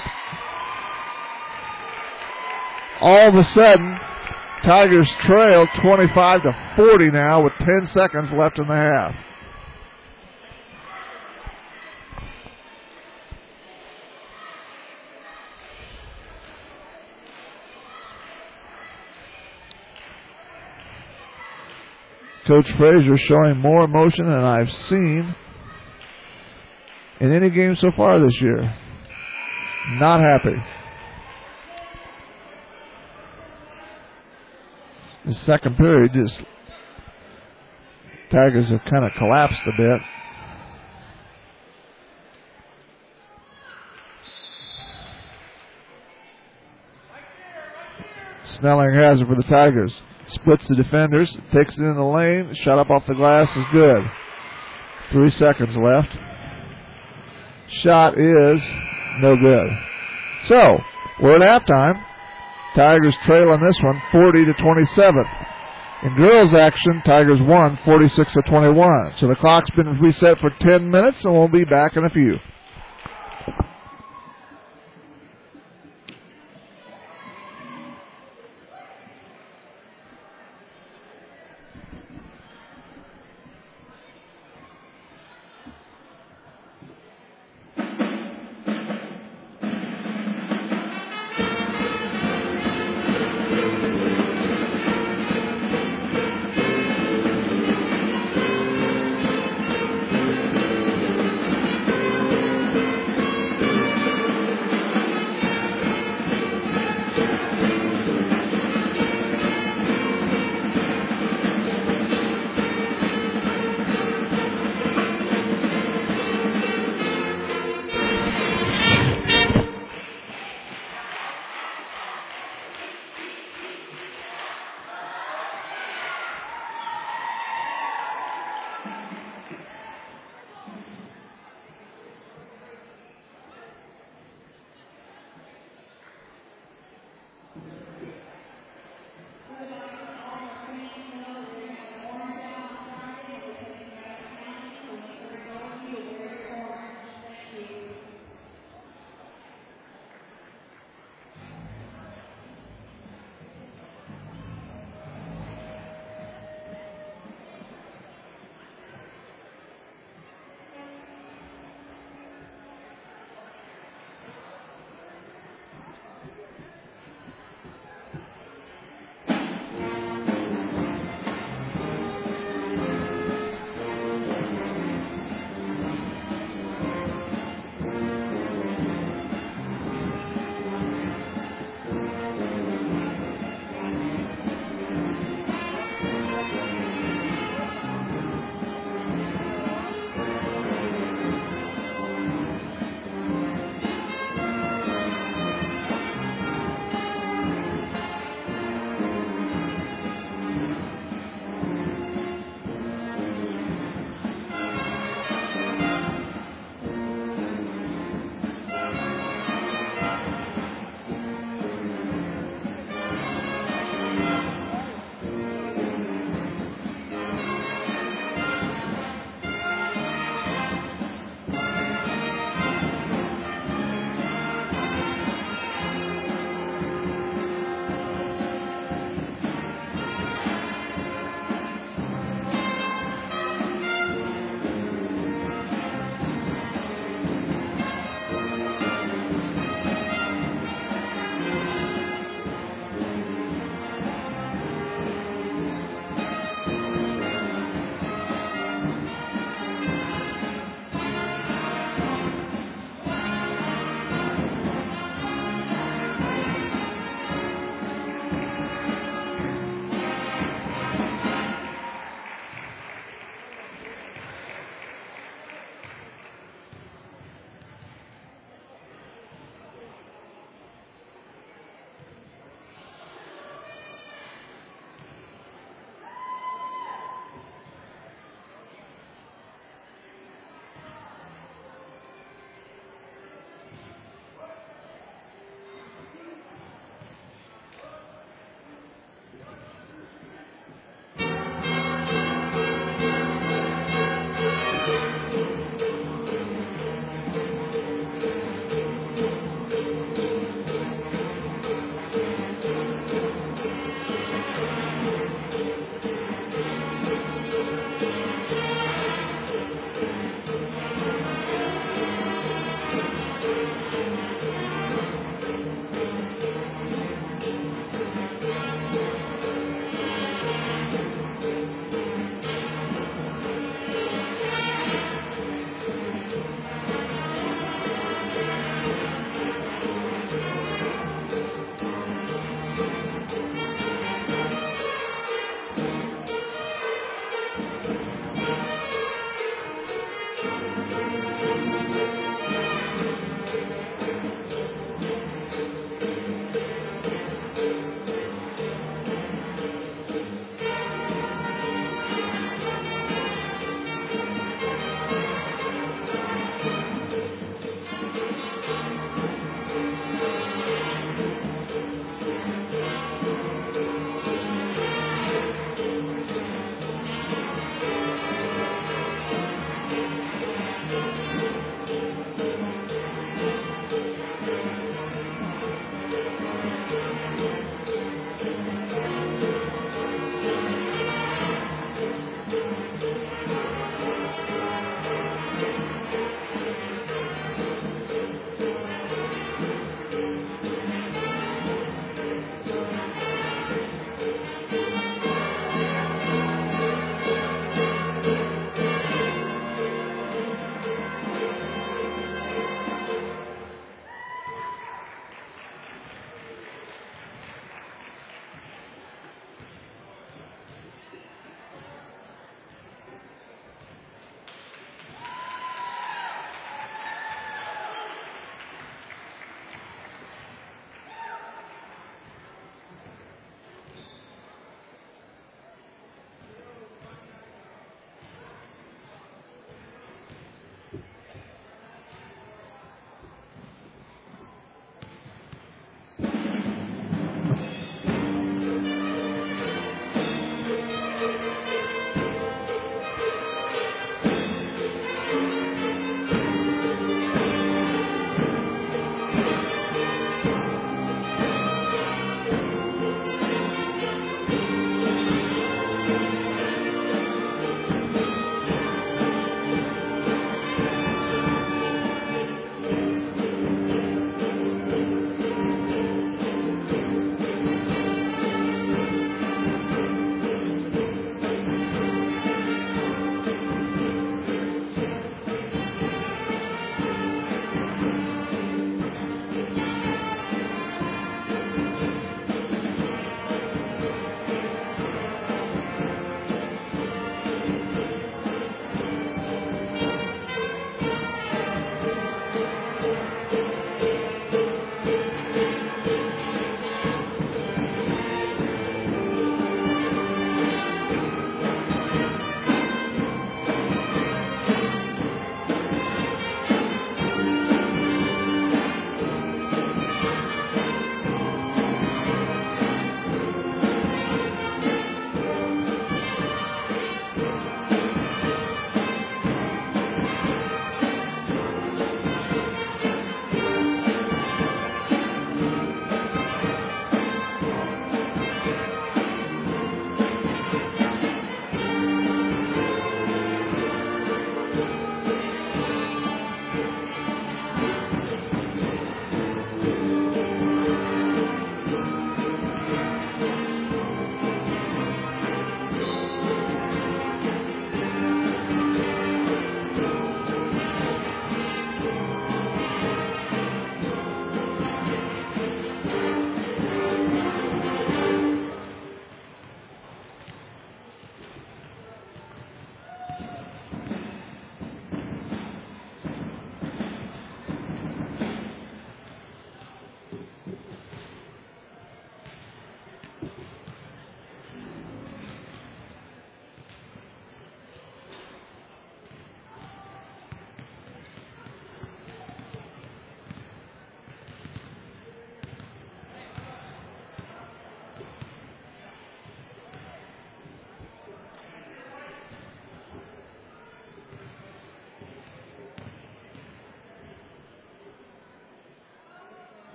All of a sudden, Tigers trail twenty-five to forty now with ten seconds left in the half. Coach Frazier showing more emotion than I've seen in any game so far this year. Not happy. The second period, just Tigers have kind of collapsed a bit. Snelling has it for the Tigers. Splits the defenders, takes it in the lane, shot up off the glass is good. Three seconds left. Shot is no good. So, we're at halftime. Tigers trail on this one, forty to twenty-seven. In girls action, Tigers won, forty-six to twenty-one. So the clock's been reset for ten minutes, and we'll be back in a few.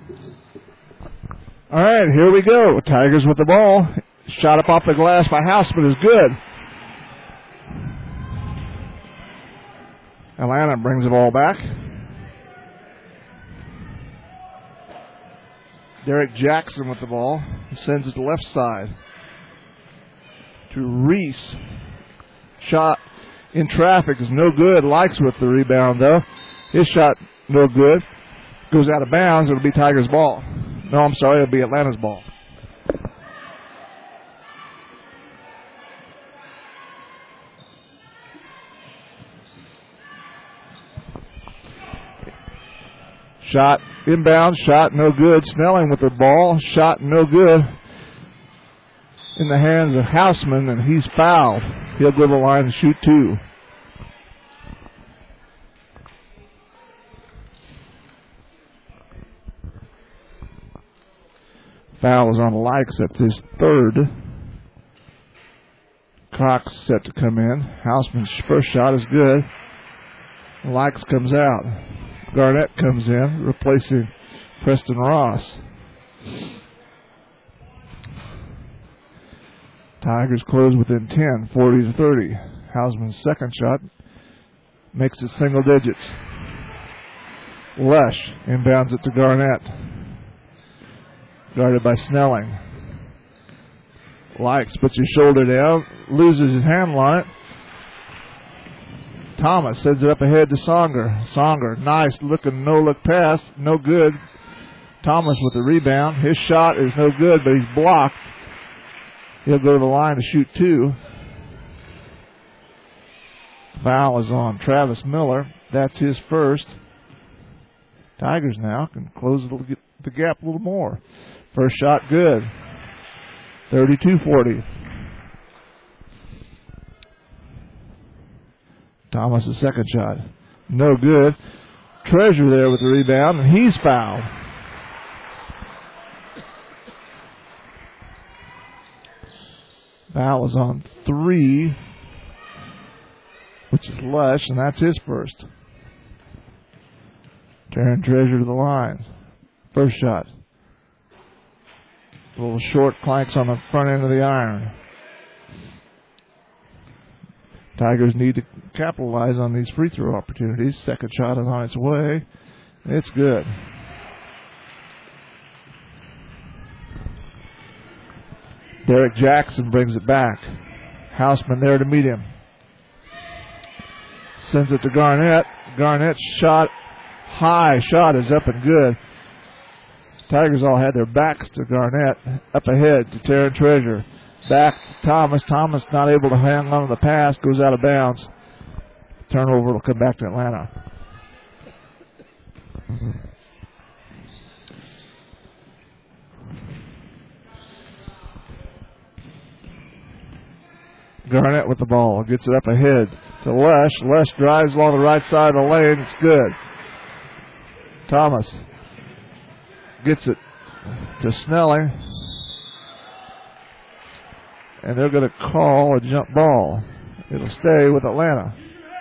All right, here we go. Tigers with the ball. Shot up off the glass by Houseman is good. Atlanta brings the ball back. Derek Jackson with the ball. He sends it to left side to Reese. Shot in traffic is no good. Likes with the rebound, though. His shot no good. Goes out of bounds. It'll be Tigers' ball. No, I'm sorry. It'll be Atlanta's ball. Shot inbound, shot no good. Snelling with the ball, shot no good. In the hands of Houseman, and he's fouled. He'll go to the line and shoot two. Foul is on Likes. That's his third. Cox set to come in. Houseman's first shot is good. Likes comes out. Garnett comes in, replacing Preston Ross. Tigers close within ten, forty to thirty. Houseman's second shot makes it single digits. Lesh inbounds it to Garnett. Guarded by Snelling. Likes puts his shoulder down, loses his handle on it. Thomas sends it up ahead to Songer. Songer, nice looking no-look pass, no good. Thomas with the rebound. His shot is no good, but he's blocked. He'll go to the line to shoot two. Foul is on Travis Miller. That's his first. Tigers now can close the gap a little more. First shot good. thirty-two forty. Thomas' second shot. No good. Treasure there with the rebound, and he's fouled. Foul is on three, which is Lesh, and that's his first. Taryn Treasure to the line. First shot. A little short, clanks on the front end of the iron. Tigers need to capitalize on these free throw opportunities. Second shot is on its way. It's good. Derek Jackson brings it back. Houseman there to meet him. Sends it to Garnett. Garnett's shot, high shot is up and good. Tigers all had their backs to Garnett. Up ahead to Taryn Treasure. Back to Thomas. Thomas not able to hang on to the pass. Goes out of bounds. Turnover will come back to Atlanta. Garnett with the ball. Gets it up ahead to Lesh. Lesh drives along the right side of the lane. It's good. Thomas gets it to Snelling. And they're going to call a jump ball. It'll stay with Atlanta.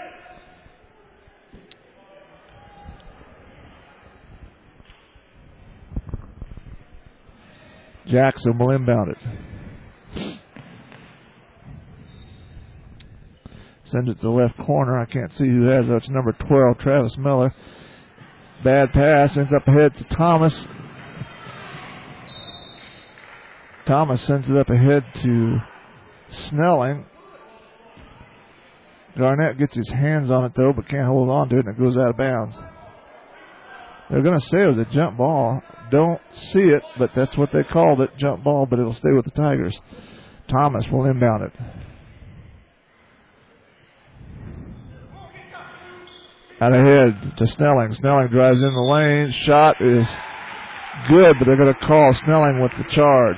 Jackson will inbound it. Sends it to the left corner. I can't see who has it. It's number twelve, Travis Miller. Bad pass. Ends up ahead to Thomas. Thomas sends it up ahead to Snelling. Garnett gets his hands on it, though, but can't hold on to it, and it goes out of bounds. They're going to say it was a jump ball. Don't see it, but that's what they called it, jump ball, but it'll stay with the Tigers. Thomas will inbound it. Out ahead to Snelling. Snelling drives in the lane. Shot is good, but they're going to call Snelling with the charge.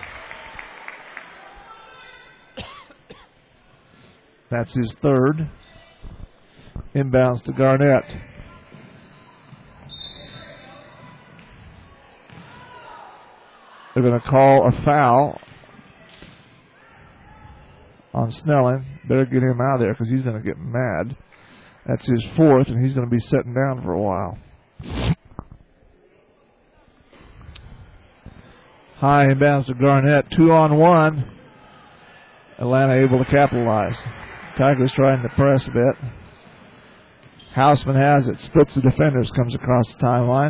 That's his third. Inbounds to Garnett. They're going to call a foul on Snelling. Better get him out of there because he's going to get mad. That's his fourth, and he's going to be sitting down for a while. High inbounds to Garnett. Two on one. Atlanta able to capitalize. Tigers trying to press a bit. Hausman has it. Splits the defenders. Comes across the timeline.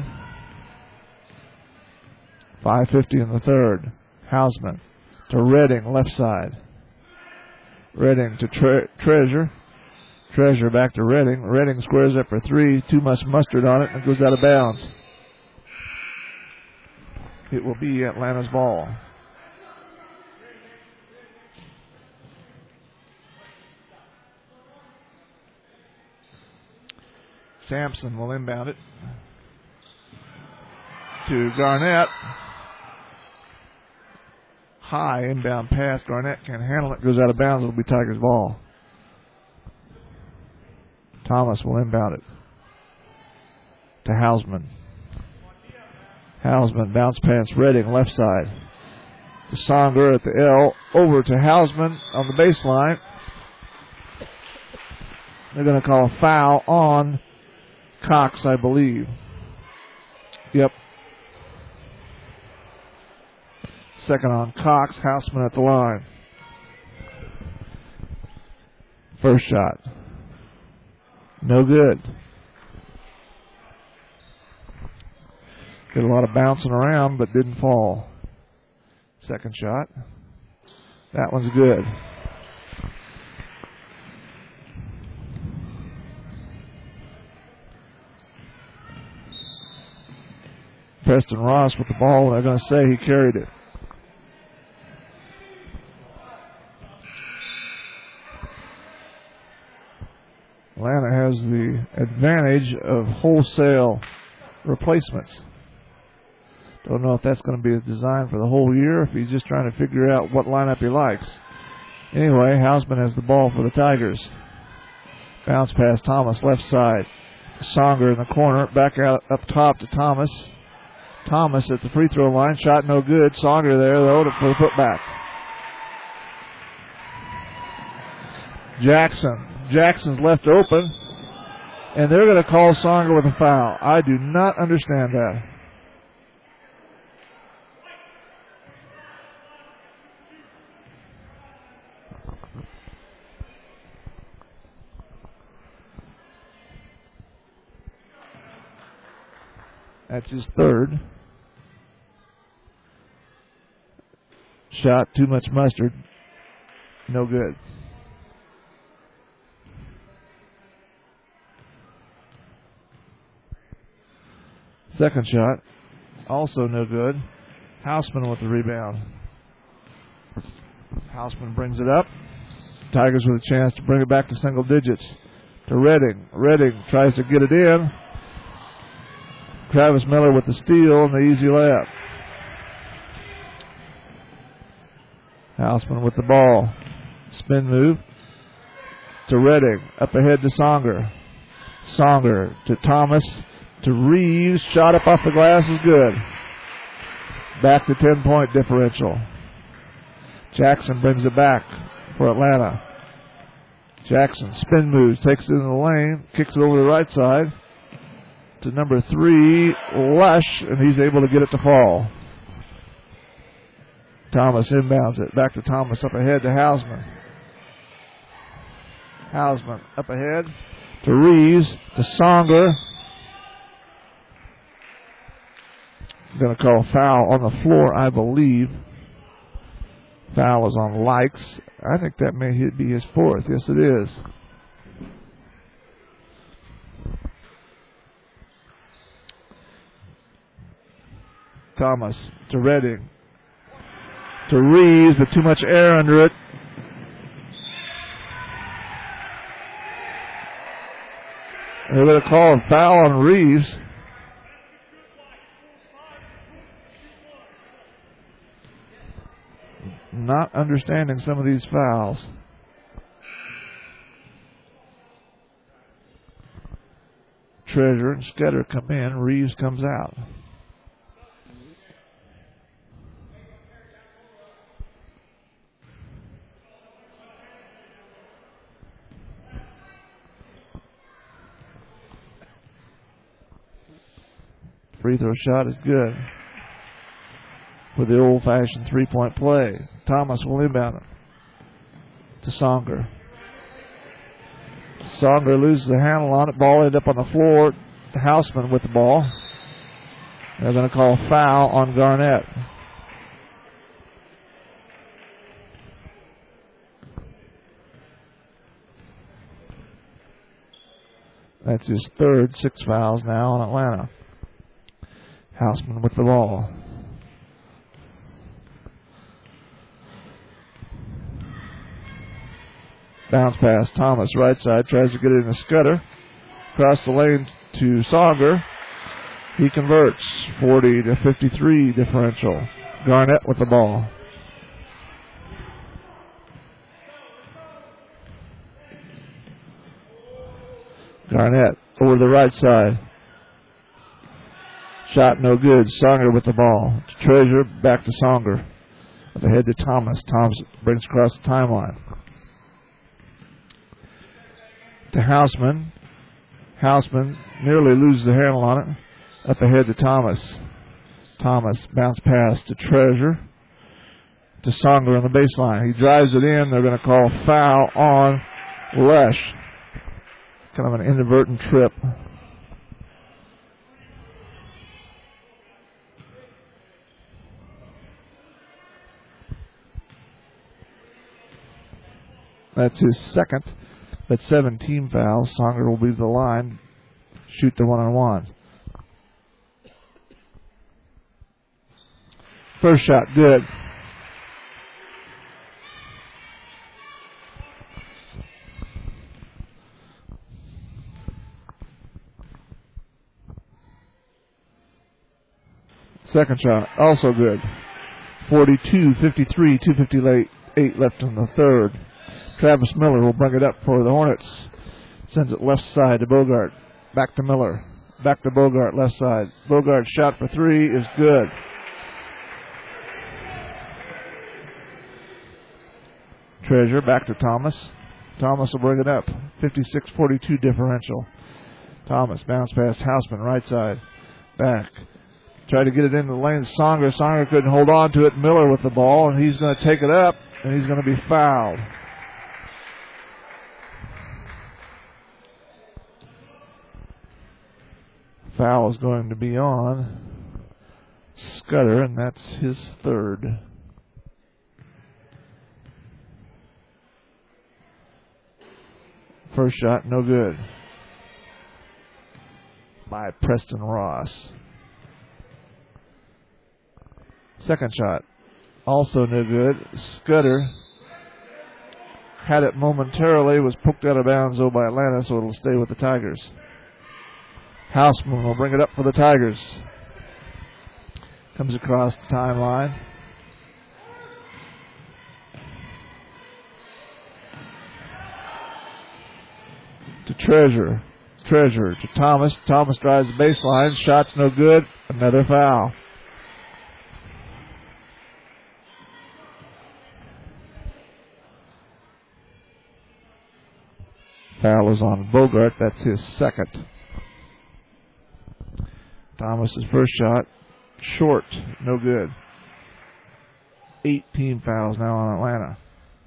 five fifty in the third. Hausman to Redding, left side. Redding to tre- Treasure. Treasure back to Redding. Redding squares up for three. Too much mustard on it and goes out of bounds. It will be Atlanta's ball. Sampson will inbound it to Garnett. High inbound pass. Garnett can't handle it. Goes out of bounds. It'll be Tigers' ball. Thomas will inbound it to Hausman. Hausman bounce pass. Redding left side to Songer at the L. Over to Hausman on the baseline. They're going to call a foul on Cox, I believe. Yep. Second on Cox. Hausman at the line. First shot. No good. Did a lot of bouncing around, but didn't fall. Second shot. That one's good. Preston Ross with the ball. They're going to say he carried it. Atlanta has the advantage of wholesale replacements. Don't know if that's going to be his design for the whole year, if he's just trying to figure out what lineup he likes. Anyway, Hausman has the ball for the Tigers. Bounce pass Thomas, left side. Songer in the corner, back out up top to Thomas. Thomas at the free throw line, shot no good. Songer there, though, for the putback. Jackson. Jackson's left open, and they're going to call Songer with a foul. I do not understand that. That's his third. Shot, too much mustard. No good. Second shot, also no good. Hausman with the rebound. Hausman brings it up. Tigers with a chance to bring it back to single digits. To Redding. Redding tries to get it in. Travis Miller with the steal and the easy layup. Hausman with the ball. Spin move to Redding. Up ahead to Songer. Songer to Thomas. To Reeves. Shot up off the glass is good. Back to ten-point differential. Jackson brings it back for Atlanta. Jackson spin moves. Takes it in the lane. Kicks it over the right side. To number three, Lush. And he's able to get it to fall. Thomas inbounds it. Back to Thomas. Up ahead to Hausman. Hausman up ahead to Reeves. To Songer. Going to call a foul on the floor, I believe. Foul is on Likes. I think that may be his fourth. Yes, it is. Thomas to Redding. To Reeves, but too much air under it. They're going to call a foul on Reeves. Not understanding some of these fouls. Treasure and Scudder come in. Reeves comes out. Free throw shot is good. with the old-fashioned three-point play. Thomas will inbound it to Songer. Songer loses the handle on it. Ball ended up on the floor. Houseman with the ball. They're going to call a foul on Garnett. That's his third, six fouls now on Atlanta. Houseman with the ball. Bounce pass, Thomas, right side, tries to get it in a Scudder. Across the lane to Songer. He converts, forty to fifty-three differential. Garnett with the ball. Garnett over the right side. Shot no good. Songer with the ball. To Treasure, back to Songer. With the head to Thomas. Thomas brings across the timeline. To Houseman. Houseman nearly loses the handle on it. Up ahead to Thomas. Thomas bounce pass to Treasure. To Songer on the baseline. He drives it in. They're going to call a foul on Lesh. Kind of an inadvertent trip. That's his second. That's seven team fouls. Songer will be the line. Shoot the one-on-one. First shot, good. Second shot, also good. forty-two fifty-three, two fifty-eight left in the third. Travis Miller will bring it up for the Hornets. Sends it left side to Bogart. Back to Miller. Back to Bogart, left side. Bogart's shot for three is good. Treasure back to Thomas. Thomas will bring it up. fifty-six forty-two differential. Thomas bounce past Houseman, right side. Back. Tried to get it into the lane. Songer. Songer couldn't hold on to it. Miller with the ball, and he's going to take it up, and he's going to be fouled. Foul is going to be on Scudder, and that's his third. First shot, no good. By Preston Ross. Second shot, also no good. Scudder had it momentarily, was poked out of bounds though by Atlanta, so it'll stay with the Tigers. Houseman will bring it up for the Tigers. Comes across the timeline. To Treasure. Treasure to Thomas. Thomas drives the baseline. Shot's no good. Another foul. Foul is on Bogart. That's his second. Thomas's first shot, short, no good. eighteen fouls now on Atlanta.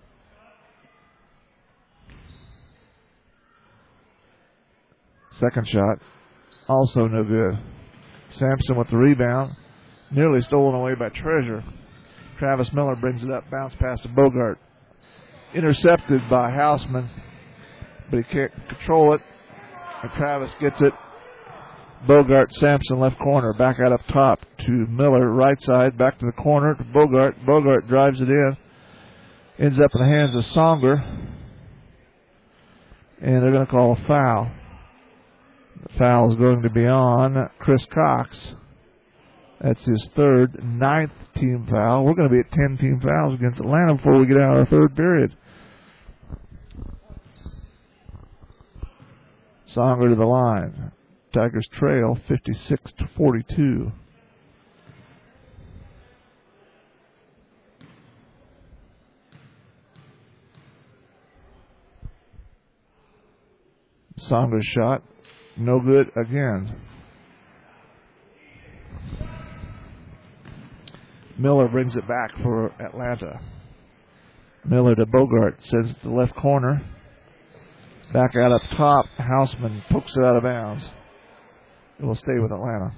Second shot, also no good. Sampson with the rebound, nearly stolen away by Treasure. Travis Miller brings it up, bounce pass to Bogart. Intercepted by Houseman, but he can't control it. And Travis gets it. Bogart, Sampson, left corner. Back out up top to Miller, right side. Back to the corner to Bogart. Bogart drives it in. Ends up in the hands of Songer. And they're going to call a foul. The foul is going to be on Chris Cox. That's his third, ninth team foul. We're going to be at ten team fouls against Atlanta before we get out of our third period. Songer to the line. Tigers trail fifty-six to forty-two. Songer's shot, no good again. Miller brings it back for Atlanta. Miller to Bogart, sends it to the left corner. Back out up top. Houseman pokes it out of bounds. It will stay with Atlanta.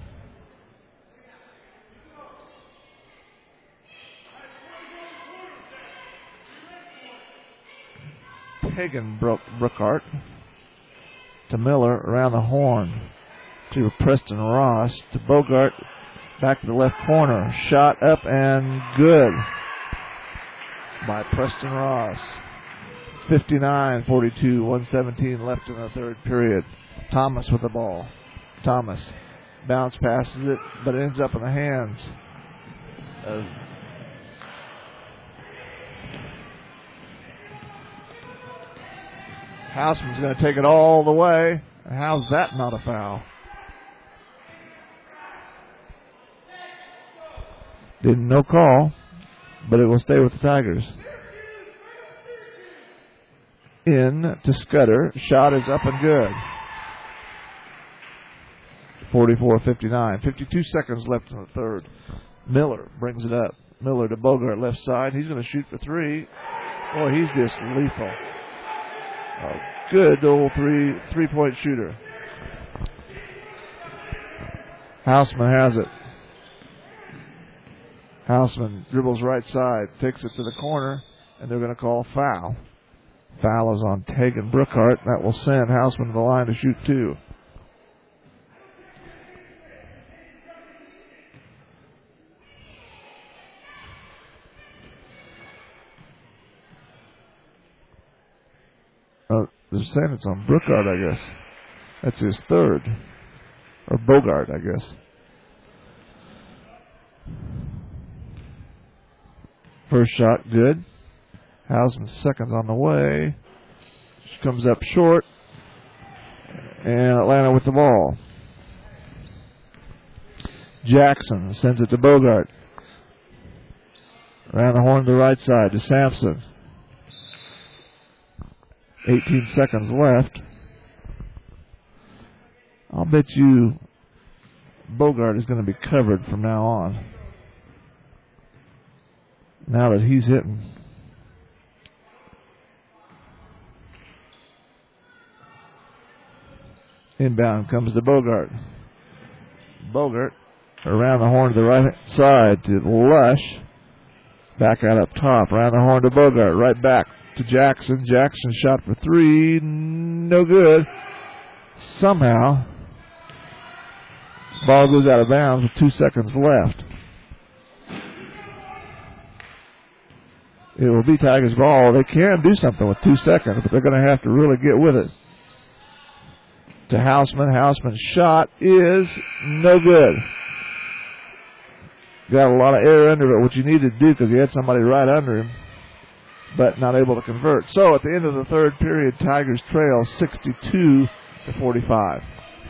Hagen Brookhart to Miller around the horn to Preston Ross to Bogart back to the left corner. Shot up and good by Preston Ross. fifty-nine forty-two, one seventeen left in the third period. Thomas with the ball. Thomas bounce passes it, but it ends up in the hands of Houseman's going to take it all the way. How's that not a foul? Didn't no call, but it will stay with the Tigers. In to Scudder. Shot is up and good. forty-four fifty-nine. fifty-two seconds left in the third. Miller brings it up. Miller to Bogart, left side. He's going to shoot for three. Boy, he's just lethal. A good old three, three-point shooter. Houseman has it. Houseman dribbles right side, takes it to the corner, and they're going to call a foul. Foul is on Tegan Brookhart. That will send Houseman to the line to shoot two. Uh, they're saying it's on Brookhart, I guess. That's his third. Or Bogart, I guess. First shot, good. Houseman's second's on the way. She comes up short. And Atlanta with the ball. Jackson sends it to Bogart. Around the horn to the right side to Sampson. eighteen seconds left. I'll bet you Bogart is going to be covered from now on. Now that he's hitting. Inbound comes to Bogart. Bogart around the horn to the right side to Lush. Back out up top. Around the horn to Bogart. Right back to Jackson. Jackson shot for three. No good. Somehow, ball goes out of bounds with two seconds left. It will be Tigers ball. They can do something with two seconds, but they're going to have to really get with it. To Houseman. Houseman's shot is no good. Got a lot of air under it, which you needed to do because he had somebody right under him, but not able to convert. So at the end of the third period, Tigers trail sixty-two to forty-five.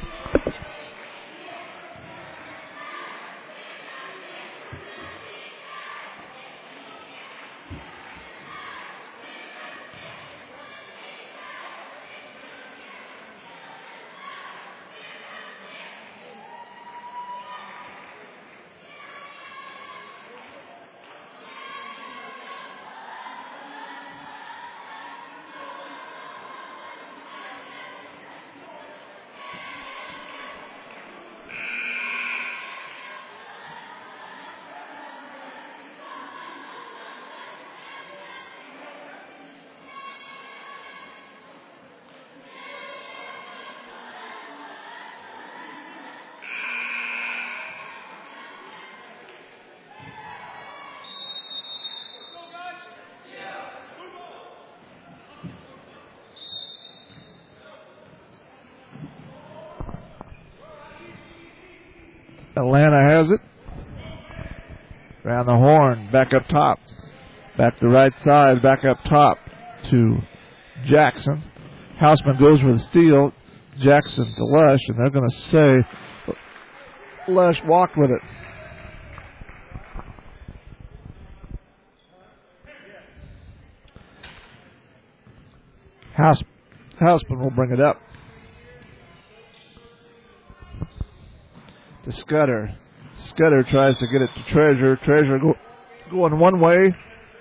Atlanta has it. Around the horn, back up top. Back to right side, back up top to Jackson. Houseman goes for the steal. Jackson to Lush, and they're going to say Lush walked with it. House, Houseman will bring it up. To Scudder. Scudder tries to get it to Treasure. Treasure go, going one way.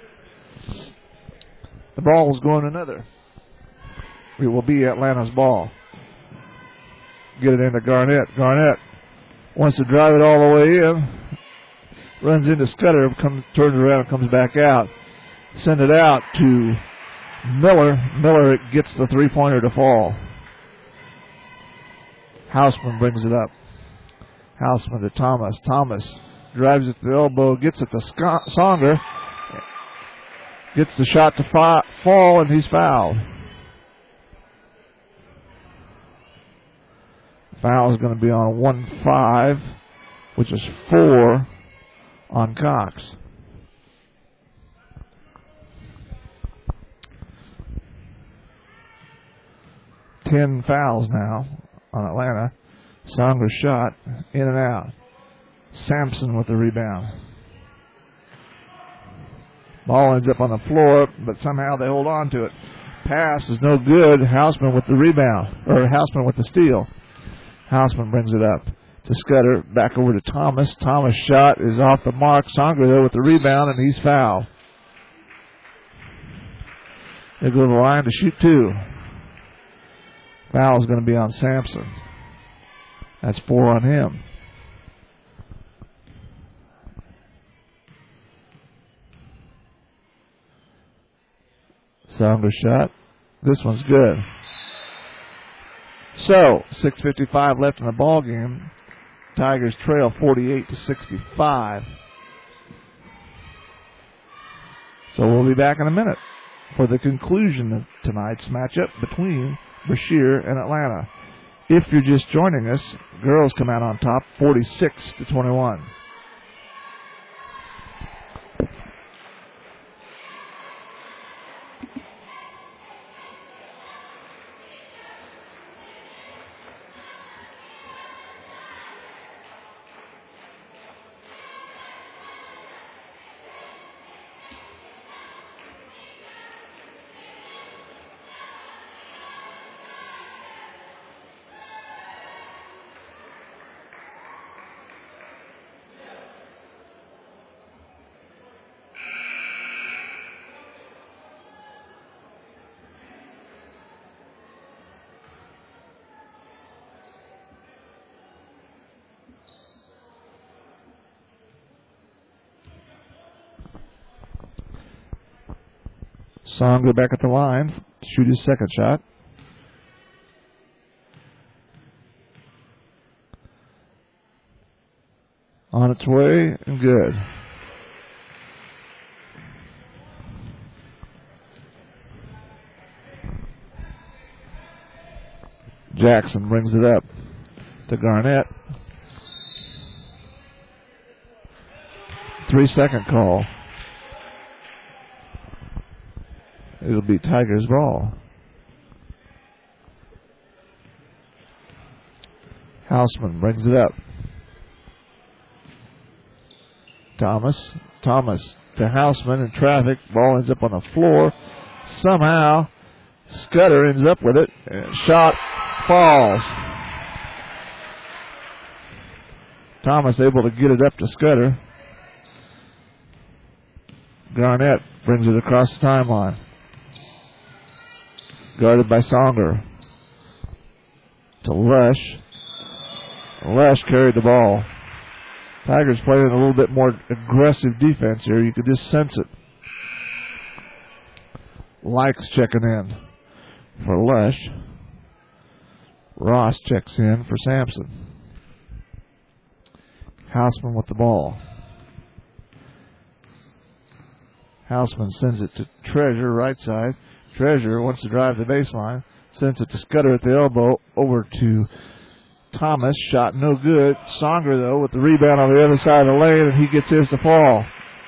The ball is going another. It will be Atlanta's ball. Get it into Garnett. Garnett wants to drive it all the way in. Runs into Scudder, comes, turns around and comes back out. Send it out to Miller. Miller gets the three-pointer to fall. Houseman brings it up. Houseman to Thomas. Thomas drives it to the elbow, gets it to Sc- Songer. Gets the shot to fa- fall, and he's fouled. Foul is going to be on one five, which is four on Cox. Ten fouls now on Atlanta. Songer's shot, in and out. Sampson with the rebound. Ball ends up on the floor, but somehow they hold on to it. Pass is no good. Houseman with the rebound, or Houseman with the steal. Houseman brings it up to Scudder, back over to Thomas. Thomas' shot is off the mark. Songer, though, with the rebound, and he's fouled. They go to the line to shoot two. Foul is going to be on Sampson. That's four on him. Songer shot. This one's good. So, six fifty-five left in the ball game. Tigers trail forty-eight to sixty-five. So we'll be back in a minute for the conclusion of tonight's matchup between Brashear and Atlanta. If you're just joining us, girls come out on top forty-six to twenty-one. Songer back at the line, shoot his second shot. On its way and good. Jackson brings it up to Garnett. Three second call. It'll be Tigers' ball. Houseman brings it up. Thomas. Thomas to Houseman in traffic. Ball ends up on the floor. Somehow, Scudder ends up with it. And shot falls. Thomas able to get it up to Scudder. Garnett brings it across the timeline. Guarded by Songer. To Lush. Lush carried the ball. Tigers playing a little bit more aggressive defense here. You could just sense it. Likes checking in for Lush. Ross checks in for Sampson. Houseman with the ball. Houseman sends it to Treasure, right side. Treasure wants to drive the baseline. Sends it to Scudder at the elbow. Over to Thomas. Shot no good. Songer, though, with the rebound on the other side of the lane, and he gets his to fall.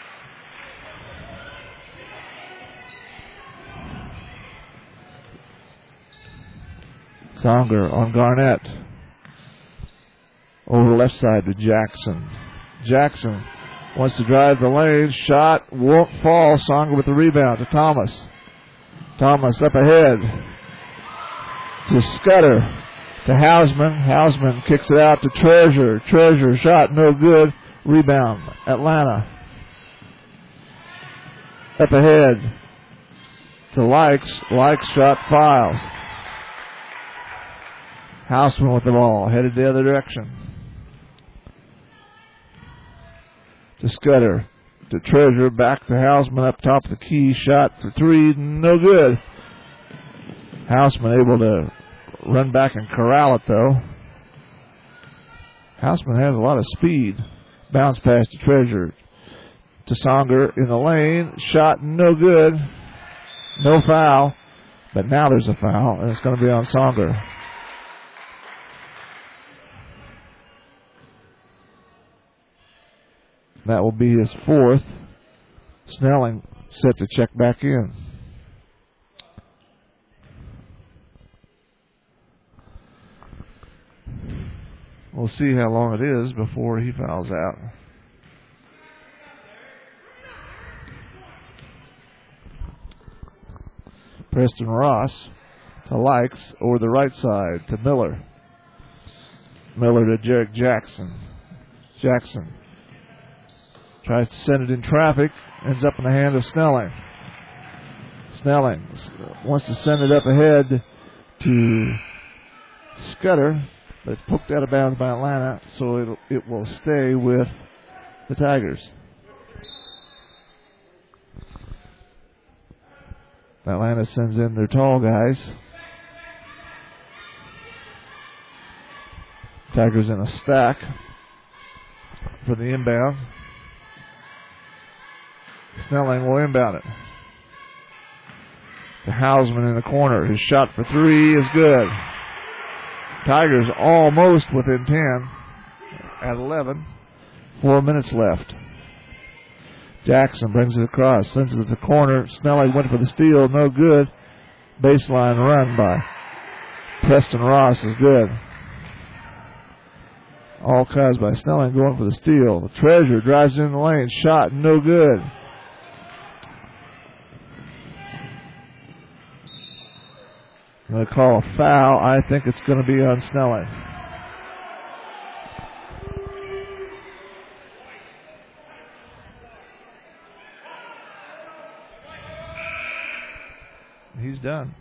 Songer on Garnett. Over the left side to Jackson. Jackson wants to drive the lane. Shot won't fall. Songer with the rebound to Thomas. Thomas up ahead to Scudder, to Houseman. Houseman kicks it out to Treasure. Treasure shot no good. Rebound, Atlanta. Up ahead to Likes. Likes shot files. Houseman with the ball, headed the other direction. To Scudder. To Treasure, back to Houseman up top of the key. Shot for three, no good. Houseman able to run back and corral it, though. Houseman has a lot of speed. Bounce pass to Treasure. To Songer in the lane. Shot no good. No foul. But now there's a foul, and it's going to be on Songer. That will be his fourth. Snelling set to check back in. We'll see how long it is before he fouls out. Preston Ross to Likes over the right side to Miller. Miller to Jarek Jackson. Jackson tries to send it in traffic. Ends up in the hand of Snelling. Snelling wants to send it up ahead to Scudder, but it's poked out of bounds by Atlanta, so it'll, it will stay with the Tigers. Atlanta sends in their tall guys. Tigers in a stack for the inbound. Snelling will inbound it. To Houseman in the corner. His shot for three is good. Tigers almost within ten at eleven. Four minutes left. Jackson brings it across, sends it to the corner. Snelling went for the steal, no good. Baseline run by Preston Ross is good. All caused by Snelling going for the steal. The Treasure drives in the lane, shot no good. I'm going to call a foul. I think it's going to be on Snelling. He's done.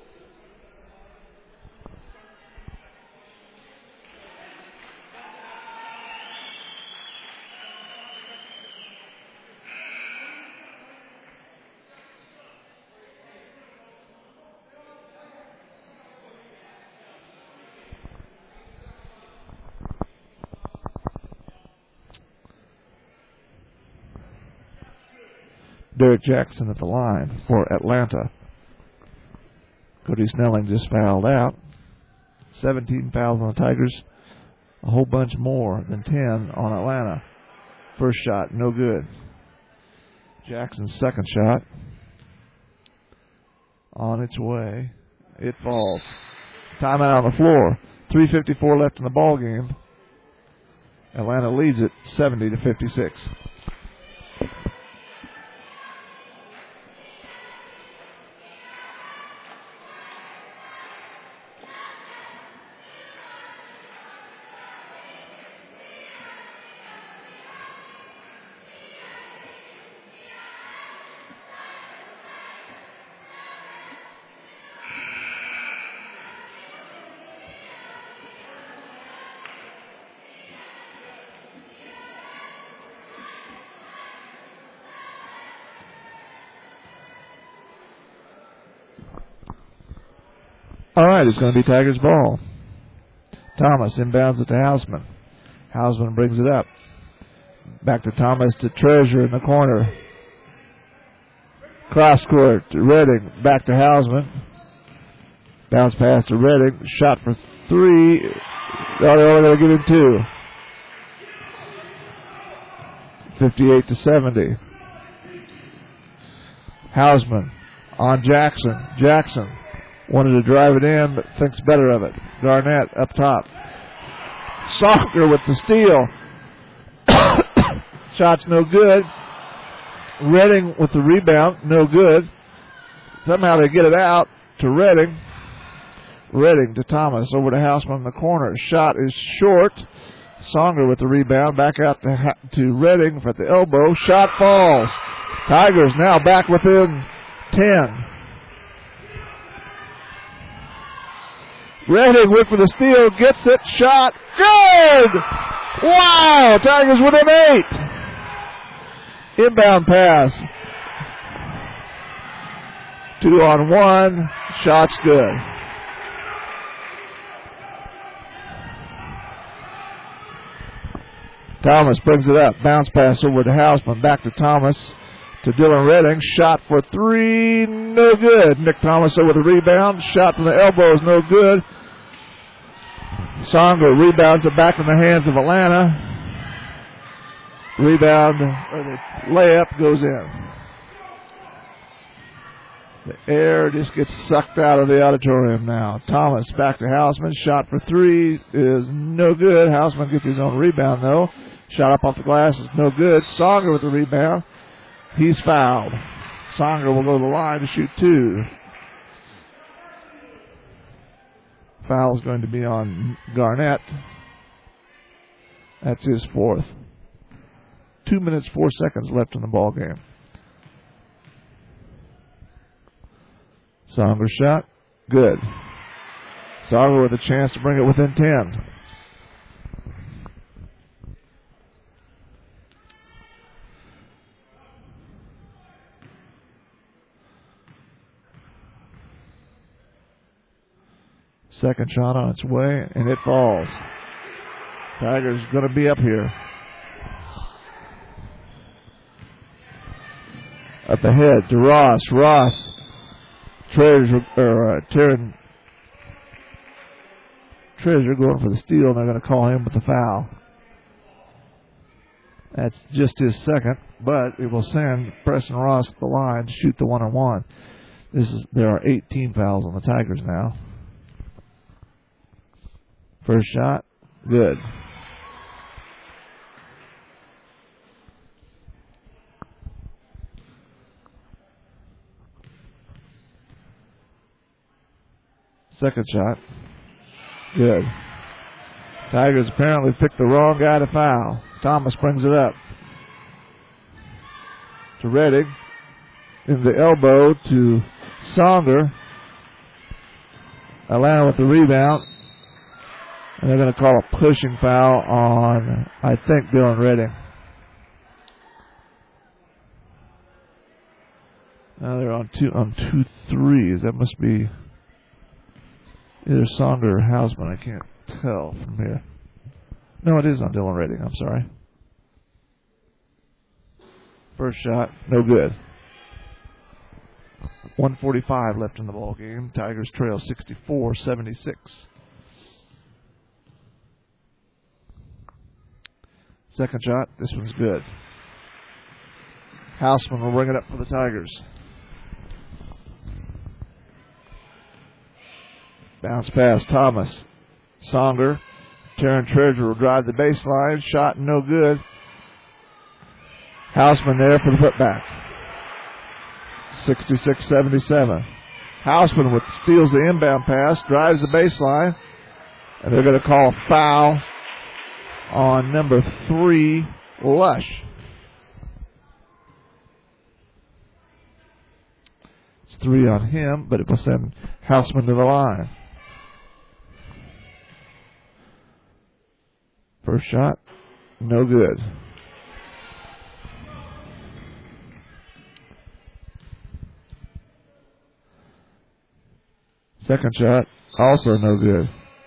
Derek Jackson at the line for Atlanta. Cody Snelling just fouled out. seventeen fouls on the Tigers. A whole bunch more than ten on Atlanta. First shot, no good. Jackson's second shot. On its way. It falls. Timeout on the floor. three fifty-four left in the ball game. Atlanta leads it seventy to fifty-six. All right, it's going to be Tigers ball. Thomas inbounds it to Houseman. Houseman brings it up. Back to Thomas to Treasure in the corner. Cross court to Redding. Back to Houseman. Bounce pass to Redding. Shot for three. Oh, they're only going to get in two. fifty-eight to seventy. Houseman on Jackson. Jackson wanted to drive it in, but thinks better of it. Garnett up top. Songer with the steal. Shot's no good. Redding with the rebound, no good. Somehow they get it out to Redding. Redding to Thomas over to Houseman in the corner. Shot is short. Songer with the rebound. Back out to, to Redding for the elbow. Shot falls. Tigers now back within ten. Redding with for the steal. Gets it. Shot. Good! Wow! Tigers within eight. Inbound pass. Two on one. Shot's good. Thomas brings it up. Bounce pass over to Hausman. Back to Thomas. To Dylan Redding. Shot for three. No good. Nick Thomas over the rebound. Shot from the elbow is no good. Songer rebounds it back in the hands of Atlanta. Rebound, or the layup goes in. The air just gets sucked out of the auditorium now. Thomas back to Hausman. Shot for three is no good. Hausman gets his own rebound, though. Shot up off the glass is no good. Songer with the rebound. He's fouled. Songer will go to the line to shoot two. Foul is going to be on Garnett. That's his fourth. Two minutes, four seconds left in the ball game. Songer shot. Good. Songer with a chance to bring it within ten. Second shot on its way, and it falls. Tigers going to be up here. Up ahead to Ross. Ross. Treasure, or uh, Taryn Treasure going for the steal, and they're going to call him with the foul. That's just his second, but it will send Preston Ross to the line to shoot the one-on-one. This is there are eighteen fouls on the Tigers now. First shot, good. Second shot, good. Tigers apparently picked the wrong guy to foul. Thomas brings it up to Redding. In the elbow to Songer. Atlanta with the rebound. And they're going to call a pushing foul on, I think, Dylan Redding. Now they're on two on two threes. That must be either Songer or Hausman. I can't tell from here. No, it is on Dylan Redding. I'm sorry. First shot, no good. one forty-five left in the ball game. Tigers trail sixty-four seventy-six. Second shot, this one's good. Hausman will bring it up for the Tigers. Bounce pass, Thomas. Songer. Taryn Treasure will drive the baseline. Shot no good. Hausman there for the putback. sixty-six seventy-seven. Hausman with steals the inbound pass, drives the baseline, and they're going to call a foul on number three, Lush. It's three on him, but it will send Hausman to the line. First shot, no good. Second shot, also no good.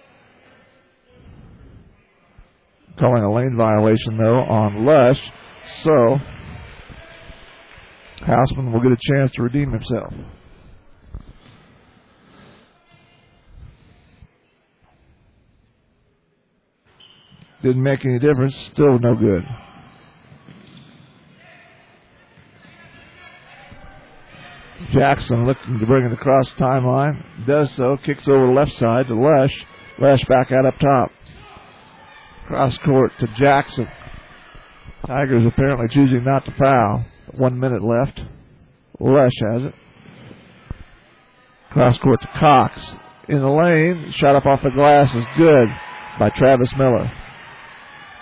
Calling a lane violation, though, on Lush. So, Hausman will get a chance to redeem himself. Didn't make any difference. Still no good. Jackson looking to bring it across the timeline. Does so. Kicks over the left side to Lush. Lush back out up top. Cross court to Jackson. Tigers apparently choosing not to foul. One minute left. Lush has it. Cross court to Cox. In the lane. Shot up off the glass is good by Travis Miller.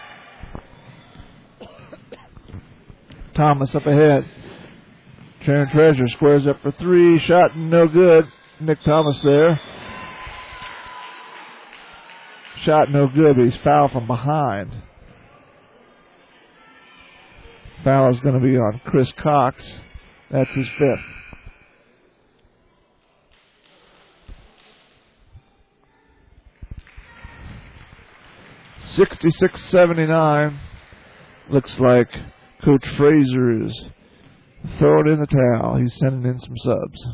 Thomas up ahead. Sharon Treasure squares up for three. Shot no good. Nick Thomas there. Shot no good, but he's fouled from behind. Foul is going to be on Chris Cox. That's his fifth. sixty-six seventy-nine. Looks like Coach Fraser is throwing in the towel. He's sending in some subs.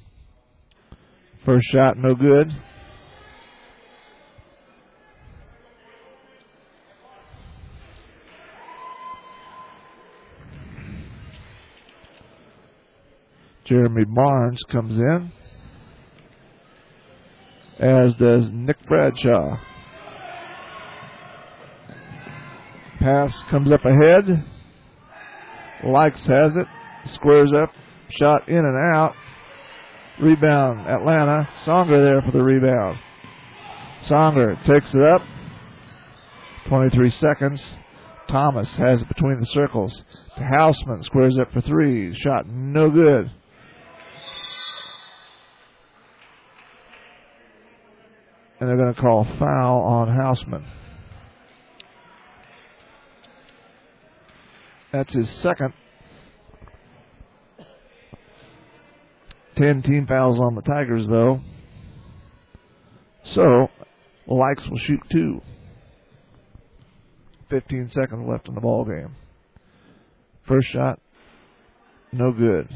First shot, no good. Jeremy Barnes comes in, as does Nick Bradshaw. Pass comes up ahead. Likes has it. Squares up. Shot in and out. Rebound, Atlanta. Songer there for the rebound. Songer takes it up. twenty-three seconds. Thomas has it between the circles. Houseman squares up for three. Shot no good. And they're going to call foul on Houseman. That's his second. Ten team fouls on the Tigers, though. So, Likes will shoot two. Fifteen seconds left in the ball game. First shot, no good.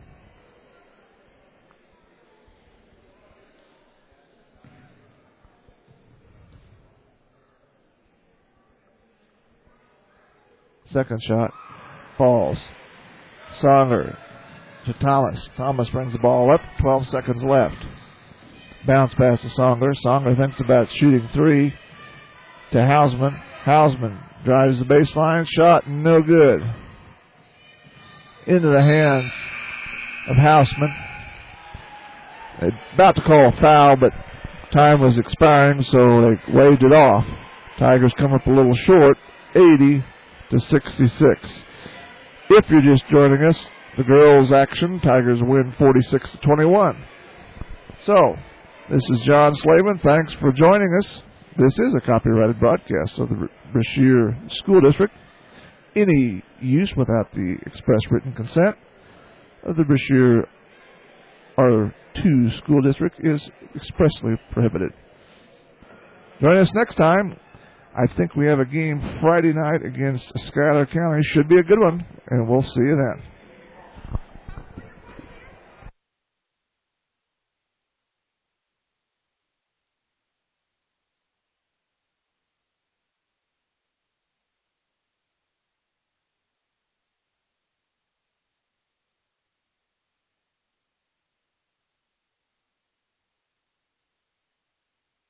Second shot falls. Songer to Thomas. Thomas brings the ball up. twelve seconds left. Bounce pass to Songer. Songer thinks about shooting three to Hausman. Hausman drives the baseline. Shot no good. Into the hands of Hausman. About to call a foul, but time was expiring, so they waved it off. Tigers come up a little short, eighty to sixty-six. If you're just joining us, the girls' action, Tigers win forty-six to twenty-one. So, this is John Slavin. Thanks for joining us. This is a copyrighted broadcast of the Brashear School District. Any use without the express written consent of the Brashear R two School District is expressly prohibited. Join us next time. I think we have a game Friday night against Schuyler County. Should be a good one, and we'll see you then.